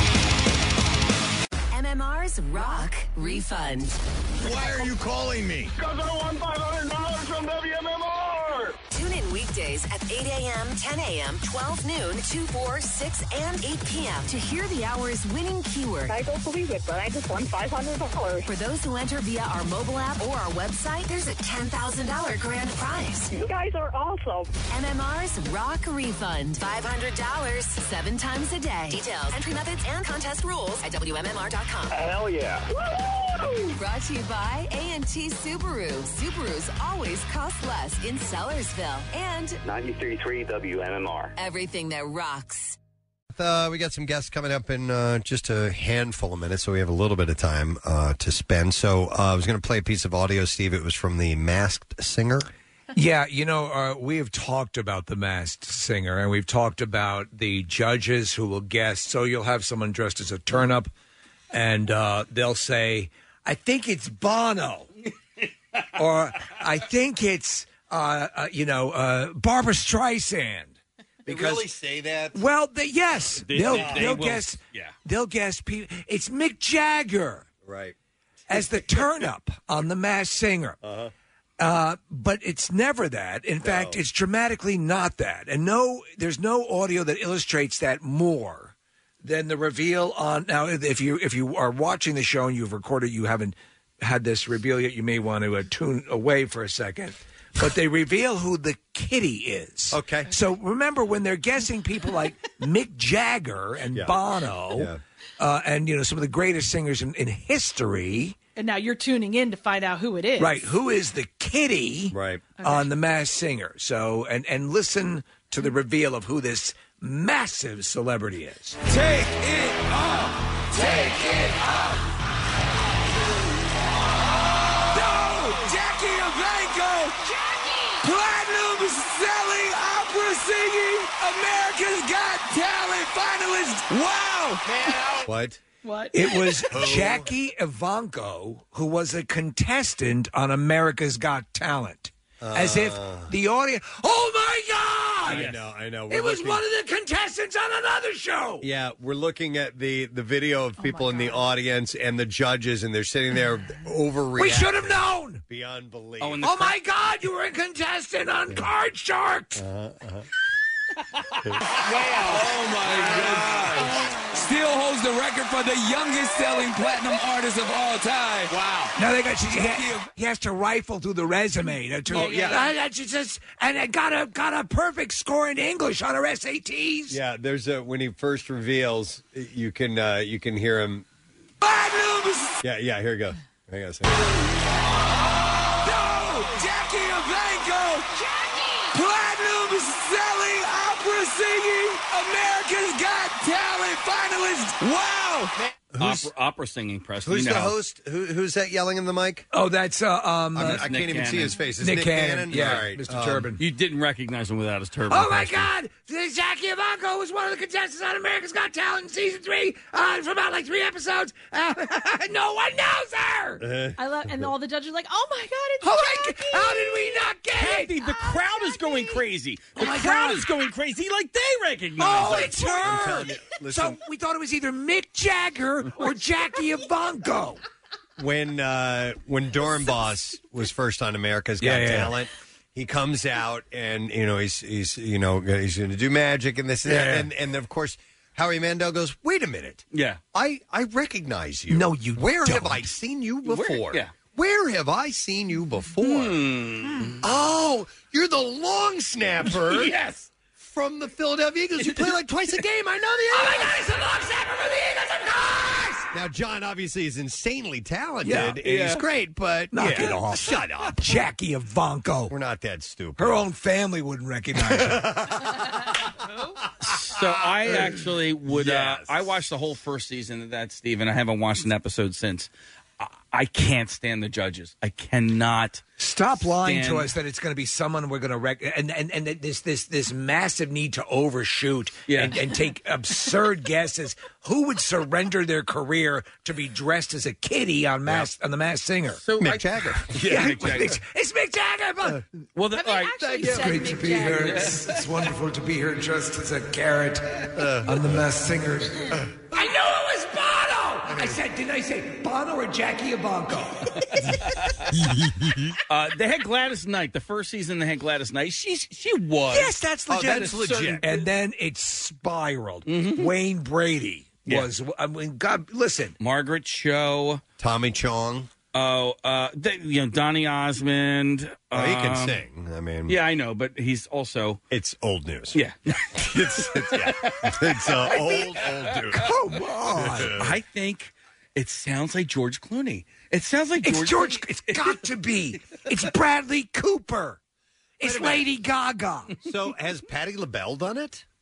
M M R's Rock Refund. Why are you calling me? Because I won five hundred dollars from W M M R. Tune in weekdays at eight a.m., ten a.m., twelve noon, two, four, six, and eight p.m. to hear the hour's winning keyword. I don't believe it, but I just won five hundred dollars. For those who enter via our mobile app or our website, there's a ten thousand dollars grand prize. You guys are awesome. M M R's Rock Refund. five hundred dollars, seven times a day. Details, entry methods, and contest rules at W M M R dot com. Hell yeah. Brought to you by A and T Subaru. Subarus always cost less in Sellersville. And ninety-three point three W M M R. everything that rocks. Uh, we got some guests coming up in uh, just a handful of minutes, so we have a little bit of time uh, to spend. So uh, I was going to play a piece of audio, Steve. It was from The Masked Singer. Yeah, you know, uh, we have talked about The Masked Singer, and we've talked about the judges who will guess. So you'll have someone dressed as a turnip, and uh, they'll say, I think it's Bono. Or I think it's, uh, uh, you know, uh, Barbara Streisand. They really say that? Well, they, yes. They- They'll, they- they they'll will- guess. yeah. They'll guess people. It's Mick Jagger. Right. As the turn-up on The Masked Singer. Uh-huh. Uh, but it's never that. In fact, it's dramatically not that. And no, there's no audio that illustrates that more than the reveal on. Now, if you if you are watching the show and you've recorded, you haven't had this reveal yet, you may want to uh, tune away for a second. But they reveal who the kitty is. Okay. So remember, when they're guessing people like Mick Jagger and Yeah. Bono, Yeah. uh, and you know some of the greatest singers in, in history. And now you're tuning in to find out who it is. Right. Who is the kitty right. on The Masked Singer? So, and, and listen to the reveal of who this massive celebrity is. Take it off. Take it off. No, Jackie Evancho. Jackie. Platinum selling, opera singing, America's Got Talent finalist. Wow. Man, What? What? It was Who? Jackie Evancho, who was a contestant on America's Got Talent. As if the audience, oh my God! I know, I know. It was one of the contestants on another show. Yeah, we're looking at the, the video of people in the audience and the judges, and they're sitting there overreacting. We should have known. Beyond belief. Oh, my God, you were a contestant on Card Sharks. Uh-huh, uh-huh. Oh my God! Still holds the record for the youngest selling platinum artist of all time. Wow! Now they got he, ha- he has to rifle through the resume to, to Oh, yeah. uh, that's just and it got a got a perfect score in English on her S A Ts. Yeah, there's a when he first reveals, you can uh, you can hear him. Platinums! Yeah, yeah. Here we go. Hang on a second. No, Jackie Evancho. Jackie. Platinum selling, opera singing, America's Got Talent finalist. Wow! Opera, opera singing, Preston. Who's you know. the host? Who, who's that yelling in the mic? Oh, that's uh, um. I'm- uh, I can't Nick even see Cannon. his face. Is Nick Nick Cannon, Cannon? yeah, All right. Mister um, Turban. You didn't recognize him without his turban. Oh my Preston. God! Jackie Evancho was one of the contestants on America's Got Talent in season three uh, for about like three episodes. Uh, no one knows her. I love, and all the judges are like, "Oh my God, it's Oh my Jackie!" How did we not get Kathy, it? the crowd is going crazy. The Oh, my crowd God. is going crazy like they recognize Oh, her. it's her! So we thought it was either Mick Jagger or Jackie Evancho. when uh, when Dornbos was first on America's Got Yeah, yeah. Talent, he comes out and you know he's he's you know he's going to do magic and this and Yeah, that, yeah. and and of course Howie Mandel goes, wait a minute, Yeah. I I recognize you. No, you Where have don't. I seen you before? yeah. Where have I seen you before? Hmm. Oh, you're the long snapper. Yes. From the Philadelphia Eagles. You play like twice a game. I know the Oh my God, he's a long snapper for the Eagles, of course! Now, John obviously is insanely talented. Yeah, and yeah. He's great, but Knock yeah. it off. Shut up. Jackie Evancho. We're not that stupid. Her own family wouldn't recognize her. So I actually would. Yes. Uh, I watched the whole first season of that, Steve, and I haven't watched an episode since. I, I can't stand the judges. I cannot. Stop lying to stand- us that it's going to be someone we're going to rec- and and and this this this massive need to overshoot Yeah. and, and take absurd guesses. Who would surrender their career to be dressed as a kitty on Mass on the Masked Singer? So Mick I- Jagger. Yeah, Mick Jagger. It's, it's Mick Jagger. But Well, the, all right. it's great to be here. It's, it's wonderful to be here dressed as a carrot on the Masked Singer. I knew it was Bono. I said, didn't I say Bono or Jackie Evancho? Uh, they had Gladys Knight. The first season they had Gladys Knight. She's she was. Yes, that's Oh, legit. that's legit. And then it spiraled. Wayne Brady Yeah. was. I mean, God, listen. Margaret Cho. Tommy Chong. Oh, uh, they, you know Donny Osmond. Oh, he can um, sing. I mean, Yeah, I know, but he's also. it's old news. Yeah. it's it's, yeah. it's uh, old old dude. Come on. I think it sounds like George Clooney. It sounds like It's George. George. Clooney. It's got to be. It's Bradley Cooper. It's Lady Gaga. So has Patti LaBelle done it?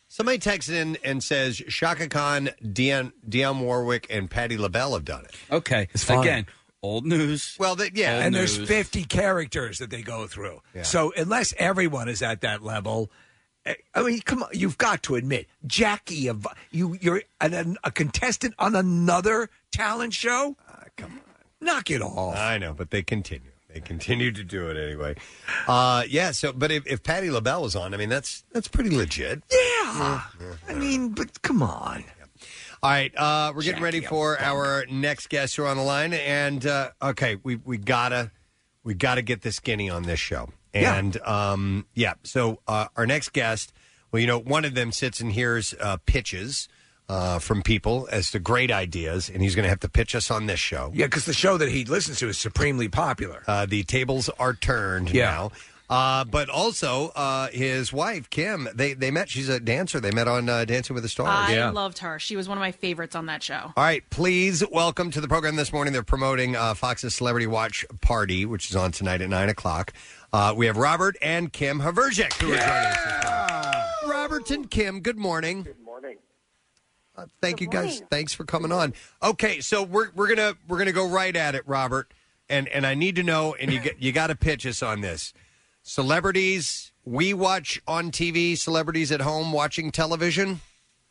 Somebody texted in and says Shaka Khan, Dionne, Dionne Warwick, and Patti LaBelle have done it. Okay. fine. Again, old news. Well, they, yeah. Old and news. there's fifty characters that they go through. Yeah. So unless everyone is at that level, eh, I mean, come on, you've got to admit, Jackie, of you, you're an, a contestant on another talent show. Uh, come on, knock it off. I know, but they continue. They continue to do it anyway. Uh, yeah. So, but if, if Patti LaBelle was on, I mean, that's that's pretty legit. Yeah. I mean, but come on. All right, uh, we're getting ready for our next guest who are on the line, and uh, okay, we we gotta we gotta get the skinny on this show, and yeah, um, yeah. So uh, our next guest, well, you know, one of them sits and hears uh, pitches uh, from people as to great ideas, and he's going to have to pitch us on this show. Yeah, because the show that he listens to is supremely popular. Uh, the tables are turned Yeah. now. Uh, but also, uh, his wife, Kim, they, they met. She's a dancer. They met on uh, Dancing with the Stars. I loved her. She was one of my favorites on that show. All right, please welcome to the program this morning. They're promoting uh, Fox's Celebrity Watch Party, which is on tonight at nine o'clock. Uh, we have Robert and Kim Haverjek who are joining us this morning. Robert and Kim, good morning. Good morning. Uh, thank you guys. Thanks for coming on. Okay, so we're we're gonna we're gonna go right at it, Robert, and and I need to know, and you get, you got to pitch us on this. Celebrities we watch on T V, celebrities at home watching television.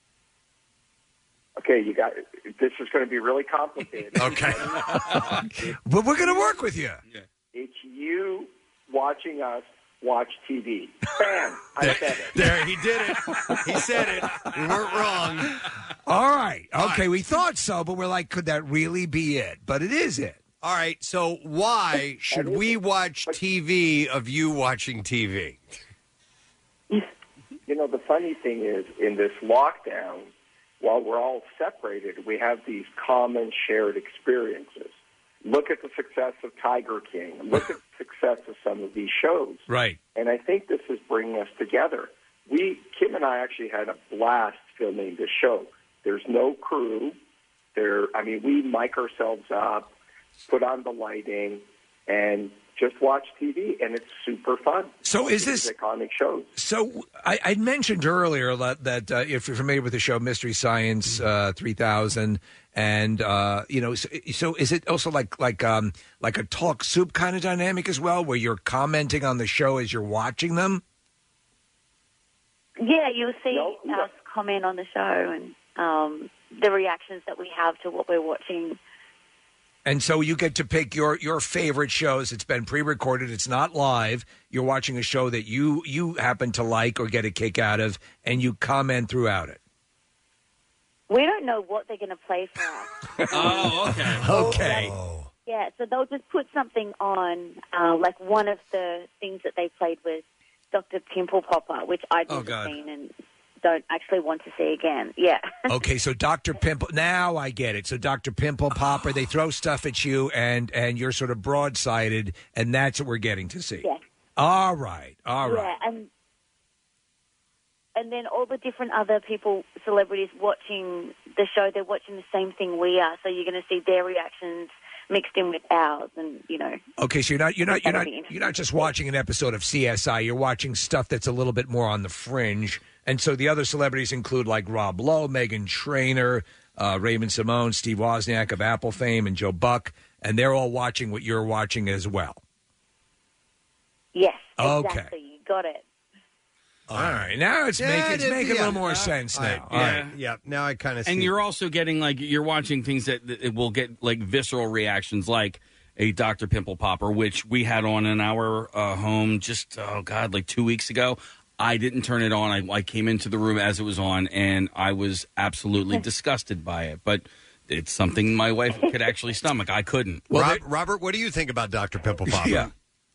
Okay, you got. This is going to be really complicated. Okay, but we're going to work with you. It's you watching us watch T V. Bam! I said it. There, he did it. He said it. We weren't wrong. All right. Okay, we thought so, but we're like, could that really be it? But it is it. All right, so why should we watch T V of you watching T V? You know, the funny thing is, in this lockdown, while we're all separated, we have these common shared experiences. Look at the success of Tiger King. Look at the success of some of these shows. Right. And I think this is bringing us together. We, Kim and I actually had a blast filming this show. There's no crew. There, I mean, we mic ourselves up, put on the lighting, and just watch T V, and it's super fun. So is this iconic shows? So I, I mentioned earlier that, that uh, if you're familiar with the show Mystery Science uh, three thousand, and uh, you know, so, so is it also like like um, like a talk soup kind of dynamic as well, where you're commenting on the show as you're watching them? Yeah, you'll see No, no. us comment on the show and um, the reactions that we have to what we're watching. And so you get to pick your, your favorite shows. It's been pre-recorded. It's not live. You're watching a show that you, you happen to like or get a kick out of, and you comment throughout it. We don't know what they're going to play for us. Oh, okay. Okay. Yeah, so they'll just put something on, uh, like one of the things that they played was Doctor Pimple Popper, which I'd Oh, never God. seen and don't actually want to see again. Yeah. Okay, so Doctor Pimple. Now I get it. So Doctor Pimple Popper, they throw stuff at you, and and you're sort of broadsided, and that's what we're getting to see. Yeah. All right. All right. Yeah, and and then all the different other people, celebrities watching the show, they're watching the same thing we are. So you're going to see their reactions mixed in with ours, and you know. Okay, so you're not you're not you're That'll not be interesting. you're not just watching an episode of C S I. You're watching stuff that's a little bit more on the fringe. And so the other celebrities include like Rob Lowe, Meghan Trainor, uh, Raymond Simone, Steve Wozniak of Apple fame, and Joe Buck, and they're all watching what you're watching as well. Yes, Okay. exactly. You got it. All right, now it's Yeah, making it's it- making a yeah. little more Uh, sense all right, now. All yeah. right. Yeah, now I kind of see. And you're also getting like you're watching things that, that it will get like visceral reactions, like a Doctor Pimple Popper, which we had on in our uh, home just oh god, like two weeks ago. I didn't turn it on. I, I came into the room as it was on, and I was absolutely disgusted by it. But it's something my wife could actually stomach. I couldn't. Rob, Robert, what do you think about Doctor Pimple Popper? Yeah.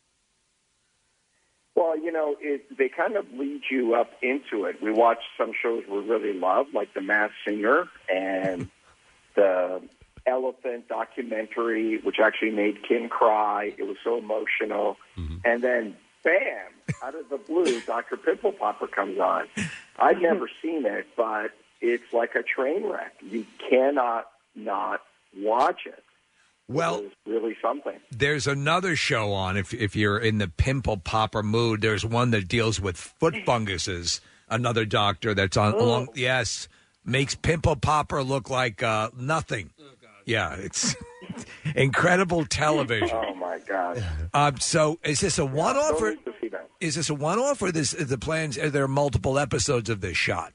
Well, you know, it, they kind of lead you up into it. We watch some shows we really love, like The Masked Singer and the Elephant documentary, which actually made Kim cry. It was so emotional. And then, bam, out of the blue, Doctor Pimple Popper comes on. I've never seen it, but it's like a train wreck. You cannot not watch it. Well, It's really something. There's another show on if if you're in the Pimple Popper mood. There's one that deals with foot funguses. another doctor that's on Oh. along. Yes, makes Pimple Popper look like uh, nothing. Yeah, it's incredible television. Oh my God! Um, so is this a one-off, Don't or need to see that. is this a one-off, or this is the plans? Are there multiple episodes of this shot?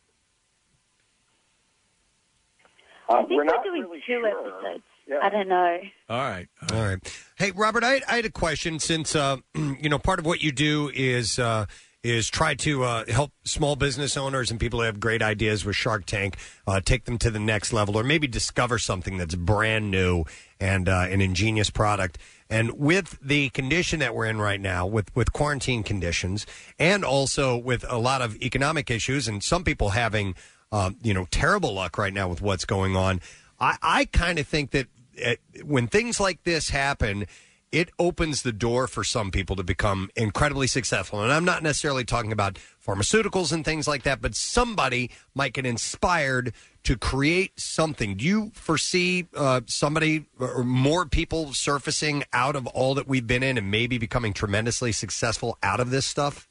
Uh, I think we're we're, not doing really two sure. episodes. Yeah. I don't know. All right. All right. Hey, Robert, I, I had a question since, uh, you know, part of what you do is uh, is try to uh, help small business owners and people who have great ideas with Shark Tank uh, take them to the next level or maybe discover something that's brand new and uh, an ingenious product. And with the condition that we're in right now, with, with quarantine conditions and also with a lot of economic issues and some people having, uh, you know, terrible luck right now with what's going on, I, I kind of think that uh, when things like this happen, it opens the door for some people to become incredibly successful. And I'm not necessarily talking about pharmaceuticals and things like that, but somebody might get inspired to create something. Do you foresee uh, somebody or more people surfacing out of all that we've been in and maybe becoming tremendously successful out of this stuff?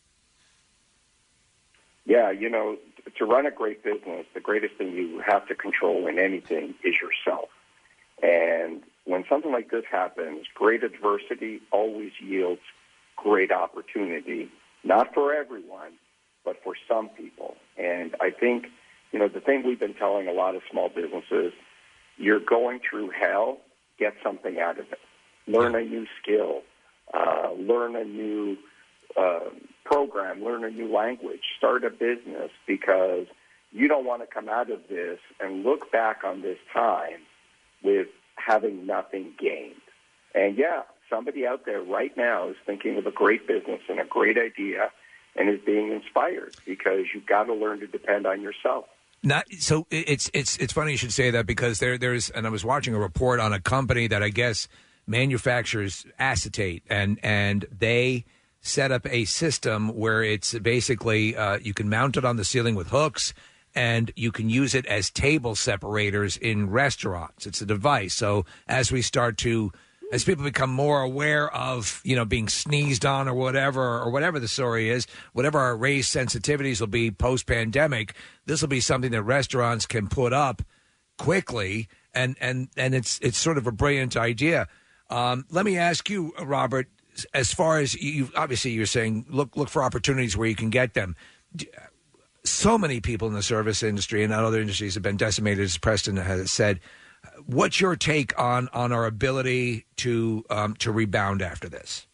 Yeah, you know, to run a great business, the greatest thing you have to control in anything is yourself. And when something like this happens, great adversity always yields great opportunity, not for everyone, but for some people. And I think, you know, the thing we've been telling a lot of small businesses, you're going through hell, get something out of it. Learn a new skill, uh, learn a new uh, program, learn a new language, start a business, because you don't want to come out of this and look back on this time with having nothing gained. And yeah, somebody out there right now is thinking of a great business and a great idea and is being inspired, because you've got to learn to depend on yourself. Not so. It's it's it's funny you should say that, because there there's and I was watching a report on a company that I guess manufactures acetate, and and they set up a system where it's basically uh, you can mount it on the ceiling with hooks, and you can use it as table separators in restaurants. It's a device. So as we start to, as people become more aware of, you know, being sneezed on or whatever, or whatever the story is, whatever our raised sensitivities will be post-pandemic, this will be something that restaurants can put up quickly, and and and it's it's sort of a brilliant idea. Um, let me ask you, Robert, as far as you, obviously you're saying look look for opportunities where you can get them. So many people in the service industry and other industries have been decimated, as Preston has said. What's your take on, on our ability to um, to rebound after this?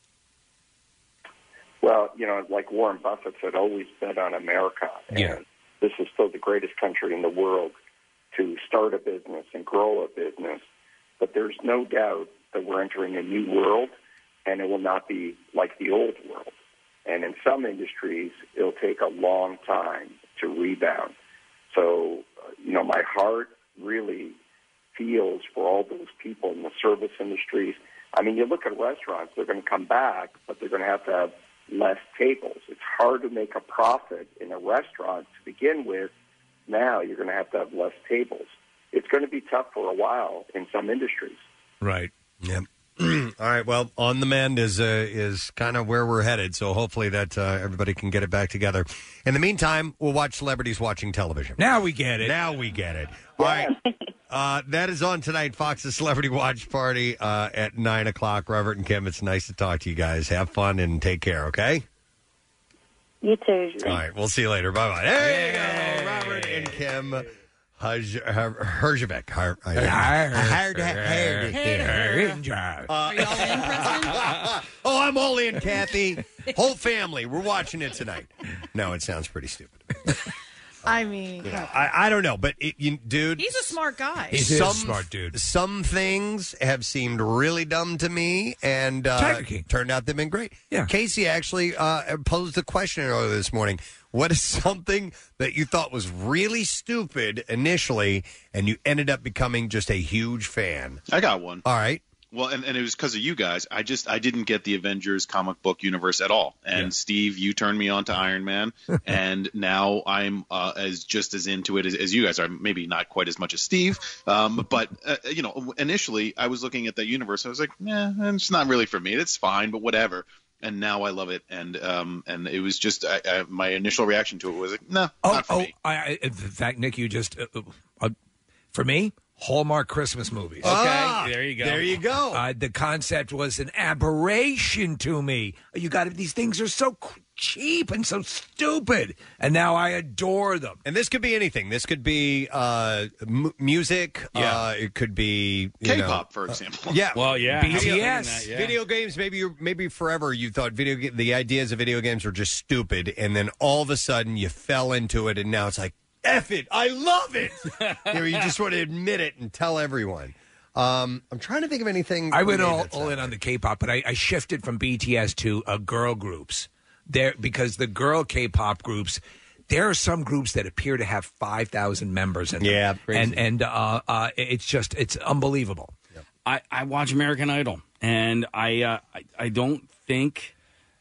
Well, you know, like Warren Buffett said, always bet on America. And Yeah. this is still the greatest country in the world to start a business and grow a business. But there's no doubt that we're entering a new world, and it will not be like the old world. And in some industries, it'll take a long time to rebound. So, uh, you know, my heart really feels for all those people in the service industries. I mean, you look at restaurants, they're going to come back, but they're going to have to have less tables. It's hard to make a profit in a restaurant to begin with. Now you're going to have to have less tables. It's going to be tough for a while in some industries. Right. Yep. All right. Well, On the Mend is uh, is kind of where we're headed. So hopefully that uh, everybody can get it back together. In the meantime, we'll watch celebrities watching television. Now we get it. Now we get it. All right. Uh, that is on tonight, Fox's Celebrity Watch Party uh, at nine o'clock. Robert and Kim, it's nice to talk to you guys. Have fun and take care, okay? You too. All right. We'll see you later. Bye-bye. There you go. Robert and Kim Herj- Her- Herzvek. Her- I- Hard- hard- Are y'all in, Preston? Oh, I'm all in, Kathy. Whole family. We're watching it tonight. No, it sounds pretty stupid. I mean, I, I don't know, but it, you, dude, he's a smart guy. He's a smart dude. Some things have seemed really dumb to me, and uh, Tiger King. turned out they've been great. Yeah. Casey actually uh, posed a question earlier this morning. What is something that you thought was really stupid initially, and you ended up becoming just a huge fan? I got one. All right. Well, and, and it was because of you guys. I just I didn't get the Avengers comic book universe at all. And Yeah. Steve, you turned me on to Iron Man, and now I'm uh, as just as into it as, as you guys are. Maybe not quite as much as Steve, um, but uh, you know, initially I was looking at that universe. I was like, yeah, it's not really for me. It's fine, but whatever. and now I love it. And um, and it was just I, I, my initial reaction to it was like, no, Oh, not for oh, me. I, I, in fact, Nick, you just uh, uh, for me, Hallmark Christmas movies. Okay, Ah, there you go. there you go. Uh, the concept was an aberration to me. You got these things are so c- cheap and so stupid, and now I adore them. And this could be anything. This could be uh, m- music. Yeah. Uh, it could be you K-pop, know, for uh, example. yeah. Well, yeah. Video, B T S. That, yeah. video games. Maybe you're, maybe forever you thought video ga- the ideas of video games were just stupid, and then all of a sudden you fell into it, and now it's like, F it, I love it. you know, you just want to admit it and tell everyone. Um, I'm trying to think of anything. I went creative all, that's all out in on the K-pop, but I, I shifted from B T S to uh, girl groups. There, because the girl K-pop groups, there are some groups that appear to have five thousand members in them. Yeah, crazy. and and uh, uh, it's just it's unbelievable. I, I watch American Idol, and I uh, I, I don't think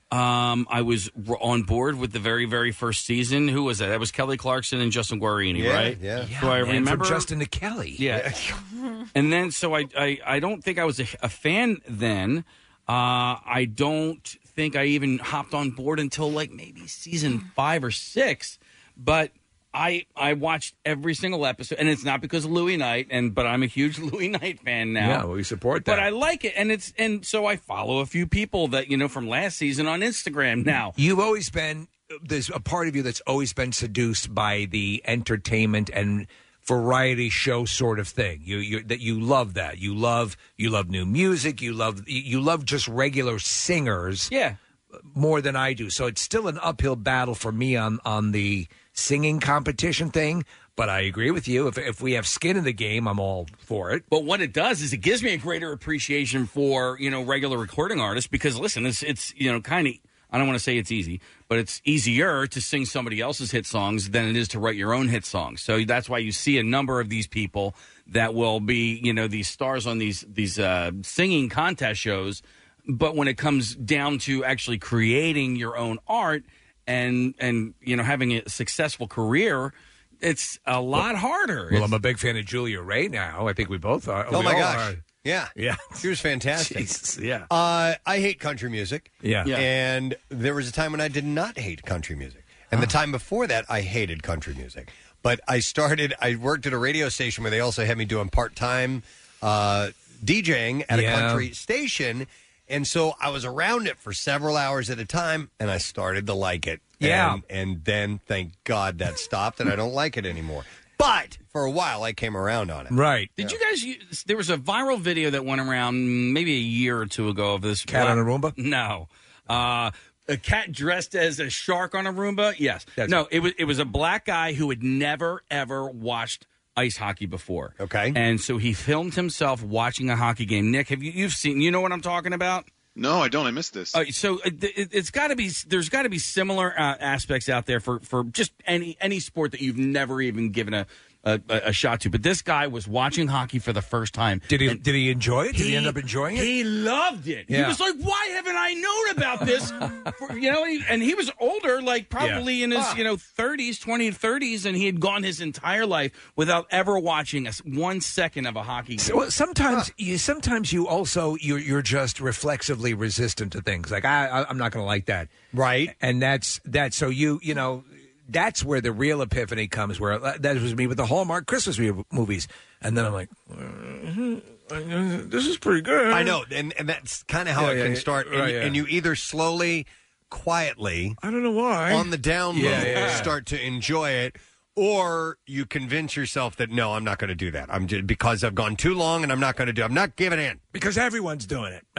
um, I was r- on board with the very very first season. Who was that? That was Kelly Clarkson and Justin Guarini, Yeah, right? yeah. So I man, remember from Justin to Kelly. Yeah. And then, so I, I, I don't think I was a, a fan then. Uh, I don't think I even hopped on board until like maybe season five or six. But I I watched every single episode, and it's not because of Louis Knight, and but I'm a huge Louis Knight fan now. Yeah, we support that. But I like it, and it's and so I follow a few people that you know from last season on Instagram now. You've always been there's a part of you that's always been seduced by the entertainment and variety show sort of thing. You you that you love that. You love you love new music. You love you love just regular singers. Yeah. More than I do. So it's still an uphill battle for me on on the singing competition thing. But I agree with you. If if we have skin in the game, I'm all for it. But what it does is it gives me a greater appreciation for you know regular recording artists because listen, it's it's you know kind of. I don't want to say it's easy, but it's easier to sing somebody else's hit songs than it is to write your own hit songs. So that's why you see a number of these people that will be, you know, these stars on these these uh, singing contest shows. But when it comes down to actually creating your own art and and you know having a successful career, it's a lot harder. Well, It's- I'm a big fan of Julia Ray now. I think we both are. Oh We my all gosh. are. Yeah. Yeah. She was fantastic. Jesus, yeah. Uh, I hate country music. Yeah. Yeah. And there was a time when I did not hate country music. And the time before that, I hated country music. But I started, I worked at a radio station where they also had me doing part time uh, DJing at Yeah. a country station. And so I was around it for several hours at a time, and I started to like it. Yeah. And, and then, thank God, that stopped, and I don't like it anymore. But for a while, I came around on it. Right. Did you guys use, there was a viral video that went around maybe a year or two ago of this Cat on a Roomba? No. Uh, a cat dressed as a shark on a Roomba? Yes. no, it was it was a black guy who had never ever watched ice hockey before. Okay. And so he filmed himself watching a hockey game. Nick, have you you've seen you know what I'm talking about? No, I don't. I missed this. Uh, so it, it, it's got to be. There's got to be similar uh, aspects out there for, for just any any sport that you've never even given a, a, a shot to. But this guy was watching hockey for the first time. Did he and did he enjoy it? Did he, end up enjoying it? He loved it. He Yeah. was like, "Why haven't I known about this?" For, you know, and he, and he was older, like probably Yeah. in his Ah. you know thirties, twenty thirties, and he had gone his entire life without ever watching a, s- one second of a hockey game. So, well, sometimes you sometimes you also you're you're just reflexively resistant to things. Like I, I I'm not going to like that, right? And that's that. So you you know that's where the real epiphany comes. Where uh, that was me with the Hallmark Christmas mo- movies, and then I'm like, uh, this is pretty good. I know, and and that's kind of how Yeah, it yeah, can yeah. start. And, Right, you- yeah. and you either slowly, quietly, I don't know why, on the down low, Yeah, yeah, yeah. start to enjoy it, or you convince yourself that no, I'm not going to do that. I'm just because I've gone too long, and I'm not going to do. I'm not giving in because everyone's doing it.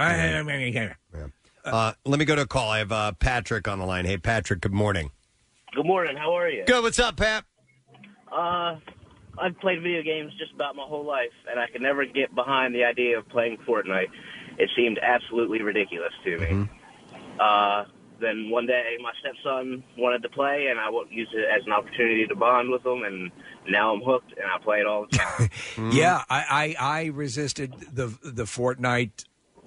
Uh, let me go to a call. I have uh, Patrick on the line. Hey, Patrick. Good morning. Good morning. How are you? Good. What's up, Pat? Uh, I've played video games just about my whole life, and I could never get behind the idea of playing Fortnite. It seemed absolutely ridiculous to me. Uh, then one day, my stepson wanted to play, and I used it as an opportunity to bond with him, and now I'm hooked, and I play it all the time. Yeah, I, I I resisted the the Fortnite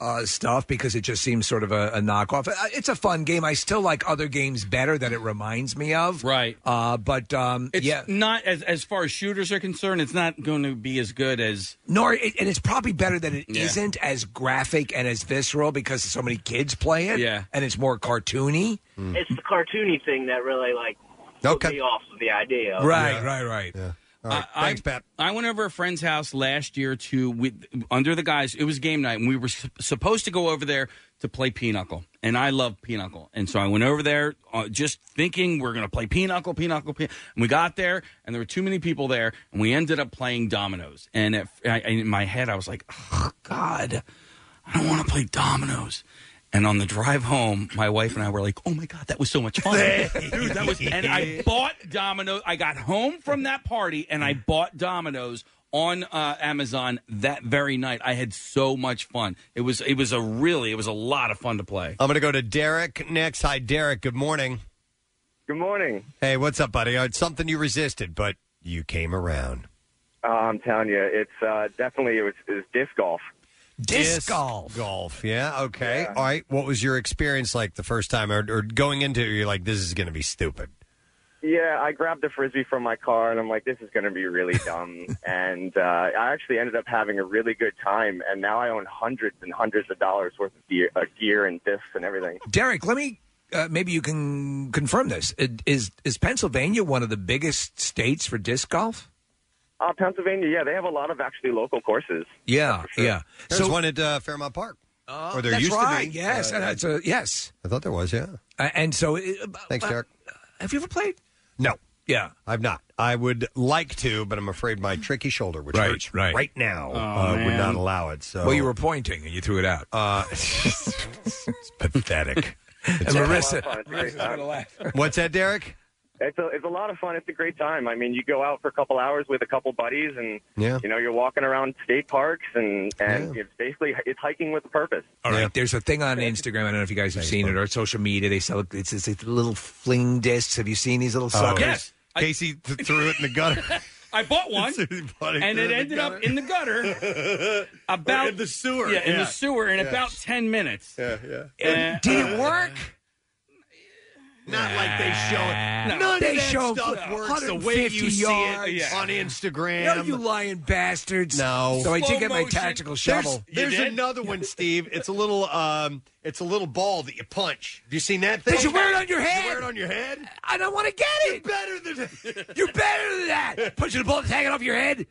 uh, stuff because it just seems sort of a, a knockoff. Uh, It's a fun game. I still like other games better that it reminds me of. Right. Uh, but um, It's yeah. not as as far as shooters are concerned. It's not going to be as good as. Nor, it, and it's probably better that it Yeah. not as graphic and as visceral because so many kids play it. Yeah. And it's more cartoony. It's the cartoony thing that really like Okay. put me off of the idea. of- Right, right, right. Yeah. I, Thanks, Pat. I went over a friend's house last year to with, under the guys. It was game night, and we were su- supposed to go over there to play pinochle. And I love pinochle, and so I went over there uh, just thinking we're going to play pinochle, pinochle, pinochle. And we got there, and there were too many people there, and we ended up playing dominoes. And at, I, in my head, I was like, "Oh God, I don't want to play dominoes." And on the drive home, my wife and I were like, "Oh my God, that was so much fun, dude!" That was, and I bought dominoes. I got home from that party, and I bought dominoes on uh, Amazon that very night. I had so much fun. It was, it was a really, it was a lot of fun to play. I'm going to go to Derek next. Hi, Derek. Good morning. Good morning. Hey, what's up, buddy? Uh, It's something you resisted, but you came around. Uh, I'm telling you, it's uh, definitely it was, it was disc golf. Disc golf. Golf, yeah, okay. All right. What was your experience like the first time, or, or going into it, you're like, this is going to be stupid? Yeah, I grabbed the frisbee from my car, and I'm like, this is going to be really dumb. and uh, I actually ended up having a really good time, and now I own hundreds and hundreds of dollars worth of gear, uh, gear and discs and everything. Derek, let me. Uh, maybe you can confirm this. Uh, Is is Pennsylvania one of the biggest states for disc golf? Uh, Pennsylvania, yeah, they have a lot of actually local courses. Yeah, yeah. There's one at uh, Fairmount Park. Uh, or there that's used right. to be. Yes, Uh, and that's a, yes. I thought there was, yeah. Uh, and so, it, uh, Thanks, uh, Derek. Have you ever played? No. Yeah. I've not. I would like to, but I'm afraid my tricky shoulder, which Right, hurts right. right now, Oh, uh, would man. not allow it. So, Well, you were pointing and you threw it out. Uh, it's pathetic. And It's a lot of Marissa, fun. It's a great Marissa's time. gonna laugh. What's that, Derek? It's a, it's a lot of fun. It's a great time. I mean, you go out for a couple hours with a couple buddies, and Yeah. you know, you're walking around state parks, and and it's basically it's hiking with a purpose. All right, there's a thing on Instagram. I don't know if you guys have seen it or social media. They sell it's, it's, it's little fling discs. Have you seen these little suckers? Yes. Casey th- threw it in the gutter. I bought one, bought it and in it the ended gutter. up in the gutter. About Or in the sewer. Yeah, in Yeah. the sewer in Yeah. about ten minutes. Yeah, yeah. Uh, Did it work? Not like they show it. No. None They of that show stuff works the way you see yards. it Yeah. on Instagram. No, you lying bastards. No. So I did Slow get my motion. tactical There's, shovel. You there's did? another one, Steve. It's a little um it's a little ball that you punch. Have you seen that thing? Did you wear it on your head? You wear it on your head? I don't want to get it. Better than You're better than that. Punching a ball that's hanging off your head.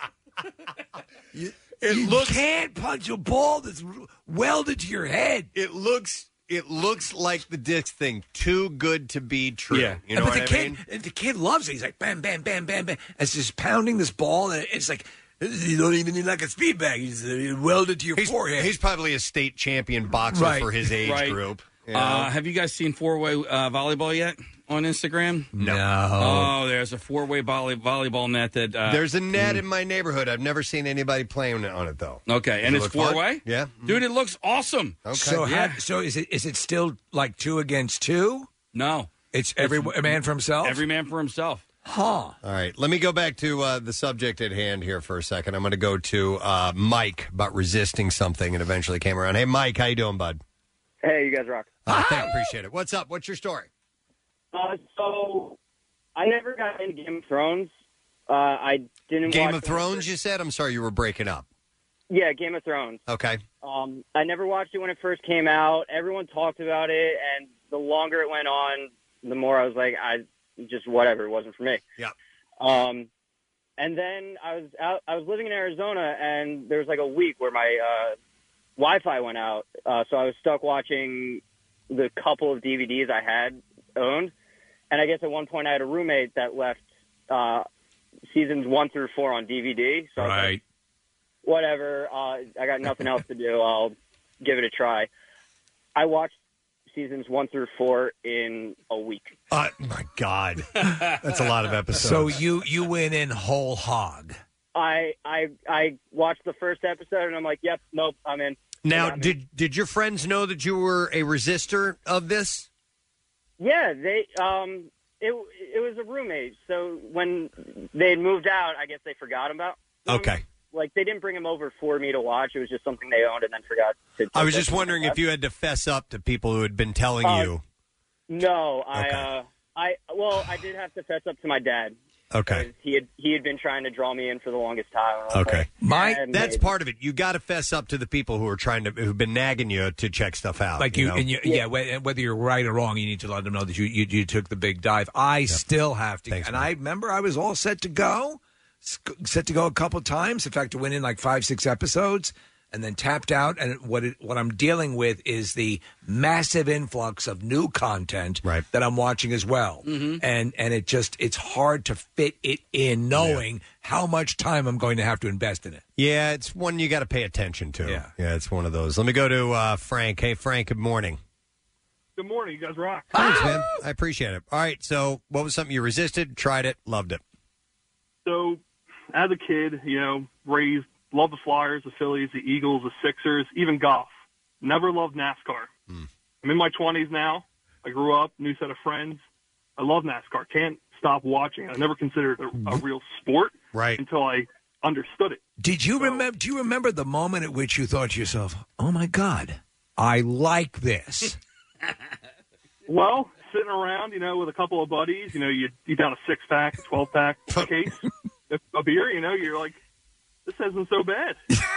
it you looks can't punch a ball that's welded to your head. it looks it looks like the disc thing. Too good to be true. Yeah. You know but what the I kid, mean? and the kid loves it. He's like bam, bam, bam, bam, bam. It's just pounding this ball, and it's like you don't even need like a speed bag. He's uh, welded to your He's, forehead. he's probably a state champion boxer Right. for his age Right. group. you know? Uh, have you guys seen four-way uh, volleyball yet on Instagram? no. Oh, there's a four-way volley- volleyball net that. Uh, There's a net in my neighborhood. I've never seen anybody playing on it though. Okay, and Does it it's look fun? four-way. Yeah. Dude, it looks awesome. Okay. So, Yeah. how, so is it is it still like two against two? No, It's every a man for himself. every man for himself. huh? All right, let me go back to uh, the subject at hand here for a second. I'm going to go to uh, Mike about resisting something and eventually came around. Hey, Mike, how you doing, bud? Hey, you guys rock. Uh, thank, appreciate it. What's up? What's your story? Uh, so I never got into Game of Thrones. Uh, I didn't Game watch of Thrones, you said? I'm sorry, you were breaking up. Yeah, Game of Thrones. Okay. Um, I never watched it when it first came out. Everyone talked about it, and the longer it went on, the more I was like, I just whatever. It wasn't for me. Yeah. Um, and then I was out. I was living in Arizona, and there was like a week where my uh, Wi-Fi went out, uh, so I was stuck watching the couple of D V Ds I had owned. And I guess at one point I had a roommate that left uh, seasons one through four on D V D. So I was like, Right. whatever, uh, I got nothing else to do. I'll give it a try. I watched seasons one through four in a week. Uh, my God. That's a lot of episodes. So you you went in whole hog. I I I watched the first episode and I'm like, yep, nope, I'm in. Now, I'm in. did did your friends know that you were a resistor of this? Yeah, they um it it was a roommate. So when they had moved out, I guess they forgot about. them. Okay. like they didn't bring him over for me to watch. It was just something they owned and then forgot to. I was to- just wondering if you had to fess up to people who had been telling Uh, you. No, I, uh, I, well, I did have to fess up to my dad. Okay. He had he had been trying to draw me in for the longest time. I was Okay. like, My "Dad, that's maybe." part of it. You got to fess up to the people who are trying to who've been nagging you to check stuff out. Like you, know? and you, yeah. whe- Whether you're right or wrong, you need to let them know that you you, you took the big dive. I still have to, Thanks, and man. I remember I was all set to go, sc- set to go a couple times. In fact, to win in like five, six episodes, and then tapped out. And what it, what I'm dealing with is the massive influx of new content right. that I'm watching as well, Mm-hmm. and and it just it's hard to fit it in, knowing how much time I'm going to have to invest in it. Yeah, it's one you got to pay attention to. Yeah. yeah, it's one of those. Let me go to uh, Frank. Hey, Frank. Good morning. Good morning. You guys rock. Thanks, man. I appreciate it. All right. So, what was something you resisted, tried it, loved it? So, as a kid, you know, raised, loved the Flyers, the Phillies, the Eagles, the Sixers, even golf. Never loved NASCAR. Hmm. I'm in my twenties now. I grew up, new set of friends. I love NASCAR. Can't stop watching. I never considered it a, a real sport right. until I understood it. Did you remember? Do you remember the moment at which you thought to yourself, "Oh my God, I like this"? Well, sitting around, you know, with a couple of buddies, you know, you you down a six pack, a twelve pack case of beer, you know, you're like, this isn't so bad.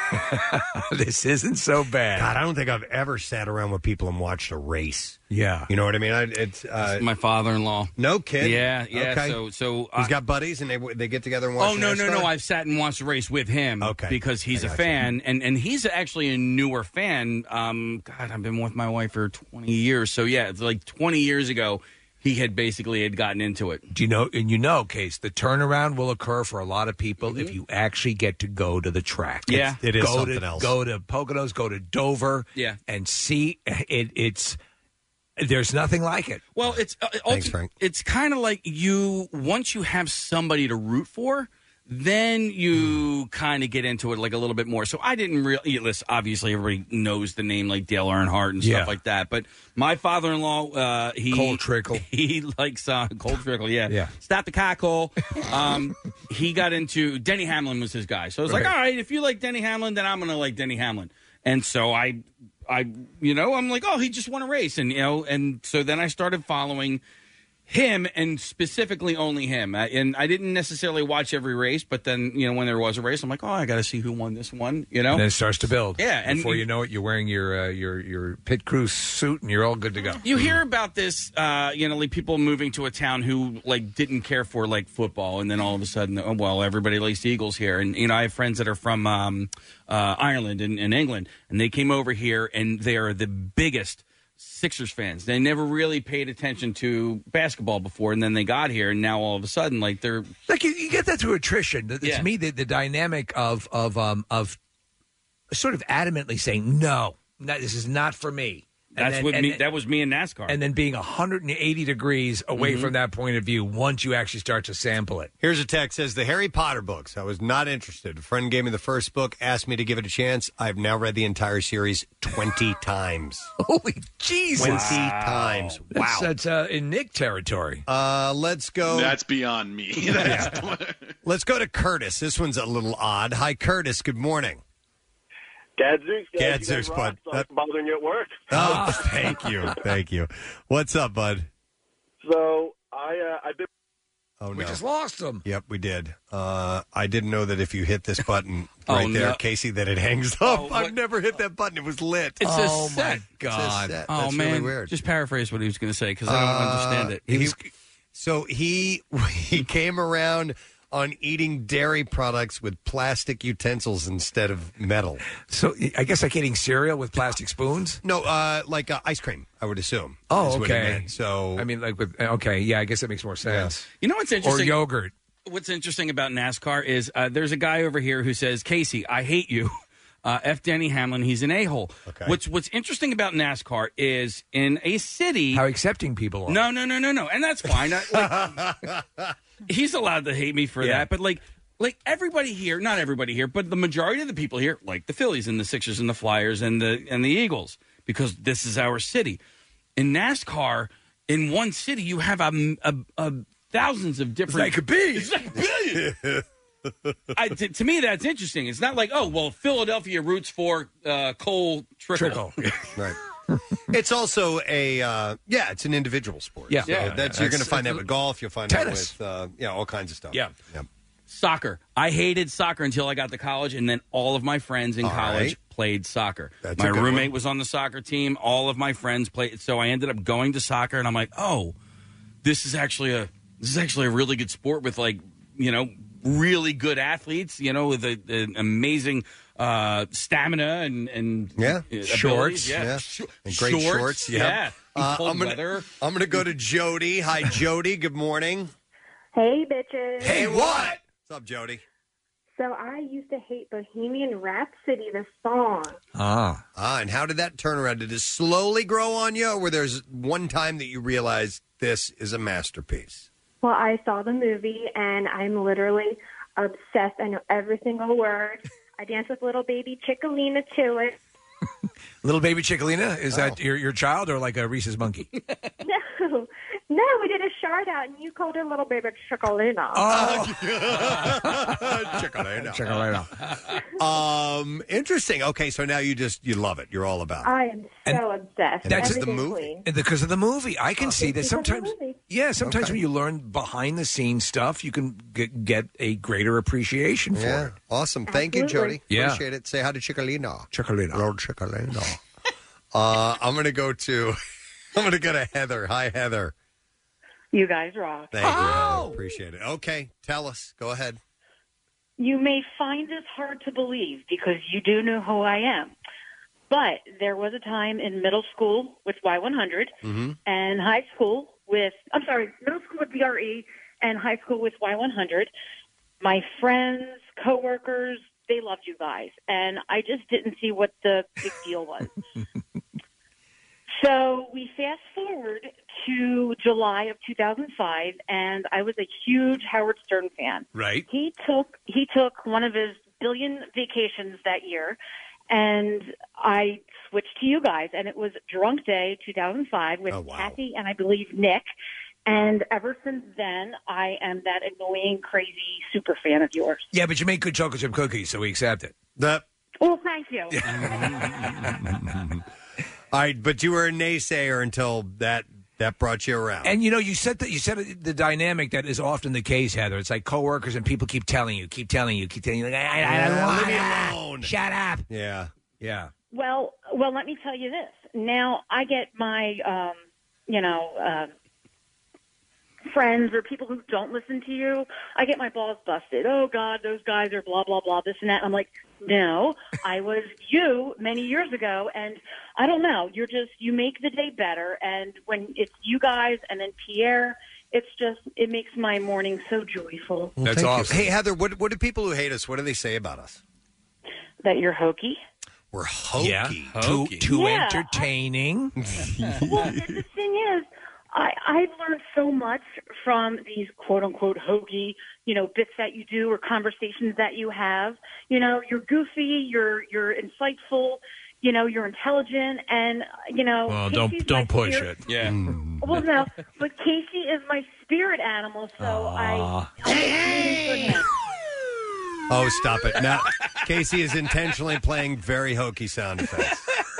This isn't so bad. God, I don't think I've ever sat around with people and watched a race. Yeah, you know what I mean. I, it's uh, my father-in-law. No kid. Yeah, yeah. Okay. So, so he's I- got buddies, and they they get together and watch. Oh no, no, NASCAR? no! I've sat and watched the race with him. Okay. because he's I a got fan, and and he's actually a newer fan. Um, God, I've been with my wife for twenty years, so yeah, it's like twenty years ago. He had basically had gotten into it. Do you know? And you know, Case, the turnaround will occur for a lot of people if you actually get to go to the track. Yeah. It is go something to, else. Go to Poconos, go to Dover, Yeah. and see it. It's there's nothing like it. Well, it's uh, Thanks, ulti- Frank. It's kind of like you once you have somebody to root for, then you kind of get into it like a little bit more. So I didn't really listen. Obviously, everybody knows the name like Dale Earnhardt and stuff Yeah. like that. But my father-in-law, uh, he Cold Trickle. he likes uh, Cold Trickle. Yeah, Yeah. Stop the cackle. Um, he got into Denny Hamlin was his guy. So I was like, Right. all right, if you like Denny Hamlin, then I'm gonna like Denny Hamlin. And so I, I, you know, I'm like, oh, he just won a race, and you know, and so then I started following him, and specifically only him. I, and I didn't necessarily watch every race, but then you know, when there was a race, I'm like, oh, I got to see who won this one. You know, And then it starts to build. Yeah, and before you- you know it, you're wearing your uh, your your pit crew suit, and you're all good to go. You hear about this, uh, you know, like people moving to a town who like didn't care for like football, and then all of a sudden, oh well, everybody likes the Eagles here. And you know, I have friends that are from um, uh, Ireland and, and England, and they came over here, and they are the biggest Sixers fans. They never really paid attention to basketball before, and then they got here, and now all of a sudden, like they're Like you, you get that through attrition. To Yeah. me, the, the dynamic of of um of sort of adamantly saying no, no this is not for me. And that's then- what and me. then- that was me in NASCAR. and then being one hundred eighty degrees away Mhm. from that point of view once you actually start to sample it. Here's a text says the Harry Potter books. I was not interested. A friend gave me the first book, asked me to give it a chance. I've now read the entire series twenty times. Holy Jesus! twenty times. Wow. That's, that's uh, in Nick territory. Uh, let's go. That's beyond me. That's Let's go to Curtis. This one's a little odd. Hi, Curtis. Good morning. Gadzooks, guys. Gadzooks, You guys rock. bud. Sorry for bothering you at work. Oh, thank you. Thank you. What's up, bud? So I, uh, I've been. Oh, no. We just lost him. Yep, we did. Uh, I didn't know that if you hit this button Oh, right there, no. Casey, that it hangs up. I've never hit that button. It was lit. It's oh, a set. my God. Oh That's man, really weird. just paraphrase what he was going to say because I don't Uh, understand it. he- so he he came around on eating dairy products with plastic utensils instead of metal. So I guess like eating cereal with plastic spoons. No, uh, like uh, ice cream, I would assume. Oh, is what it okay. meant. So I mean, like with okay, yeah, I guess that makes more sense. You know what's interesting? Or yogurt. What's interesting about NASCAR is uh, there's a guy over here who says, Casey, I hate you. Uh, F. Denny Hamlin, he's an a-hole. Okay. What's What's interesting about NASCAR is in a city... How accepting people are. No, no, no, no, no. And that's fine. I, like, he's allowed to hate me for Yeah. that. But, like, like everybody here, not everybody here, but the majority of the people here, like the Phillies and the Sixers and the Flyers and the and the Eagles, because this is our city. In NASCAR, in one city, you have a, a, a thousands of different... Like a bee. It's like a billion. I, to, to me, that's interesting. It's not like, oh, well, Philadelphia roots for uh, Cole Trickle. Right. It's also a uh, yeah, it's an individual sport. Yeah. So Yeah. that's you're That's- going to find that with golf. You'll find Tennis. that with uh, yeah, all kinds of stuff. Yeah. yeah. Soccer. I hated soccer until I got to college, and then all of my friends in All college right. played soccer. That's my a good roommate one. was on the soccer team. All of my friends played. So I ended up going to soccer, and I'm like, oh, this is actually a this is actually a really good sport with like you know really good athletes. You know, with a, an amazing uh, stamina and and Yeah. uh, Shorts, abilities. Yeah, yeah. Sh- And great shorts, yeah. Yeah, in Uh, cold I'm gonna, weather. I'm going to go to Jody. Hi, Jody. Good morning. Hey, bitches. Hey, what? What's up, Jody? So I used to hate Bohemian Rhapsody, the song. Ah. Ah, and how did that turn around? Did it slowly grow on you, or were there's one time that you realized this is a masterpiece? Well, I saw the movie, and I'm literally obsessed. I know every single word. I danced with little baby Chickalina to it. Little baby Chickalina, is Oh. that your your child or like a Reese's monkey? No, no, we did a shout out, and you called her little baby Chickalina. Oh. Chickalina. Chickalina. Um, interesting. Okay, so now you just you love it. You're all about it. I am so obsessed. That's the Everything movie. Queen. And because of the movie, I can see that Because of the sometimes. movie. Yeah, sometimes Okay. when you learn behind the scenes stuff, you can get, get a greater appreciation for Yeah, it. awesome. Thank you, Absolutely. Jody. Yeah. Appreciate it. Say hi to Chickalina. Chickalina. Lord Chickalina. uh, I'm going to go to, I'm going to go to Heather. Hi, Heather. You guys rock. Thank you, Heather. Appreciate it. Okay, tell us. Go ahead. You may find this hard to believe because you do know who I am. But there was a time in middle school with Y one hundred Mm-hmm. and high school with, I'm sorry, middle school with B R E and high school with Y one hundred. My friends, coworkers, they loved you guys. And I just didn't see what the big deal was. So we fast forward to July of two thousand five, and I was a huge Howard Stern fan. Right. He took he took one of his billion vacations that year, and I switched to you guys, and it was Drunk Day two thousand five with Oh, wow. Kathy and I believe Nick. And ever since then, I am that annoying, crazy super fan of yours. Yeah, but you make good chocolate chip cookies, so we accept it. That. Well, thank you. All right, but you were a naysayer until that that brought you around. And you know, you said that you said the dynamic that is often the case, Heather. It's like coworkers and people keep telling you, keep telling you, keep telling you, like, I, I don't Yeah, want leave me it. alone. Shut up. Yeah. Yeah. Well, well, let me tell you this. Now I get my, um, you know, uh, friends or people who don't listen to you. I get my balls busted. Oh God, those guys are blah blah blah, this and that. I'm like, no, I was you many years ago, and I don't know. You're just you make the day better, and when it's you guys and then Pierre, it's just it makes my morning so joyful. Well, That's thank you. awesome. Hey, Heather, what what do people who hate us? What do they say about us? That you're hokey. We're hokey. Yeah. Too, too Yeah, I- entertaining. Well, the thing is, I, I've learned so much from these quote unquote hokey, you know, bits that you do or conversations that you have. You know, you're goofy, you're you're insightful, you know, you're intelligent, and you know. Well, Casey's don't don't my push spirit- it. Yeah. Well, no, but Casey is my spirit animal, so I. I Oh, stop it. Now, Casey is intentionally playing very hokey sound effects.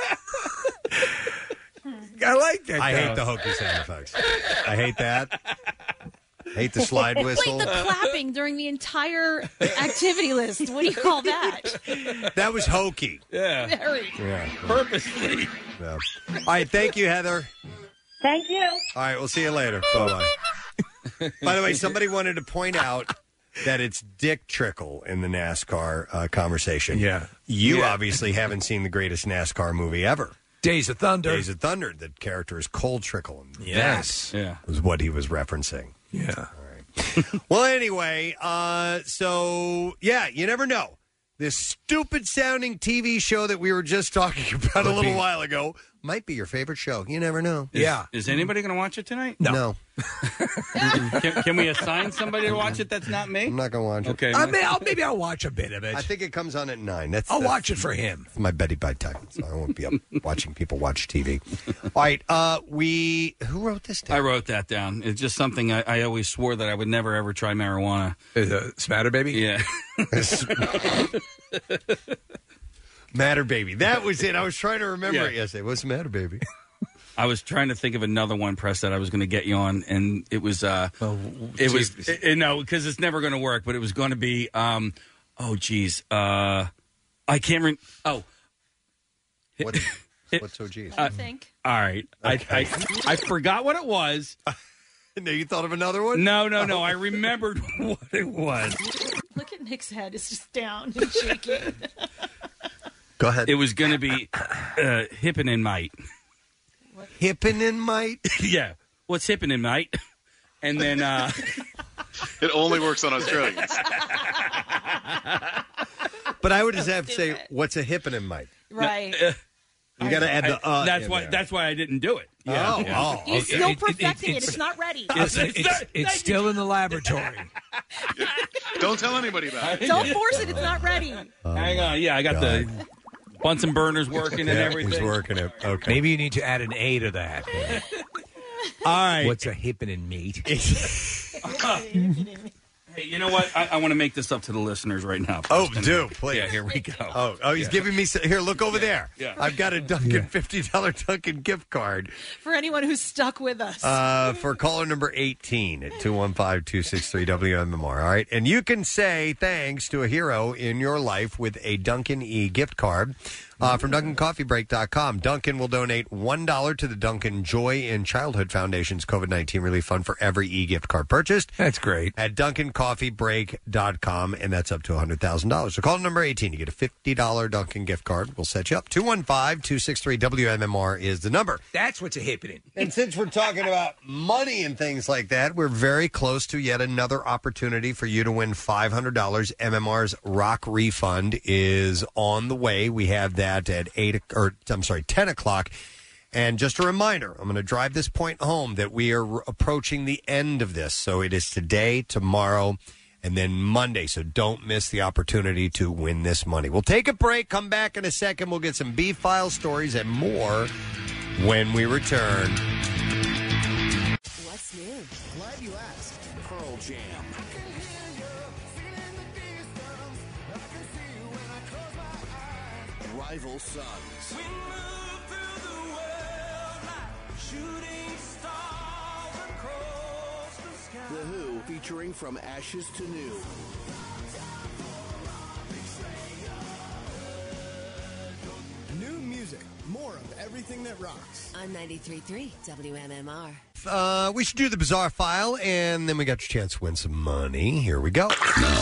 I like that. I though. hate the hokey sound effects. I hate that. I hate the slide whistle. Wait, the clapping during the entire activity list. What do you call that? That was hokey. Yeah. Very. Yeah. Purposely. Yeah. All right. Thank you, Heather. Thank you. All right. We'll see you later. Bye-bye. By the way, somebody wanted to point out that it's Dick Trickle in the NASCAR uh, conversation. Yeah. You Yeah. obviously haven't seen the greatest NASCAR movie ever. Days of Thunder. Days of Thunder. The character is Cole Trickle. And Yes. that Yeah. was what he was referencing. Yeah. Well, anyway, uh, so, yeah, you never know. This stupid-sounding T V show that we were just talking about a little while ago might be your favorite show. You never know. Is, Is anybody going to watch it tonight? No. can, can we assign somebody to watch it that's not me? I'm not going to watch it. Okay. I may, I'll, maybe I'll watch a bit of it. I think it comes on at nine. That's I'll that's- watch it for him. my Betty Bye time, so I won't be up watching people watch T V. All right, uh, we who wrote this down? I wrote that down. It's just something I, I always swore that I would never ever try marijuana. Is a Smatter Baby? Yeah. Matter Baby. That was it. I was trying to remember Yeah. it yesterday. What's the matter, baby? I was trying to think of another one, Press, that I was going to get you on, and it was, uh, oh, it was, it, it- no, because it's never going to work. But it was going to be, um, oh, geez, uh, I can't remember. Oh, What, what's so geez? Uh, all right, I, I I forgot what it was. No, you thought of another one? No, no, no. I remembered what it was. Look at Nick's head; it's just down and shaking. Go ahead. It was going to be uh, hippin' and might. Hippin' and might? Yeah. What's hippin' and might? And then uh, It only works on Australians. But I would just have to say, what's a hippin' and might? Right. You got to add the uh. that's in why. there. That's why I didn't do it. Oh, oh, He's okay. still It- it- perfecting it. it's- It's not ready. It's, it's, it's, it's still in the laboratory. Don't tell anybody about it. Don't force it. It's not ready. Hang on. Yeah, I got the Bunsen burners working and Yeah, everything. he's working it. Okay. Maybe you need to add an A to that. All right. What's a hippin' and meat? Hey, you know what? I, I want to make this up to the listeners right now. Oh, Preston. do, please. Yeah, here we go. Oh, oh, he's Yeah. giving me s- here. Look over there. yeah. I've got a Dunkin' fifty dollar Dunkin' gift card For anyone who's stuck with us. uh, for caller number eighteen at two one five, two six three W M M R. All right, and you can say thanks to a hero in your life with a Dunkin' E gift card. Uh, from Dunkin Coffee Break dot com. Dunkin' will donate one dollar to the Dunkin' Joy in Childhood Foundation's COVID nineteen Relief Fund for every e-gift card purchased. That's great. At Dunkin Coffee Break dot com, and that's up to one hundred thousand dollars. So call number eighteen. You get a fifty dollar Dunkin' gift card. We'll set you up. two one five, two six three W M M R is the number. That's what's a hippin'. And since we're talking about money and things like that, we're very close to yet another opportunity for you to win five hundred dollars. M M R's Rock Refund is on the way. We have that at eight or I'm sorry, ten o'clock. And just a reminder, I'm going to drive this point home that we are approaching the end of this. So it is today, tomorrow, and then Monday. So don't miss the opportunity to win this money. We'll take a break, come back in a second. We'll get some B-File stories and more when we return. What's new? Glad you asked. Pearl Jam. Rival Sons. The Who featuring From Ashes to New. New music, more of everything that rocks. On ninety-three point three W M M R. Uh, we should do the bizarre file, and then we got your chance to win some money. Here we go.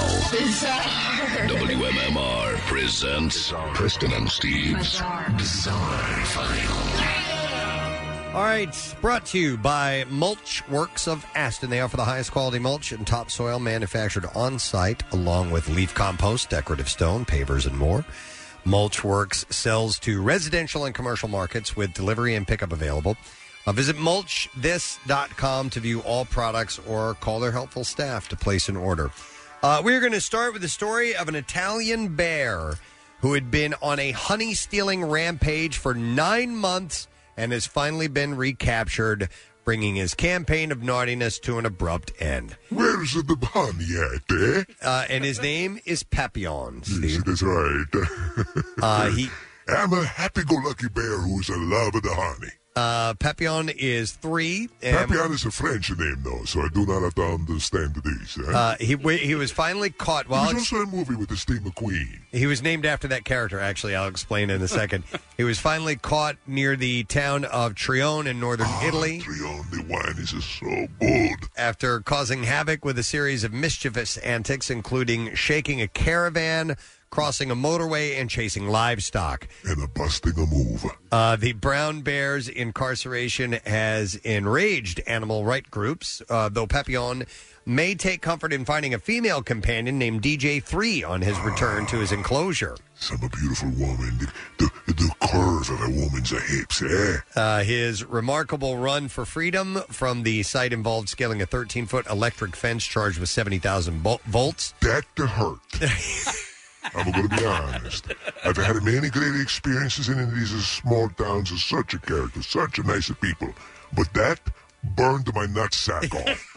W M M R presents Preston and Steve's Bizarre File. All right, brought to you by Mulch Works of Aston. They offer the highest quality mulch and topsoil manufactured on site, along with leaf compost, decorative stone, pavers, and more. Mulch Works sells to residential and commercial markets with delivery and pickup available. Uh, visit mulch this dot com to view all products or call their helpful staff to place an order. Uh, we're going to start with the story of an Italian bear who had been on a honey-stealing rampage for nine months and has finally been recaptured, bringing his campaign of naughtiness to an abrupt end. Where's the honey at, eh? Uh, and his name is Papillon, Steve. That's right. Uh, he, I'm a happy-go-lucky bear who's in love with the honey. uh, Papillon is three. and- Papillon is a French name, though, so I do not have to understand this. Eh? Uh, he wa- he was finally caught. While There's also a movie with Steve McQueen. he was named after that character. Actually, I'll explain in a second. He was finally caught near the town of Trione in northern Italy. Trione, the wine is so good. After causing havoc with a series of mischievous antics, including shaking a caravan, crossing a motorway, and chasing livestock. And a busting a move. Uh, the brown bear's incarceration has enraged animal rights groups, uh, though Papillon may take comfort in finding a female companion named D J three on his return to his enclosure. Some beautiful woman. The, the, the curve of a woman's hips, eh? Uh, his remarkable run for freedom from the site involved scaling a thirteen-foot electric fence charged with seventy thousand vol- volts. That to hurt. I'm going to be honest. I've had many great experiences in these small towns of such a character, such a nice people. But that burned my nutsack off.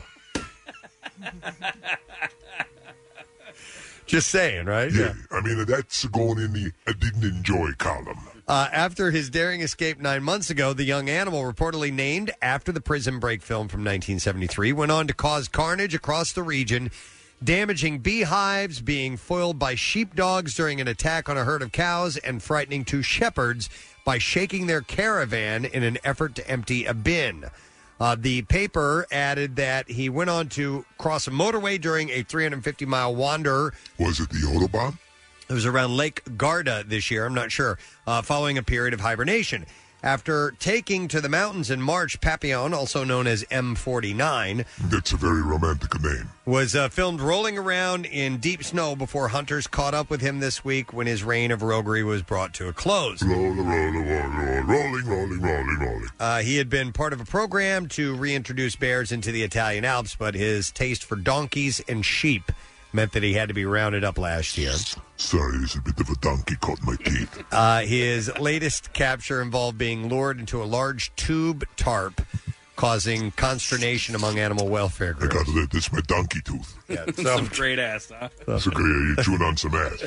Just saying, right? Yeah, I mean, that's going in the I didn't enjoy column. Uh, after his daring escape nine months ago, the young animal, reportedly named after the Prison Break film from nineteen seventy-three, went on to cause carnage across the region, damaging beehives, being foiled by sheepdogs during an attack on a herd of cows, and frightening two shepherds by shaking their caravan in an effort to empty a bin. Uh, the paper added that he went on to cross a motorway during a three hundred fifty mile wander. Was it the Autobahn? It was around Lake Garda this year, I'm not sure, uh, following a period of hibernation. After taking to the mountains in March, Papillon, also known as M forty-nine... That's a very romantic name. ...was uh, filmed rolling around in deep snow before hunters caught up with him this week when his reign of roguery was brought to a close. Rolling, rolling, rolling, rolling, rolling, rolling, rolling. Uh, he had been part of a program to reintroduce bears into the Italian Alps, but his taste for donkeys and sheep meant that he had to be rounded up last year. Sorry, there's a bit of a donkey caught in my teeth. Uh, his latest capture involved being lured into a large tube tarp, causing consternation among animal welfare groups. I got it. This is my donkey tooth. Yeah, so, Some great ass, huh? It's okay. You're chewing on some ass.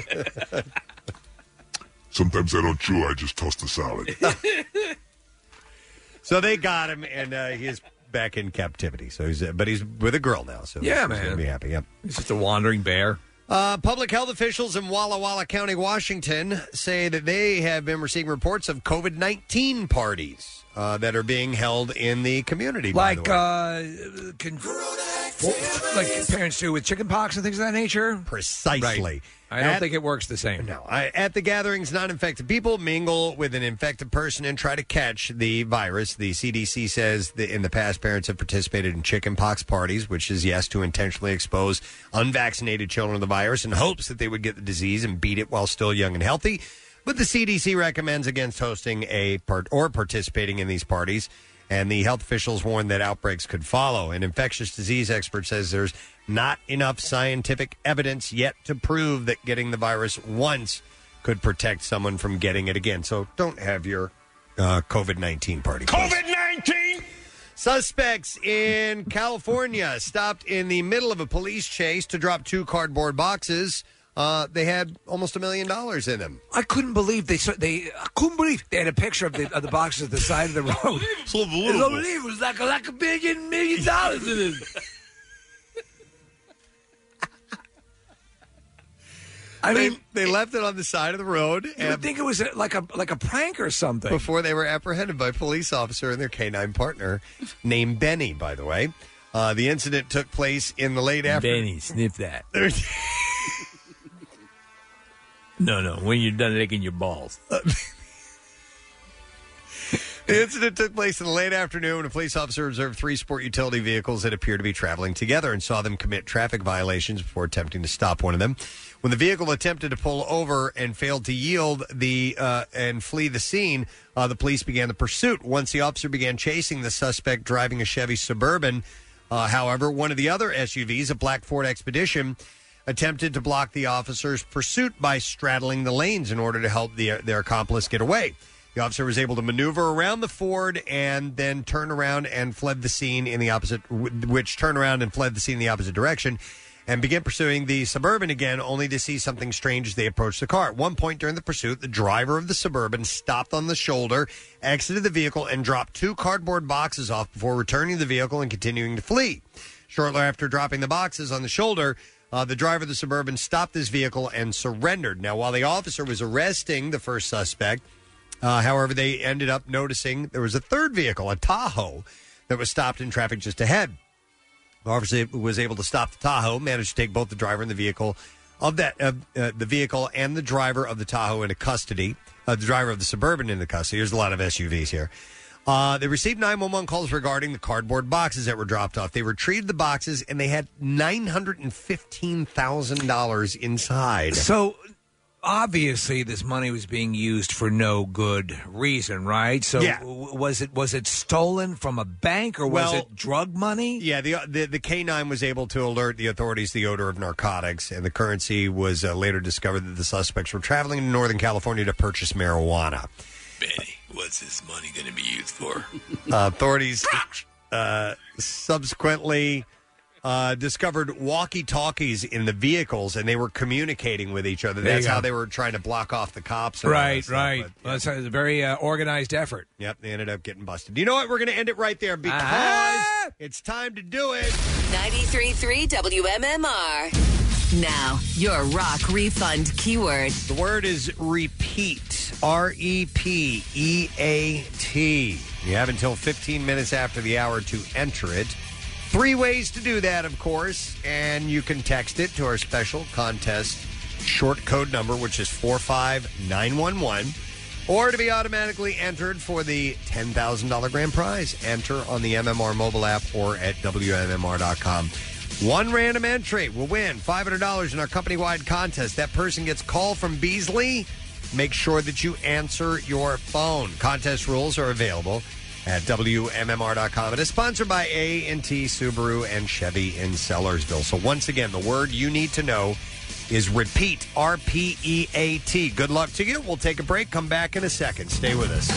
Sometimes I don't chew. I just toast a salad. So they got him, and uh, he's back in captivity. So he's, uh, but he's with a girl now. So Yeah, he's man. gonna be happy. Yep. He's just a wandering bear. Uh, public health officials in Walla Walla County, Washington, say that they have been receiving reports of COVID nineteen parties uh, that are being held in the community. by Like, the way. uh, can, well, like parents do with chicken pox and things of that nature? Precisely. Right. I don't At- think it works the same. No. I, at the gatherings, non-infected people mingle with an infected person and try to catch the virus. The C D C says that in the past, parents have participated in chickenpox parties, which is, yes, to intentionally expose unvaccinated children to the virus in hopes that they would get the disease and beat it while still young and healthy. But the C D C recommends against hosting a part or participating in these parties. And the health officials warn that outbreaks could follow. An infectious disease expert says there's not enough scientific evidence yet to prove that getting the virus once could protect someone from getting it again. So don't have your uh, COVID nineteen party. COVID nineteen! Suspects in California stopped in the middle of a police chase to drop two cardboard boxes. Uh, they had almost a million dollars in them. I couldn't believe they they I couldn't believe they had a picture of the of the boxes at the side of the road. It's unbelievable. It's unbelievable. It was like a, like a billion million dollars in it. I They- mean, they left it on the side of the road. You would think it was a, like a like a prank or something. Before they were apprehended by a police officer and their canine partner, named Benny, by the way. Uh, the incident took place in the late afternoon. Benny, sniff that. No, no. When you're done licking your balls. The incident took place in the late afternoon when a police officer observed three sport utility vehicles that appeared to be traveling together and saw them commit traffic violations before attempting to stop one of them. When the vehicle attempted to pull over and failed to yield the uh, and flee the scene, uh, the police began the pursuit. Once the officer began chasing the suspect driving a Chevy Suburban, uh, however, one of the other S U Vs, a black Ford Expedition, attempted to block the officer's pursuit by straddling the lanes in order to help the, their accomplice get away. The officer was able to maneuver around the Ford and then turn around and fled the scene in the opposite, which turned around and fled the scene in the opposite direction and began pursuing the Suburban again, only to see something strange as they approached the car. At one point during the pursuit, the driver of the Suburban stopped on the shoulder, exited the vehicle, and dropped two cardboard boxes off before returning to the vehicle and continuing to flee. Shortly after dropping the boxes on the shoulder, Uh, the driver of the Suburban stopped his vehicle and surrendered. Now, while the officer was arresting the first suspect, uh, however, they ended up noticing there was a third vehicle, a Tahoe, that was stopped in traffic just ahead. The officer was able to stop the Tahoe, managed to take both the driver and the vehicle of that, uh, uh, the vehicle and the driver of the Tahoe into custody. Uh, the driver of the Suburban into custody. There's a lot of S U Vs here. Uh, they received nine one one calls regarding the cardboard boxes that were dropped off. They retrieved the boxes, and they had nine hundred fifteen thousand dollars inside. So, obviously this money was being used for no good reason, right? So Yeah. w- was it was it stolen from a bank or was Well, it drug money? Yeah, the, the the K nine was able to alert the authorities the odor of narcotics, and the currency was uh, later discovered that the suspects were traveling to Northern California to purchase marijuana. Benny, what's this money going to be used for? Uh, authorities uh, subsequently uh, discovered walkie-talkies in the vehicles, and they were communicating with each other. There you That's go. how they were trying to block off the cops. and all that Right, stuff, right. but- Well, it's a very uh, organized effort. Yep, they ended up getting busted. You know what? We're going to end it right there because Ah! it's time to do it. ninety-three point three W M M R. Now, your rock refund keyword. The word is repeat. R E P E A T. You have until fifteen minutes after the hour to enter it. Three ways to do that, of course, and you can text it to our special contest short code number, which is four five nine one one, or to be automatically entered for the ten thousand dollars grand prize. Enter on the M M R mobile app or at W M M R dot com. One random entry will win five hundred dollars in our company-wide contest. That person gets call from Beasley. Make sure that you answer your phone. Contest rules are available at W M M R dot com. It is sponsored by A and T Subaru and Chevy in Sellersville. So once again, the word you need to know is repeat. R P E A T. Good luck to you. We'll take a break. Come back in a second. Stay with us.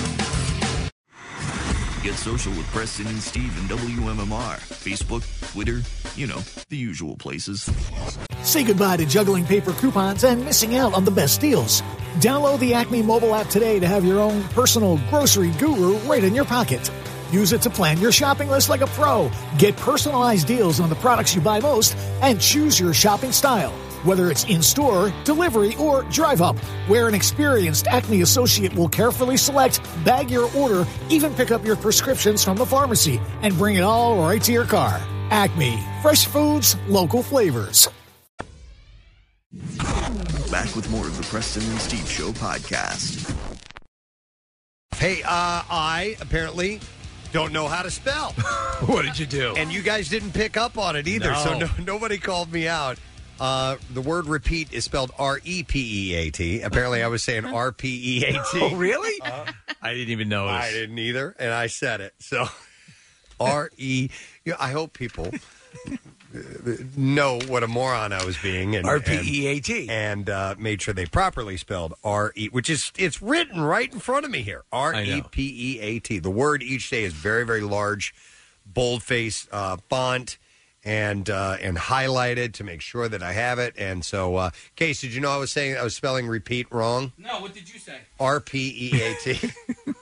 Get social with Preston and Steve and W M M R. Facebook, Twitter, you know, the usual places. Say goodbye to juggling paper coupons and missing out on the best deals. Download the Acme mobile app today to have your own personal grocery guru right in your pocket. Use it to plan your shopping list like a pro. Get personalized deals on the products you buy most and choose your shopping style. Whether it's in-store, delivery, or drive-up, where an experienced Acme associate will carefully select, bag your order, even pick up your prescriptions from the pharmacy, and bring it all right to your car. Acme. Fresh foods, local flavors. Back with more of the Preston and Steve Show podcast. Hey, uh, I apparently don't know how to spell. What did you do? And you guys didn't pick up on it either, No. so no, nobody called me out. Uh, the word repeat is spelled R E P E A T. Apparently, I was saying R P E A T. Oh, really? Uh, I didn't even notice. I didn't either, and I said it. So, R E. You know, I hope people know what a moron I was being. And, R P E A T. And, and uh, made sure they properly spelled R E, which is, it's written right in front of me here. R E P E A T. The word each day is very, very large, boldface uh, font. And uh, and highlighted to make sure that I have it. And so, uh, Case, did you know I was saying I was spelling repeat wrong? No, what did you say? R P E A T.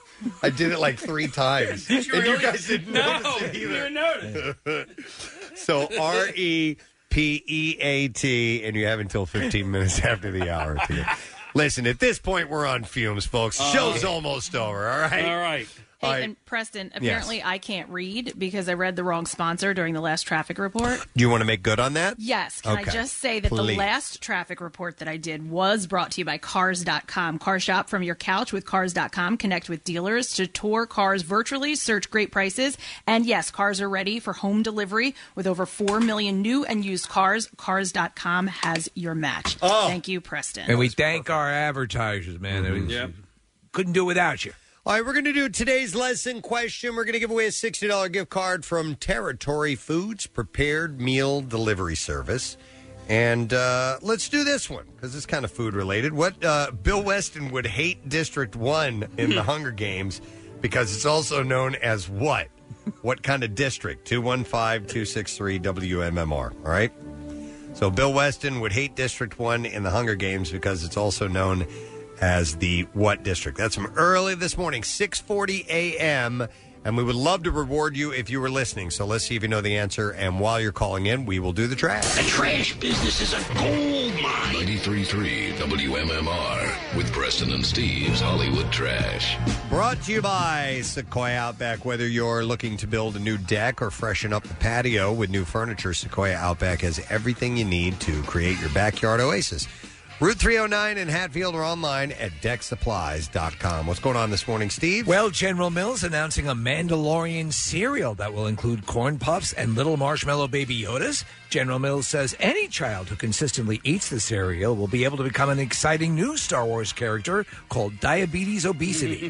I did it like three times. Did you and really? you guys didn't No, notice it didn't either. even notice. So R E P E A T, and you have until fifteen minutes after the hour to get. Listen, at this point, we're on fumes, folks. Uh, Show's almost over, all right? All right. Hey, All right. and Preston, apparently I can't read because I read the wrong sponsor during the last traffic report. Do you want to make good on that? Yes. Can Okay. I just say that Please. the last traffic report that I did was brought to you by Cars dot com. Car shop from your couch with Cars dot com. Connect with dealers to tour cars virtually, search great prices. And yes, cars are ready for home delivery with over four million new and used cars. Cars dot com has your match. Oh. Thank you, Preston. And we thank our advertisers, man. It was- Yep. Couldn't do it without you. All right, we're going to do today's lesson question. We're going to give away a sixty dollars gift card from Territory Foods Prepared Meal Delivery Service. And uh, let's do this one because it's kind of food related. What uh, Bill Weston would hate District one in the Hunger Games because it's also known as what? What kind of district? two one five, two six three W M M R. All right? So Bill Weston would hate District one in the Hunger Games because it's also known as the what district? That's from early this morning, six forty a.m., and we would love to reward you if you were listening. So let's see if you know the answer, and while you're calling in, we will do the trash. The trash business is a gold mine. ninety-three point three W M M R with Preston and Steve's Hollywood Trash. Brought to you by Sequoia Outback. Whether you're looking to build a new deck or freshen up the patio with new furniture, Sequoia Outback has everything you need to create your backyard oasis. Route three oh nine in Hatfield or online at deck supplies dot com. What's going on this morning, Steve? Well, General Mills announcing a Mandalorian cereal that will include Corn Puffs and little marshmallow baby Yodas. General Mills says any child who consistently eats the cereal will be able to become an exciting new Star Wars character called Diabetes Obesity.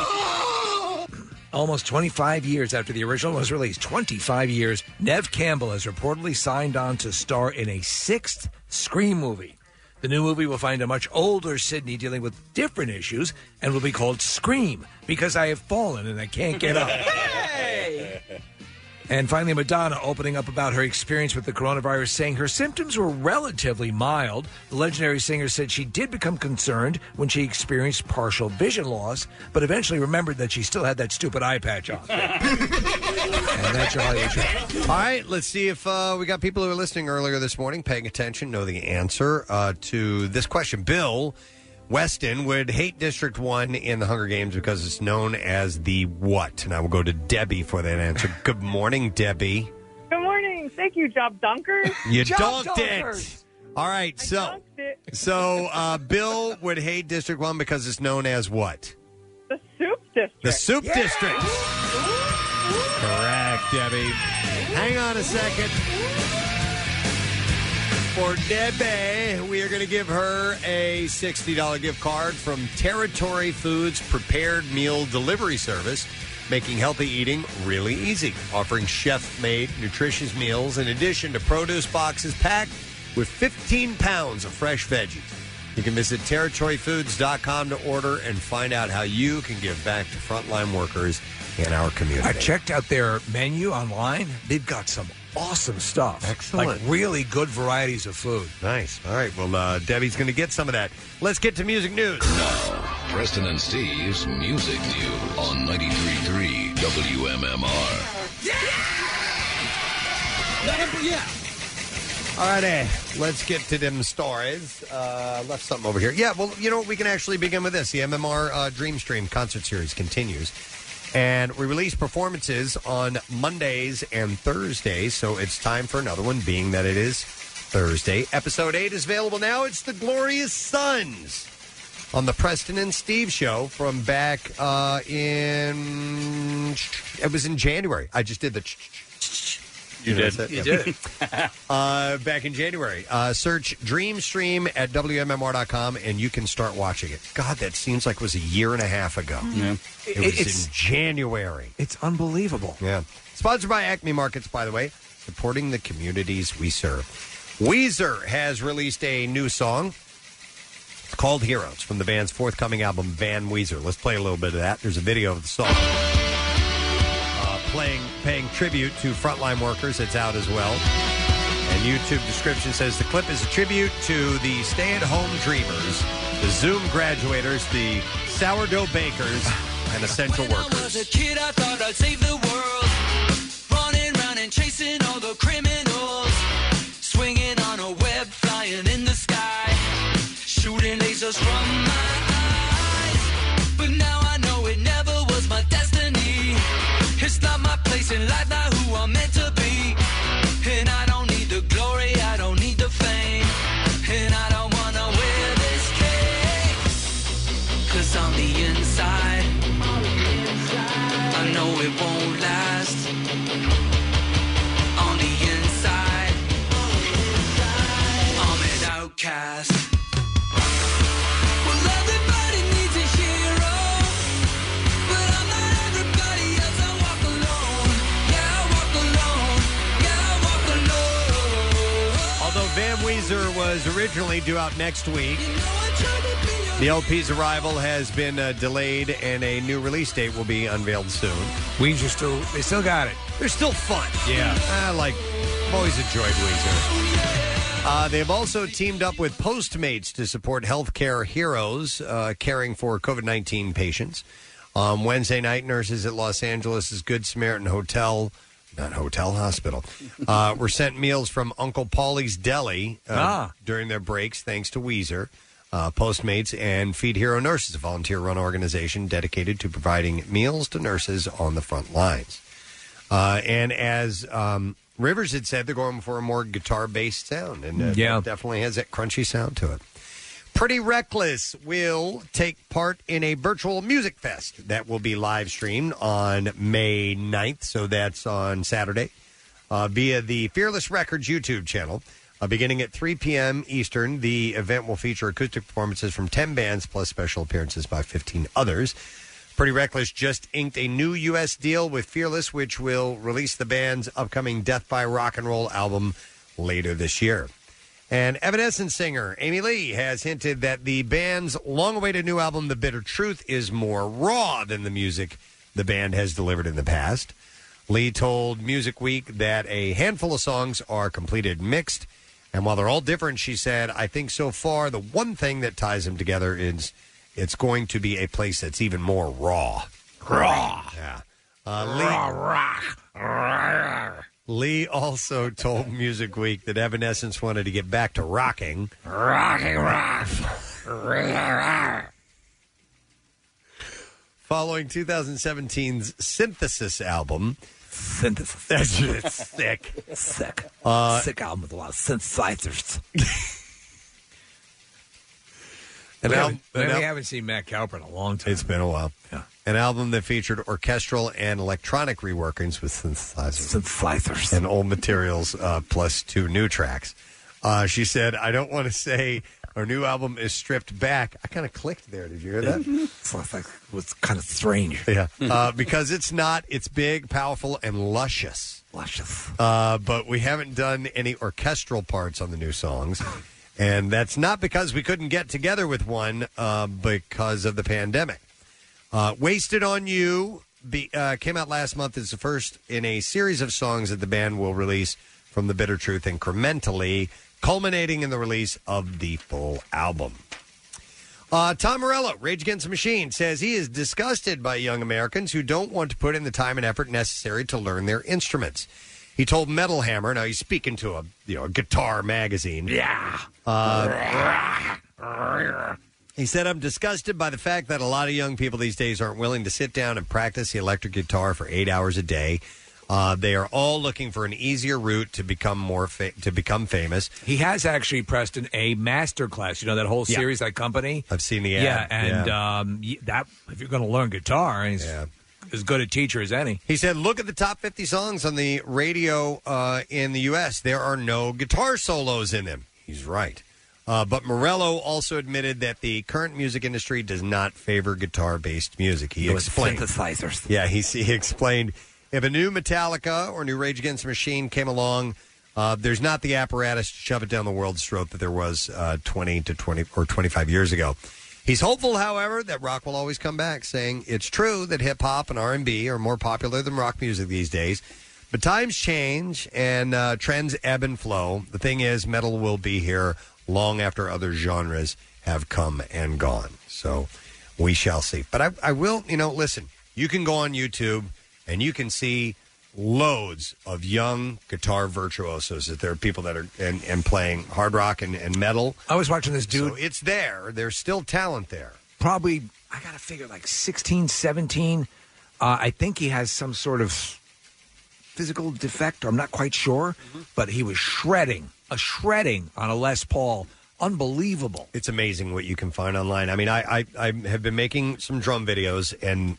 Almost twenty-five years after the original was released, twenty-five years, Nev Campbell has reportedly signed on to star in a sixth Scream movie. The new movie will find a much older Sydney dealing with different issues and will be called Scream, Because I Have Fallen and I Can't Get Up. And finally, Madonna opening up about her experience with the coronavirus, saying her symptoms were relatively mild. The legendary singer said she did become concerned when she experienced partial vision loss, but eventually remembered that she still had that stupid eye patch on. And that's your Hollywood Show. All right, let's see if uh, we got people who were listening earlier this morning, paying attention, know the answer uh, to this question. Bill Weston would hate District one in the Hunger Games because it's known as the what? And I will go to Debbie for that answer. Good morning, Debbie. Good morning. Thank you, Job Dunkers. You Job donked it. All right, I so dunked it. so uh, Bill would hate District one because it's known as what? The Soup District. The Soup District. Correct, Debbie. Hang on a second. For Debbie, we are going to give her a sixty dollars gift card from Territory Foods Prepared Meal Delivery Service, making healthy eating really easy. Offering chef-made, nutritious meals in addition to produce boxes packed with fifteen pounds of fresh veggies. You can visit territory foods dot com to order and find out how you can give back to frontline workers in our community. I checked out their menu online. They've got some awesome stuff. Excellent. Like really good varieties of food. Nice. All right. Well, uh, Debbie's going to get some of that. Let's get to music news. Now, Preston and Steve's Music News on ninety-three point three W M M R. Yeah. All right, eh, let's get to them stories. Uh, left something over here. Yeah, well, you know what? We can actually begin with this. The M M R uh, Dream Stream concert series continues. And we release performances on Mondays and Thursdays, so it's time for another one, being that it is Thursday. Episode eight is available now. It's The Glorious Sons on the Preston and Steve Show from back uh, in... It was in January. I just did the... You know did. that? You Yeah. did. uh, back in January. Uh, search Dream Stream at W M M R dot com and you can start watching it. God, that seems like it was a year and a half ago. Yeah. It was It's- in January. It's unbelievable. Yeah. Sponsored by Acme Markets, by the way, supporting the communities we serve. Weezer has released a new song called Heroes from the band's forthcoming album, Van Weezer. Let's play a little bit of that. There's a video of the song. Uh, playing, paying tribute to frontline workers. It's out as well. And YouTube description says the clip is a tribute to the stay-at-home dreamers, the Zoom graduators, the sourdough bakers, and essential workers. As a kid, I thought I'd save the world. Running around and chasing all the criminals. Swinging on a web, flying in the sky. Shooting lasers from my eyes. But now I know it never was my destiny. It's not my place in life, not who I'm meant to be. And I don't need the glory, I don't need the fame. And I don't wanna wear this cape. Cause on the inside, I know it won't last. On the inside, I'm an outcast. Well, everybody needs a hero, but I'm not everybody else. I walk alone. Yeah, I walk alone. Yeah, I walk alone. Although Van Weezer was originally due out next week, the L P's arrival has been uh, delayed, and a new release date will be unveiled soon. Weezer still, they still got it. They're still fun. Yeah. I like, I've always enjoyed Weezer. Uh, they've also teamed up with Postmates to support healthcare heroes uh, caring for COVID nineteen patients. On Wednesday night, nurses at Los Angeles' Good Samaritan Hotel, not hotel, hospital, uh, were sent meals from Uncle Paulie's Deli uh, Ah. during their breaks, thanks to Weezer. Uh, Postmates and Feed Hero Nurses, a volunteer-run organization dedicated to providing meals to nurses on the front lines. Uh, and as um, Rivers had said, they're going for a more guitar-based sound, and uh, Yeah. that definitely has that crunchy sound to it. Pretty Reckless will take part in a virtual music fest that will be live streamed on May ninth, so that's on Saturday, uh, via the Fearless Records YouTube channel. Uh, beginning at three p.m. Eastern, the event will feature acoustic performances from ten bands plus special appearances by fifteen others. Pretty Reckless just inked a new U S deal with Fearless, which will release the band's upcoming Death by Rock and Roll album later this year. And Evanescence singer Amy Lee has hinted that the band's long-awaited new album, The Bitter Truth, is more raw than the music the band has delivered in the past. Lee told Music Week that a handful of songs are completed mixed, and while they're all different, she said, I think so far the one thing that ties them together is it's going to be a place that's even more raw. Raw. Yeah. Uh, Lee, raw, raw. Lee also told Music Week that Evanescence wanted to get back to rocking. Rocking rock. Following twenty seventeen's Synthesis album. Synthesis. That's it's sick. Sick. Uh, sick album with a lot of synthesizers. An we, al- haven't, an we al- haven't seen Matt Cowper in a long time. It's been a while. Yeah. An album that featured orchestral and electronic reworkings with synthesizers. Synthesizers. And old materials, uh, plus two new tracks. Uh, she said, I don't want to say our new album is stripped back. I kind of clicked there. Did you hear that? It's like, it was kind of strange. Yeah. Uh, because it's not. It's big, powerful, and luscious. Luscious. Uh, but we haven't done any orchestral parts on the new songs. And that's not because we couldn't get together with one uh, because of the pandemic. Uh, Wasted on You be, uh, came out last month. It's the first in a series of songs that the band will release from The Bitter Truth incrementally, culminating in the release of the full album. Uh, Tom Morello, Rage Against the Machine, says he is disgusted by young Americans who don't want to put in the time and effort necessary to learn their instruments. He told Metal Hammer, now he's speaking to a you know a guitar magazine. Yeah. Uh, he said, I'm disgusted by the fact that a lot of young people these days aren't willing to sit down and practice the electric guitar for eight hours a day. Uh, they are all looking for an easier route to become more fa- to become famous. He has actually, Preston, a master class. You know that whole Yeah. series, that company? I've seen the ad. Yeah, and Yeah. Um, y- that if you're going to learn guitar, he's as good a teacher as any. He said, look at the top fifty songs on the radio uh, in the U S. There are no guitar solos in them. He's right. Uh, but Morello also admitted that the current music industry does not favor guitar-based music. He Those explained. synthesizers. Yeah, he, he explained, if a new Metallica or new Rage Against the Machine came along, uh, there's not the apparatus to shove it down the world's throat that there was uh, twenty to twenty or twenty-five years ago. He's hopeful, however, that rock will always come back, saying it's true that hip-hop and R and B are more popular than rock music these days, but times change and uh, trends ebb and flow. The thing is, metal will be here long after other genres have come and gone. So we shall see. But I, I will, you know, listen, you can go on YouTube and you can see loads of young guitar virtuosos. That there are people that are and, and playing hard rock and, and metal. I was watching this dude. So it's there. There's still talent there. Probably, I got to figure like sixteen, seventeen. Uh, I think he has some sort of physical defect. I'm not quite sure. Mm-hmm. But he was shredding, a shredding on a Les Paul. Unbelievable. It's amazing what you can find online. I mean, I, I, I have been making some drum videos, and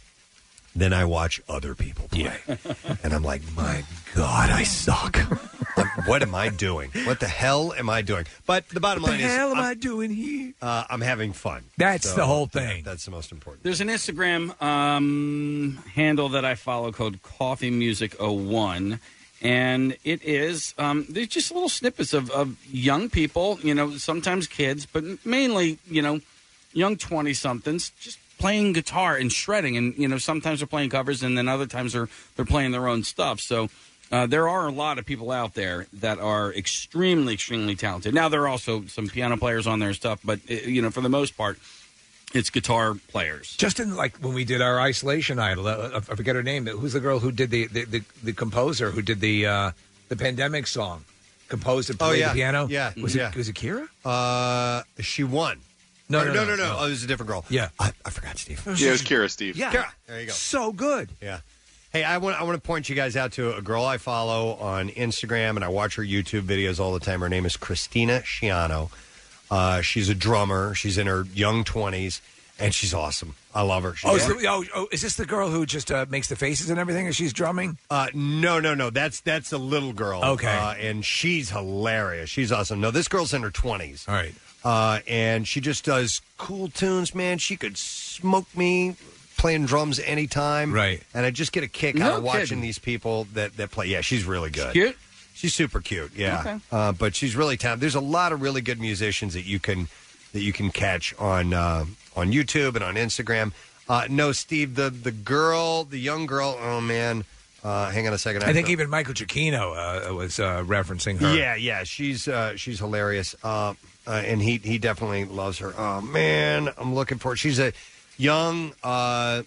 then I watch other people play. And I'm like, my God, I suck. What am I doing? What the hell am I doing? But the bottom What the line is, hell am I'm, I doing here? Uh, I'm having fun. That's So, the whole thing. That's the most important. There's an Instagram um, handle that I follow called Coffee Music oh one, and it is um, there's just little snippets of, of young people, you know, sometimes kids, but mainly, you know, young twenty-somethings just playing guitar and shredding, and you know, sometimes they're playing covers, and then other times they're they're playing their own stuff. So uh, there are a lot of people out there that are extremely, extremely talented. Now there are also some piano players on there and stuff, but uh, you know, for the most part, it's guitar players. Just in like when we did our Isolation Idol, uh, I forget her name. Who's the girl who did the the, the, the composer who did the uh, the Pandemic song, composed and Oh, played yeah. the piano? Yeah. was Yeah. it was it Kira? Uh, she won. No, Or- no, no, no, no, no. no. Oh, it was a different girl. Yeah, I, I forgot, Steve. Yeah, it was Kira, Steve. Yeah, Kira. There you go. So good. Yeah. Hey, I want I want to point you guys out to a girl I follow on Instagram, and I watch her YouTube videos all the time. Her name is Christina Schiano. Uh, she's a drummer. She's in her young twenties, and she's awesome. I love her. She's Oh, is, the, oh, oh, is this the girl who just uh, makes the faces and everything as she's drumming? Uh, no, no, no. That's that's a little girl. Okay. Uh, and she's hilarious. She's awesome. No, this girl's in her twenties. All right. Uh, and she just does cool tunes, man. She could smoke me playing drums anytime. Right. And I just get a kick No out of watching kidding. these people that, that play. Yeah, she's really good. Cute? She's super cute, yeah. Okay. Uh, but she's really talented. There's a lot of really good musicians that you can that you can catch on uh, on YouTube and on Instagram. Uh, no, Steve, the the girl, the young girl. Oh man, uh, hang on a second. I think even Michael Giacchino uh, was uh, referencing her. Yeah, yeah, she's uh, she's hilarious, uh, uh, and he he definitely loves her. Oh man, I'm looking for. She's a young. Uh,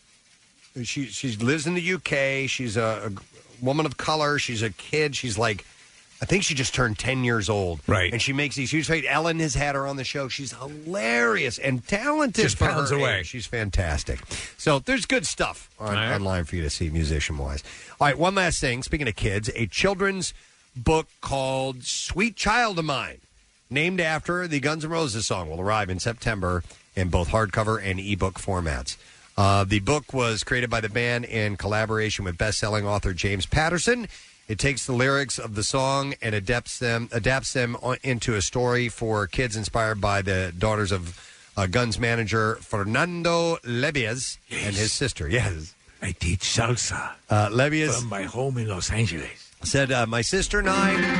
she she lives in the U K. She's a, a woman of color. She's a kid. She's like, I think she just turned ten years old. Right. And she makes these huge. Ellen has had her on the show. She's hilarious and talented. Just for pounds her away. age. She's fantastic. So there's good stuff on, online for you to see musician wise. All right, one last thing. Speaking of kids, a children's book called Sweet Child of Mine, named after the Guns N' Roses song, will arrive in September in both hardcover and ebook formats. Uh, the book was created by the band in collaboration with best-selling author James Patterson. It takes the lyrics of the song and adapts them adapts them on, into a story for kids inspired by the daughters of uh, Guns manager Fernando Lebias and his sister. Yes. I teach salsa Uh, Lebias from my home in Los Angeles. said, uh, my sister and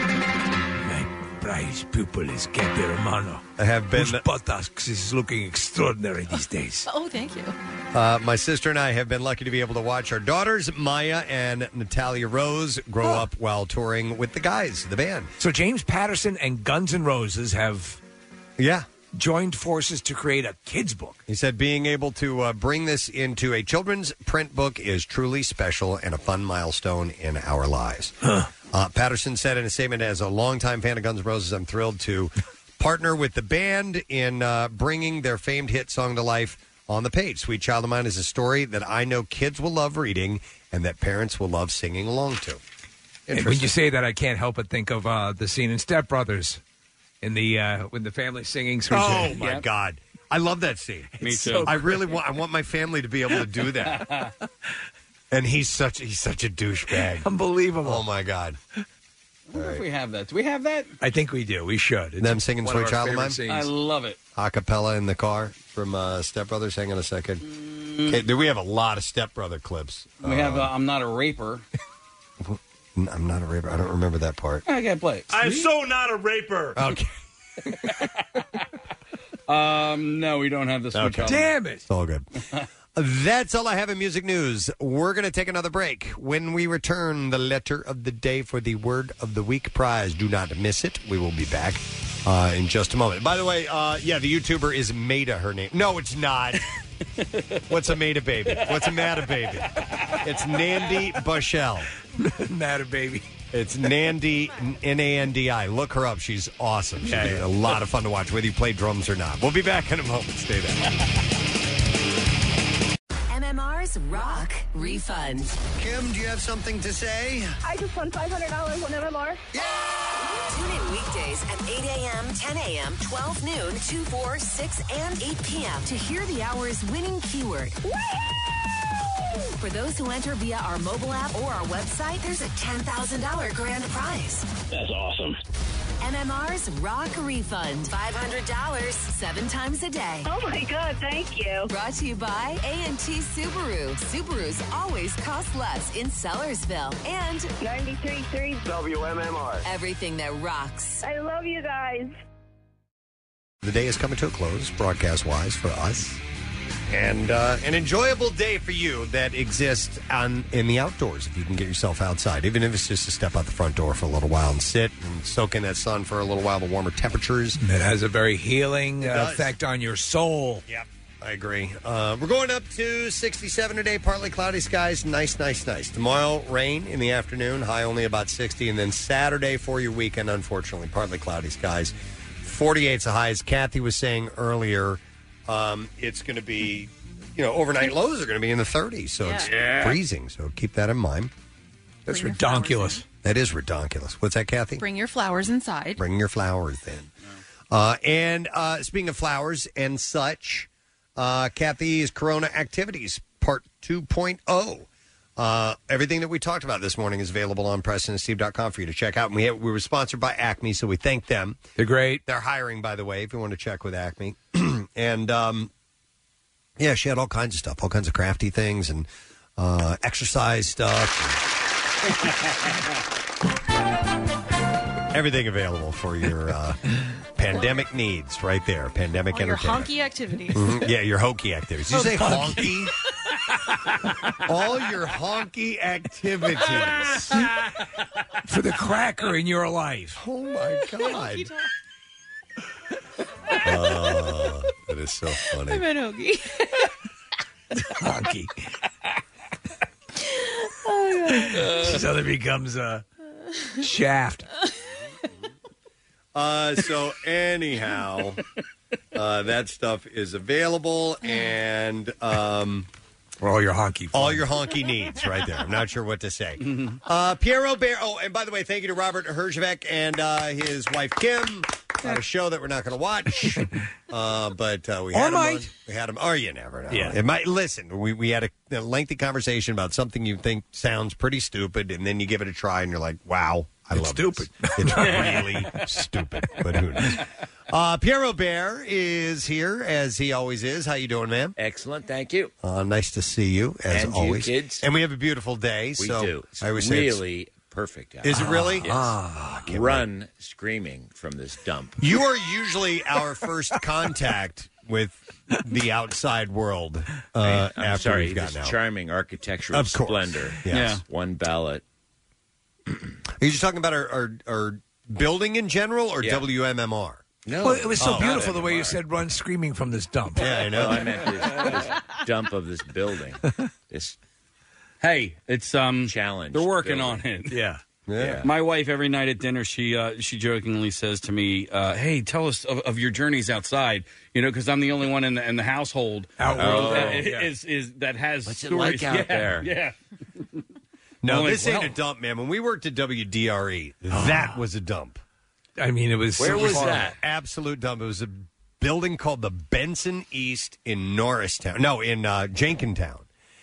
I Prize pupil is Katy Romano. I have been- Whose buttocks is looking extraordinary these days. Oh, thank you. Uh, my sister and I have been lucky to be able to watch our daughters, Maya and Natalia Rose, grow up while touring with the guys, the band. So James Patterson and Guns N' Roses have yeah joined forces to create a kids' book. He said being able to uh, bring this into a children's print book is truly special and a fun milestone in our lives. Uh, Patterson said in a statement, as a longtime fan of Guns N' Roses, I'm thrilled to partner with the band in uh, bringing their famed hit song to life on the page. Sweet Child of Mine is a story that I know kids will love reading and that parents will love singing along to. And when you say that, I can't help but think of uh, the scene in Step Brothers in the uh, when the family singing. Sweet Oh, Child. my Yeah. God. I love that scene. Me It's too. so I really want I want my family to be able to do that. And he's such he's such a douchebag. Unbelievable. Oh my God. I wonder if we have that. Do we have that? I think we do. We should. It's Them singing one Sweet of our Child of favorite Mine? scenes. I love it. A cappella in the car from uh, Step Brothers. Hang on a second. Okay, do we have a lot of Step Brother clips? We have uh, I'm Not a Raper. N- I'm not a raper. I don't remember that part. I gotta play it. I'm so not a raper. Okay. Um, no, we don't have this one. Okay. Damn it. It's all good. That's all I have in music news. We're going to take another break. When we return, the letter of the day for the Word of the Week prize. Do not miss it. We will be back uh, in just a moment. By the way, uh, yeah, the YouTuber is Maida, her name. No, it's not. What's a Maida baby? What's a Maida baby? It's Nandi Bushell. Matter baby. It's Nandi, N A N D I. Look her up. She's awesome. She's Yeah, yeah. a lot of fun to watch, whether you play drums or not. We'll be back in a moment. Stay there. M M R's Rock Refund. Kim, do you have something to say? I just won five hundred dollars on M M R. Tune in weekdays at eight a.m., ten a.m., twelve noon, two, four, six, and eight p.m. to hear the hour's winning keyword. For those who enter via our mobile app or our website, there's a ten thousand dollars grand prize. That's awesome. M M R's Rock Refund. five hundred dollars, seven times a day. Oh, my God. Thank you. Brought to you by A and T Subaru. Subarus always cost less in Sellersville. And ninety-three point three W M M R. everything that rocks. I love you guys. The day is coming to a close, broadcast-wise, for us. And uh, an enjoyable day for you that exists on in the outdoors, if you can get yourself outside, even if it's just to step out the front door for a little while and sit and soak in that sun for a little while, the warmer temperatures. It has a very healing It uh, does. effect on your soul. Yep. I agree. Uh, we're going up to sixty-seven today, partly cloudy skies. Nice, nice, nice. Tomorrow, rain in the afternoon, high only about sixty. And then Saturday for your weekend, unfortunately, partly cloudy skies. forty-eight's the high. As Kathy was saying earlier, um, it's going to be, you know, overnight lows are going to be in the thirties. So it's Yeah. freezing. So keep that in mind. That's Bring your flowers redonkulous. That is redonkulous. What's that, Kathy? Bring your flowers inside. Bring your flowers in. Uh, and uh, speaking of flowers and such, uh, Kathy's Corona Activities Part two point oh. Uh, everything that we talked about this morning is available on Preston and Steve dot com for you to check out. And we, have, we were sponsored by Acme, so we thank them. They're great. They're hiring, by the way, if you want to check with Acme. and, um, yeah, she had all kinds of stuff, all kinds of crafty things and uh, exercise stuff. Everything available for your uh, pandemic needs right there. Pandemic All your entertainment. honky activities. Mhm. Yeah, your hokey activities. Did you say Honky. honky? All your honky activities. For the cracker in your life. Oh, my God. Oh, that is so funny. I meant Hoagie. Honky. Oh, God. This other becomes a shaft. Uh, so anyhow, uh, that stuff is available, and um, for all your honky, all your honky needs, right there. I'm not sure what to say. Uh, Pierre Robert. Oh, and by the way, thank you to Robert Herjavec and uh, his wife Kim. On a show that we're not going to watch, uh, but uh, we Or had him. might. On, we had him. Or you never know. Yeah. It might. Listen, we we had a, a lengthy conversation about something you think sounds pretty stupid, and then you give it a try, and you're like, "Wow, I It's love stupid. this. It's really stupid." But who knows? Uh, Pierre Robert is here as he always is. How you doing, man? Excellent, thank you. Uh, nice to see you as And you, always, kids. And we have a beautiful day. We so do. It's I would say it's- really perfect. out Is it there. really? Yes. Ah, I can't Run screaming from this dump. You are usually our first contact with the outside world. Uh, I'm after sorry, we've this gotten out. charming architectural Of course. splendor. Yes. Yeah. One ballot. Are you just talking about our, our, our building in general or Yeah. W M M R? No. Well, it was so Oh, beautiful not the way you M M R. said run screaming from this dump. Yeah, I know. No, I meant this, this dump of this building. This Hey, it's um challenge. They're working building. on it. Yeah. Yeah. My wife every night at dinner, she uh, she jokingly says to me, uh, "Hey, tell us of, of your journeys outside." You know, because I'm the only one in the in the household Outworld. that Oh, is, yeah. is is that has What's it stories. like out yeah, there? Yeah. No, I'm like, this ain't well- a dump, man. When we worked at W D R E, that was a dump. I mean, it was. Where was Horrible. that? Absolute dump. It was a building called the Benson East in Norristown. No, in uh, Jenkintown.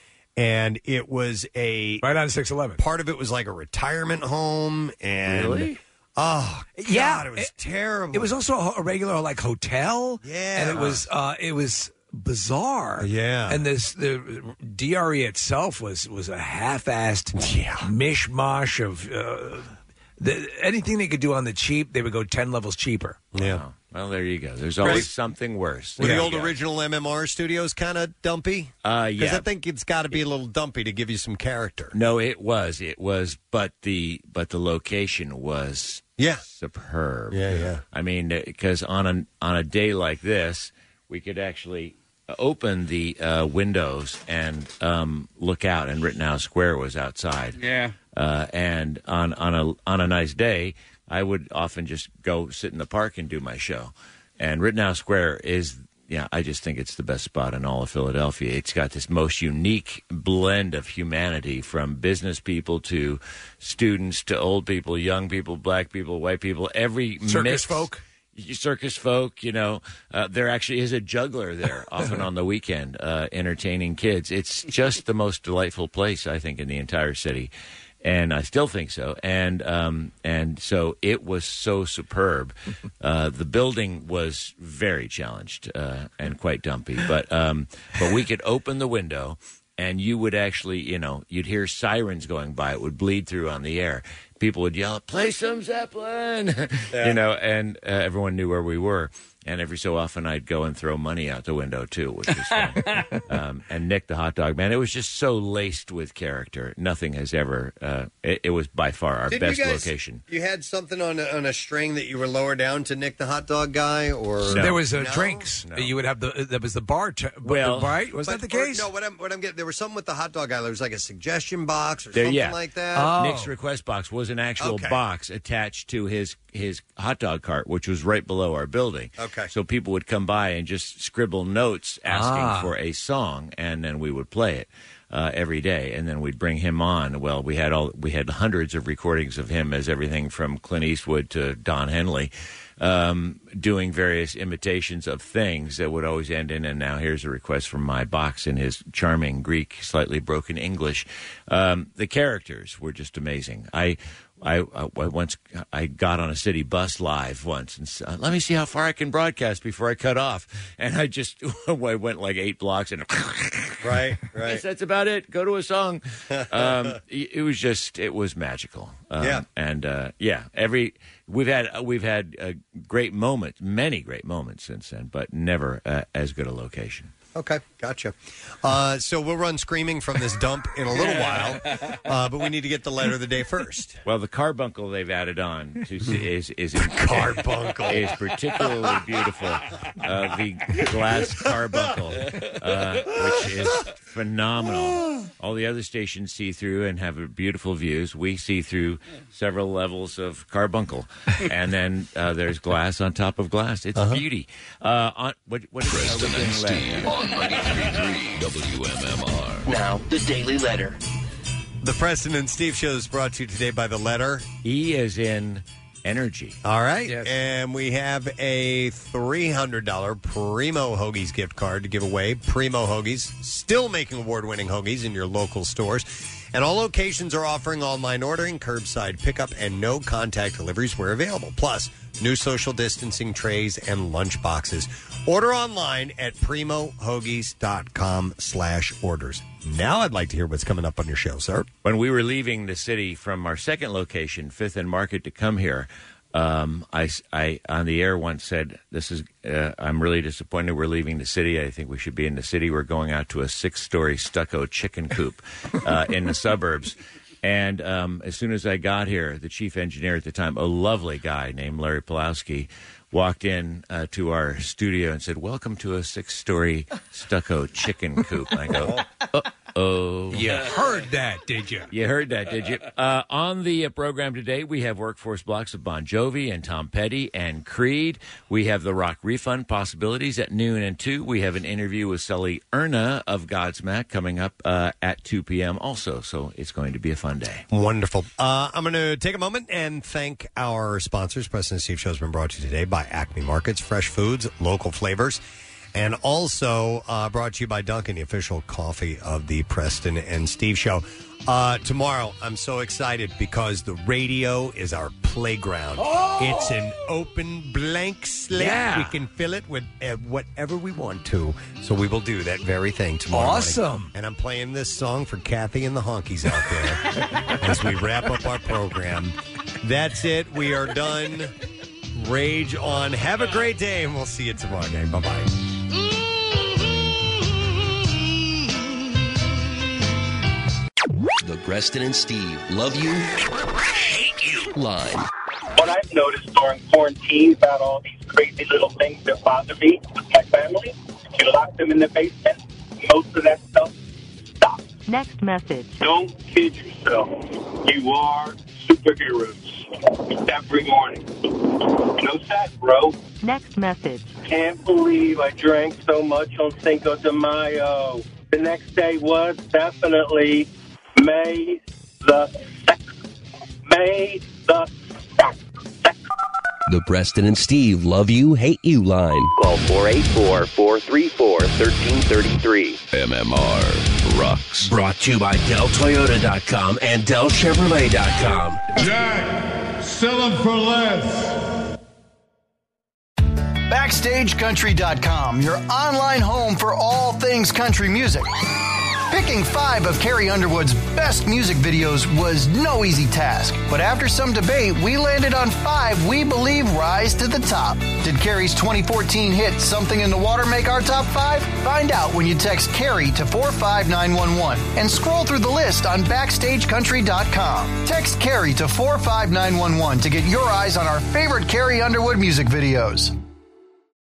And it was a Right on six eleven. part of it was like a retirement home, and Really? oh god, Yeah, it was it- terrible. It was also a, a regular like hotel. Yeah. and it was uh, it was bizarre. Yeah. and this the D R E itself was was a half-assed Yeah. mishmash of uh, the, anything they could do on the cheap. They would go ten levels cheaper. yeah. Oh, well, there you go. There's always Right. something worse. Were There the you old go. original M M R studios kind of dumpy? Uh, Because yeah. I think it's got to be a little dumpy to give you some character. No, it was. It was, but the but the location was Yeah. superb. Yeah, yeah. I mean, because on a on a day like this, we could actually open the uh, windows and um, look out, and Rittenhouse Square was outside. Yeah. Uh, and on on a on a nice day, I would often just go sit in the park and do my show. And Rittenhouse Square is, yeah, I just think it's the best spot in all of Philadelphia. It's got this most unique blend of humanity, from business people to students to old people, young people, black people, white people, every Circus mix. folk. Circus folk, you know, uh, there actually is a juggler there often on the weekend, uh, entertaining kids. It's just the most delightful place, I think, in the entire city. And I still think so. And um, and so it was so superb. Uh, the building was very challenged uh, and quite dumpy. But um, but we could open the window, and you would actually, you know, you'd hear sirens going by. It would bleed through on the air. People would yell, "Play some Zeppelin," you know, and uh, everyone knew where we were. And every so often, I'd go and throw money out the window too, which was fun. um, and Nick the hot dog man, it was just so laced with character. Nothing has ever. Uh, it, it was by far our Didn't best you guys- location. You had something on a, on a string that you were lower down to Nick the hot dog guy, or There was uh, No? drinks. You would have the there was the bar. T- Well- the, right? Was But- that the or- case? no, what I'm what I'm getting there was something with the hot dog guy. There was like a suggestion box or There, something yeah. like that. Oh. Nick's request box was an actual Okay. box attached to his his hot dog cart, which was right below our building. Okay. So people would come by and just scribble notes asking Ah. for a song, and then we would play it uh, every day, and then we'd bring him on. Well, we had all we had hundreds of recordings of him as everything from Clint Eastwood to Don Henley. um, doing various imitations of things that would always end in, and now here's a request from my box in his charming Greek, slightly broken English. Um, the characters were just amazing. I I, I once I got on a city bus live once and said, let me see how far I can broadcast before I cut off. And I just I went like eight blocks and right, right. Yes, that's about it. Go to a song. Um, it was just it was magical. Um, Yeah. and uh, yeah, every we've had we've had uh, great moments, many great moments since then, but never uh, as good a location. Okay, gotcha. Uh, so we'll run screaming from this dump in a little while, uh, but we need to get the letter of the day first. Well, the carbuncle they've added on to see is is in, Carbuncle is particularly beautiful. Uh, the glass carbuncle, uh, which is phenomenal. All the other stations see through and have beautiful views. We see through several levels of carbuncle, and then uh, there's glass on top of glass. It's Uh-huh. beauty. Uh, on what what is Preston and Steve on ninety-three point three W M M R. Now, the Daily Letter. The Preston and Steve Show is brought to you today by the letter E as in energy. All right. And we have a three hundred dollars Primo Hoagies gift card to give away. Primo Hoagies, still making award-winning hoagies in your local stores. And all locations are offering online ordering, curbside pickup, and no contact deliveries where available. Plus, new social distancing trays and lunch boxes. Order online at primo hoagies dot com slash orders. Now I'd like to hear what's coming up on your show, sir. When we were leaving the city from our second location, Fifth and Market, to come here, um, I, I on the air once said, "This is uh, I'm really disappointed we're leaving the city. I think we should be in the city. We're going out to a six-story stucco chicken coop uh, in the suburbs." And um, as soon as I got here, the chief engineer at the time, a lovely guy named Larry Pulowski, walked in uh, to our studio and said, "Welcome to a six-story stucco chicken coop." And I go, uh-oh. You heard that, did you? You heard that, did you? Uh, on the uh, program today, we have workforce blocks of Bon Jovi and Tom Petty and Creed. We have the rock refund possibilities at noon and two. We have an interview with Sully Erna of Godsmack coming up uh, at two p.m. also. So it's going to be a fun day. Wonderful. Uh, I'm going to take a moment and thank our sponsors. Preston and Steve Show has been brought to you today by Acme Markets, fresh foods, local flavors, and also uh, brought to you by Dunkin', the official coffee of the Preston and Steve Show. Uh, tomorrow, I'm so excited because the radio is our playground. Oh! It's an open blank slate. Yeah. We can fill it with uh, whatever we want to. So we will do that very thing tomorrow Awesome. morning. And I'm playing this song for Kathy and the honkies out there as we wrap up our program. That's it. We are done. Rage on. Have a great day, and we'll see you tomorrow day. Bye-bye. The Preston and Steve Love You, Hate You line. What I've noticed during quarantine about all these crazy little things that bother me with my family, if you lock them in the basement, most of that stuff stops. Next message. Don't kid yourself. You are superheroes every morning. No sad, bro. Next message. Can't believe I drank so much on Cinco de Mayo. The next day was definitely May the second. May the second. The Preston and Steve Love You, Hate You line. Call four eight four, four three four, one three three three. M M R rocks. Brought to you by Del Toyota dot com and Del Chevrolet dot com. Jack, sell them for less. Backstage Country dot com, your online home for all things country music. Picking five of Carrie Underwood's best music videos was no easy task, but after some debate, we landed on five we believe rise to the top. Did Carrie's twenty fourteen hit Something in the Water make our top five? Find out when you text Carrie to four five nine one one and scroll through the list on Backstage Country dot com. Text Carrie to four five nine one one to get your eyes on our favorite Carrie Underwood music videos.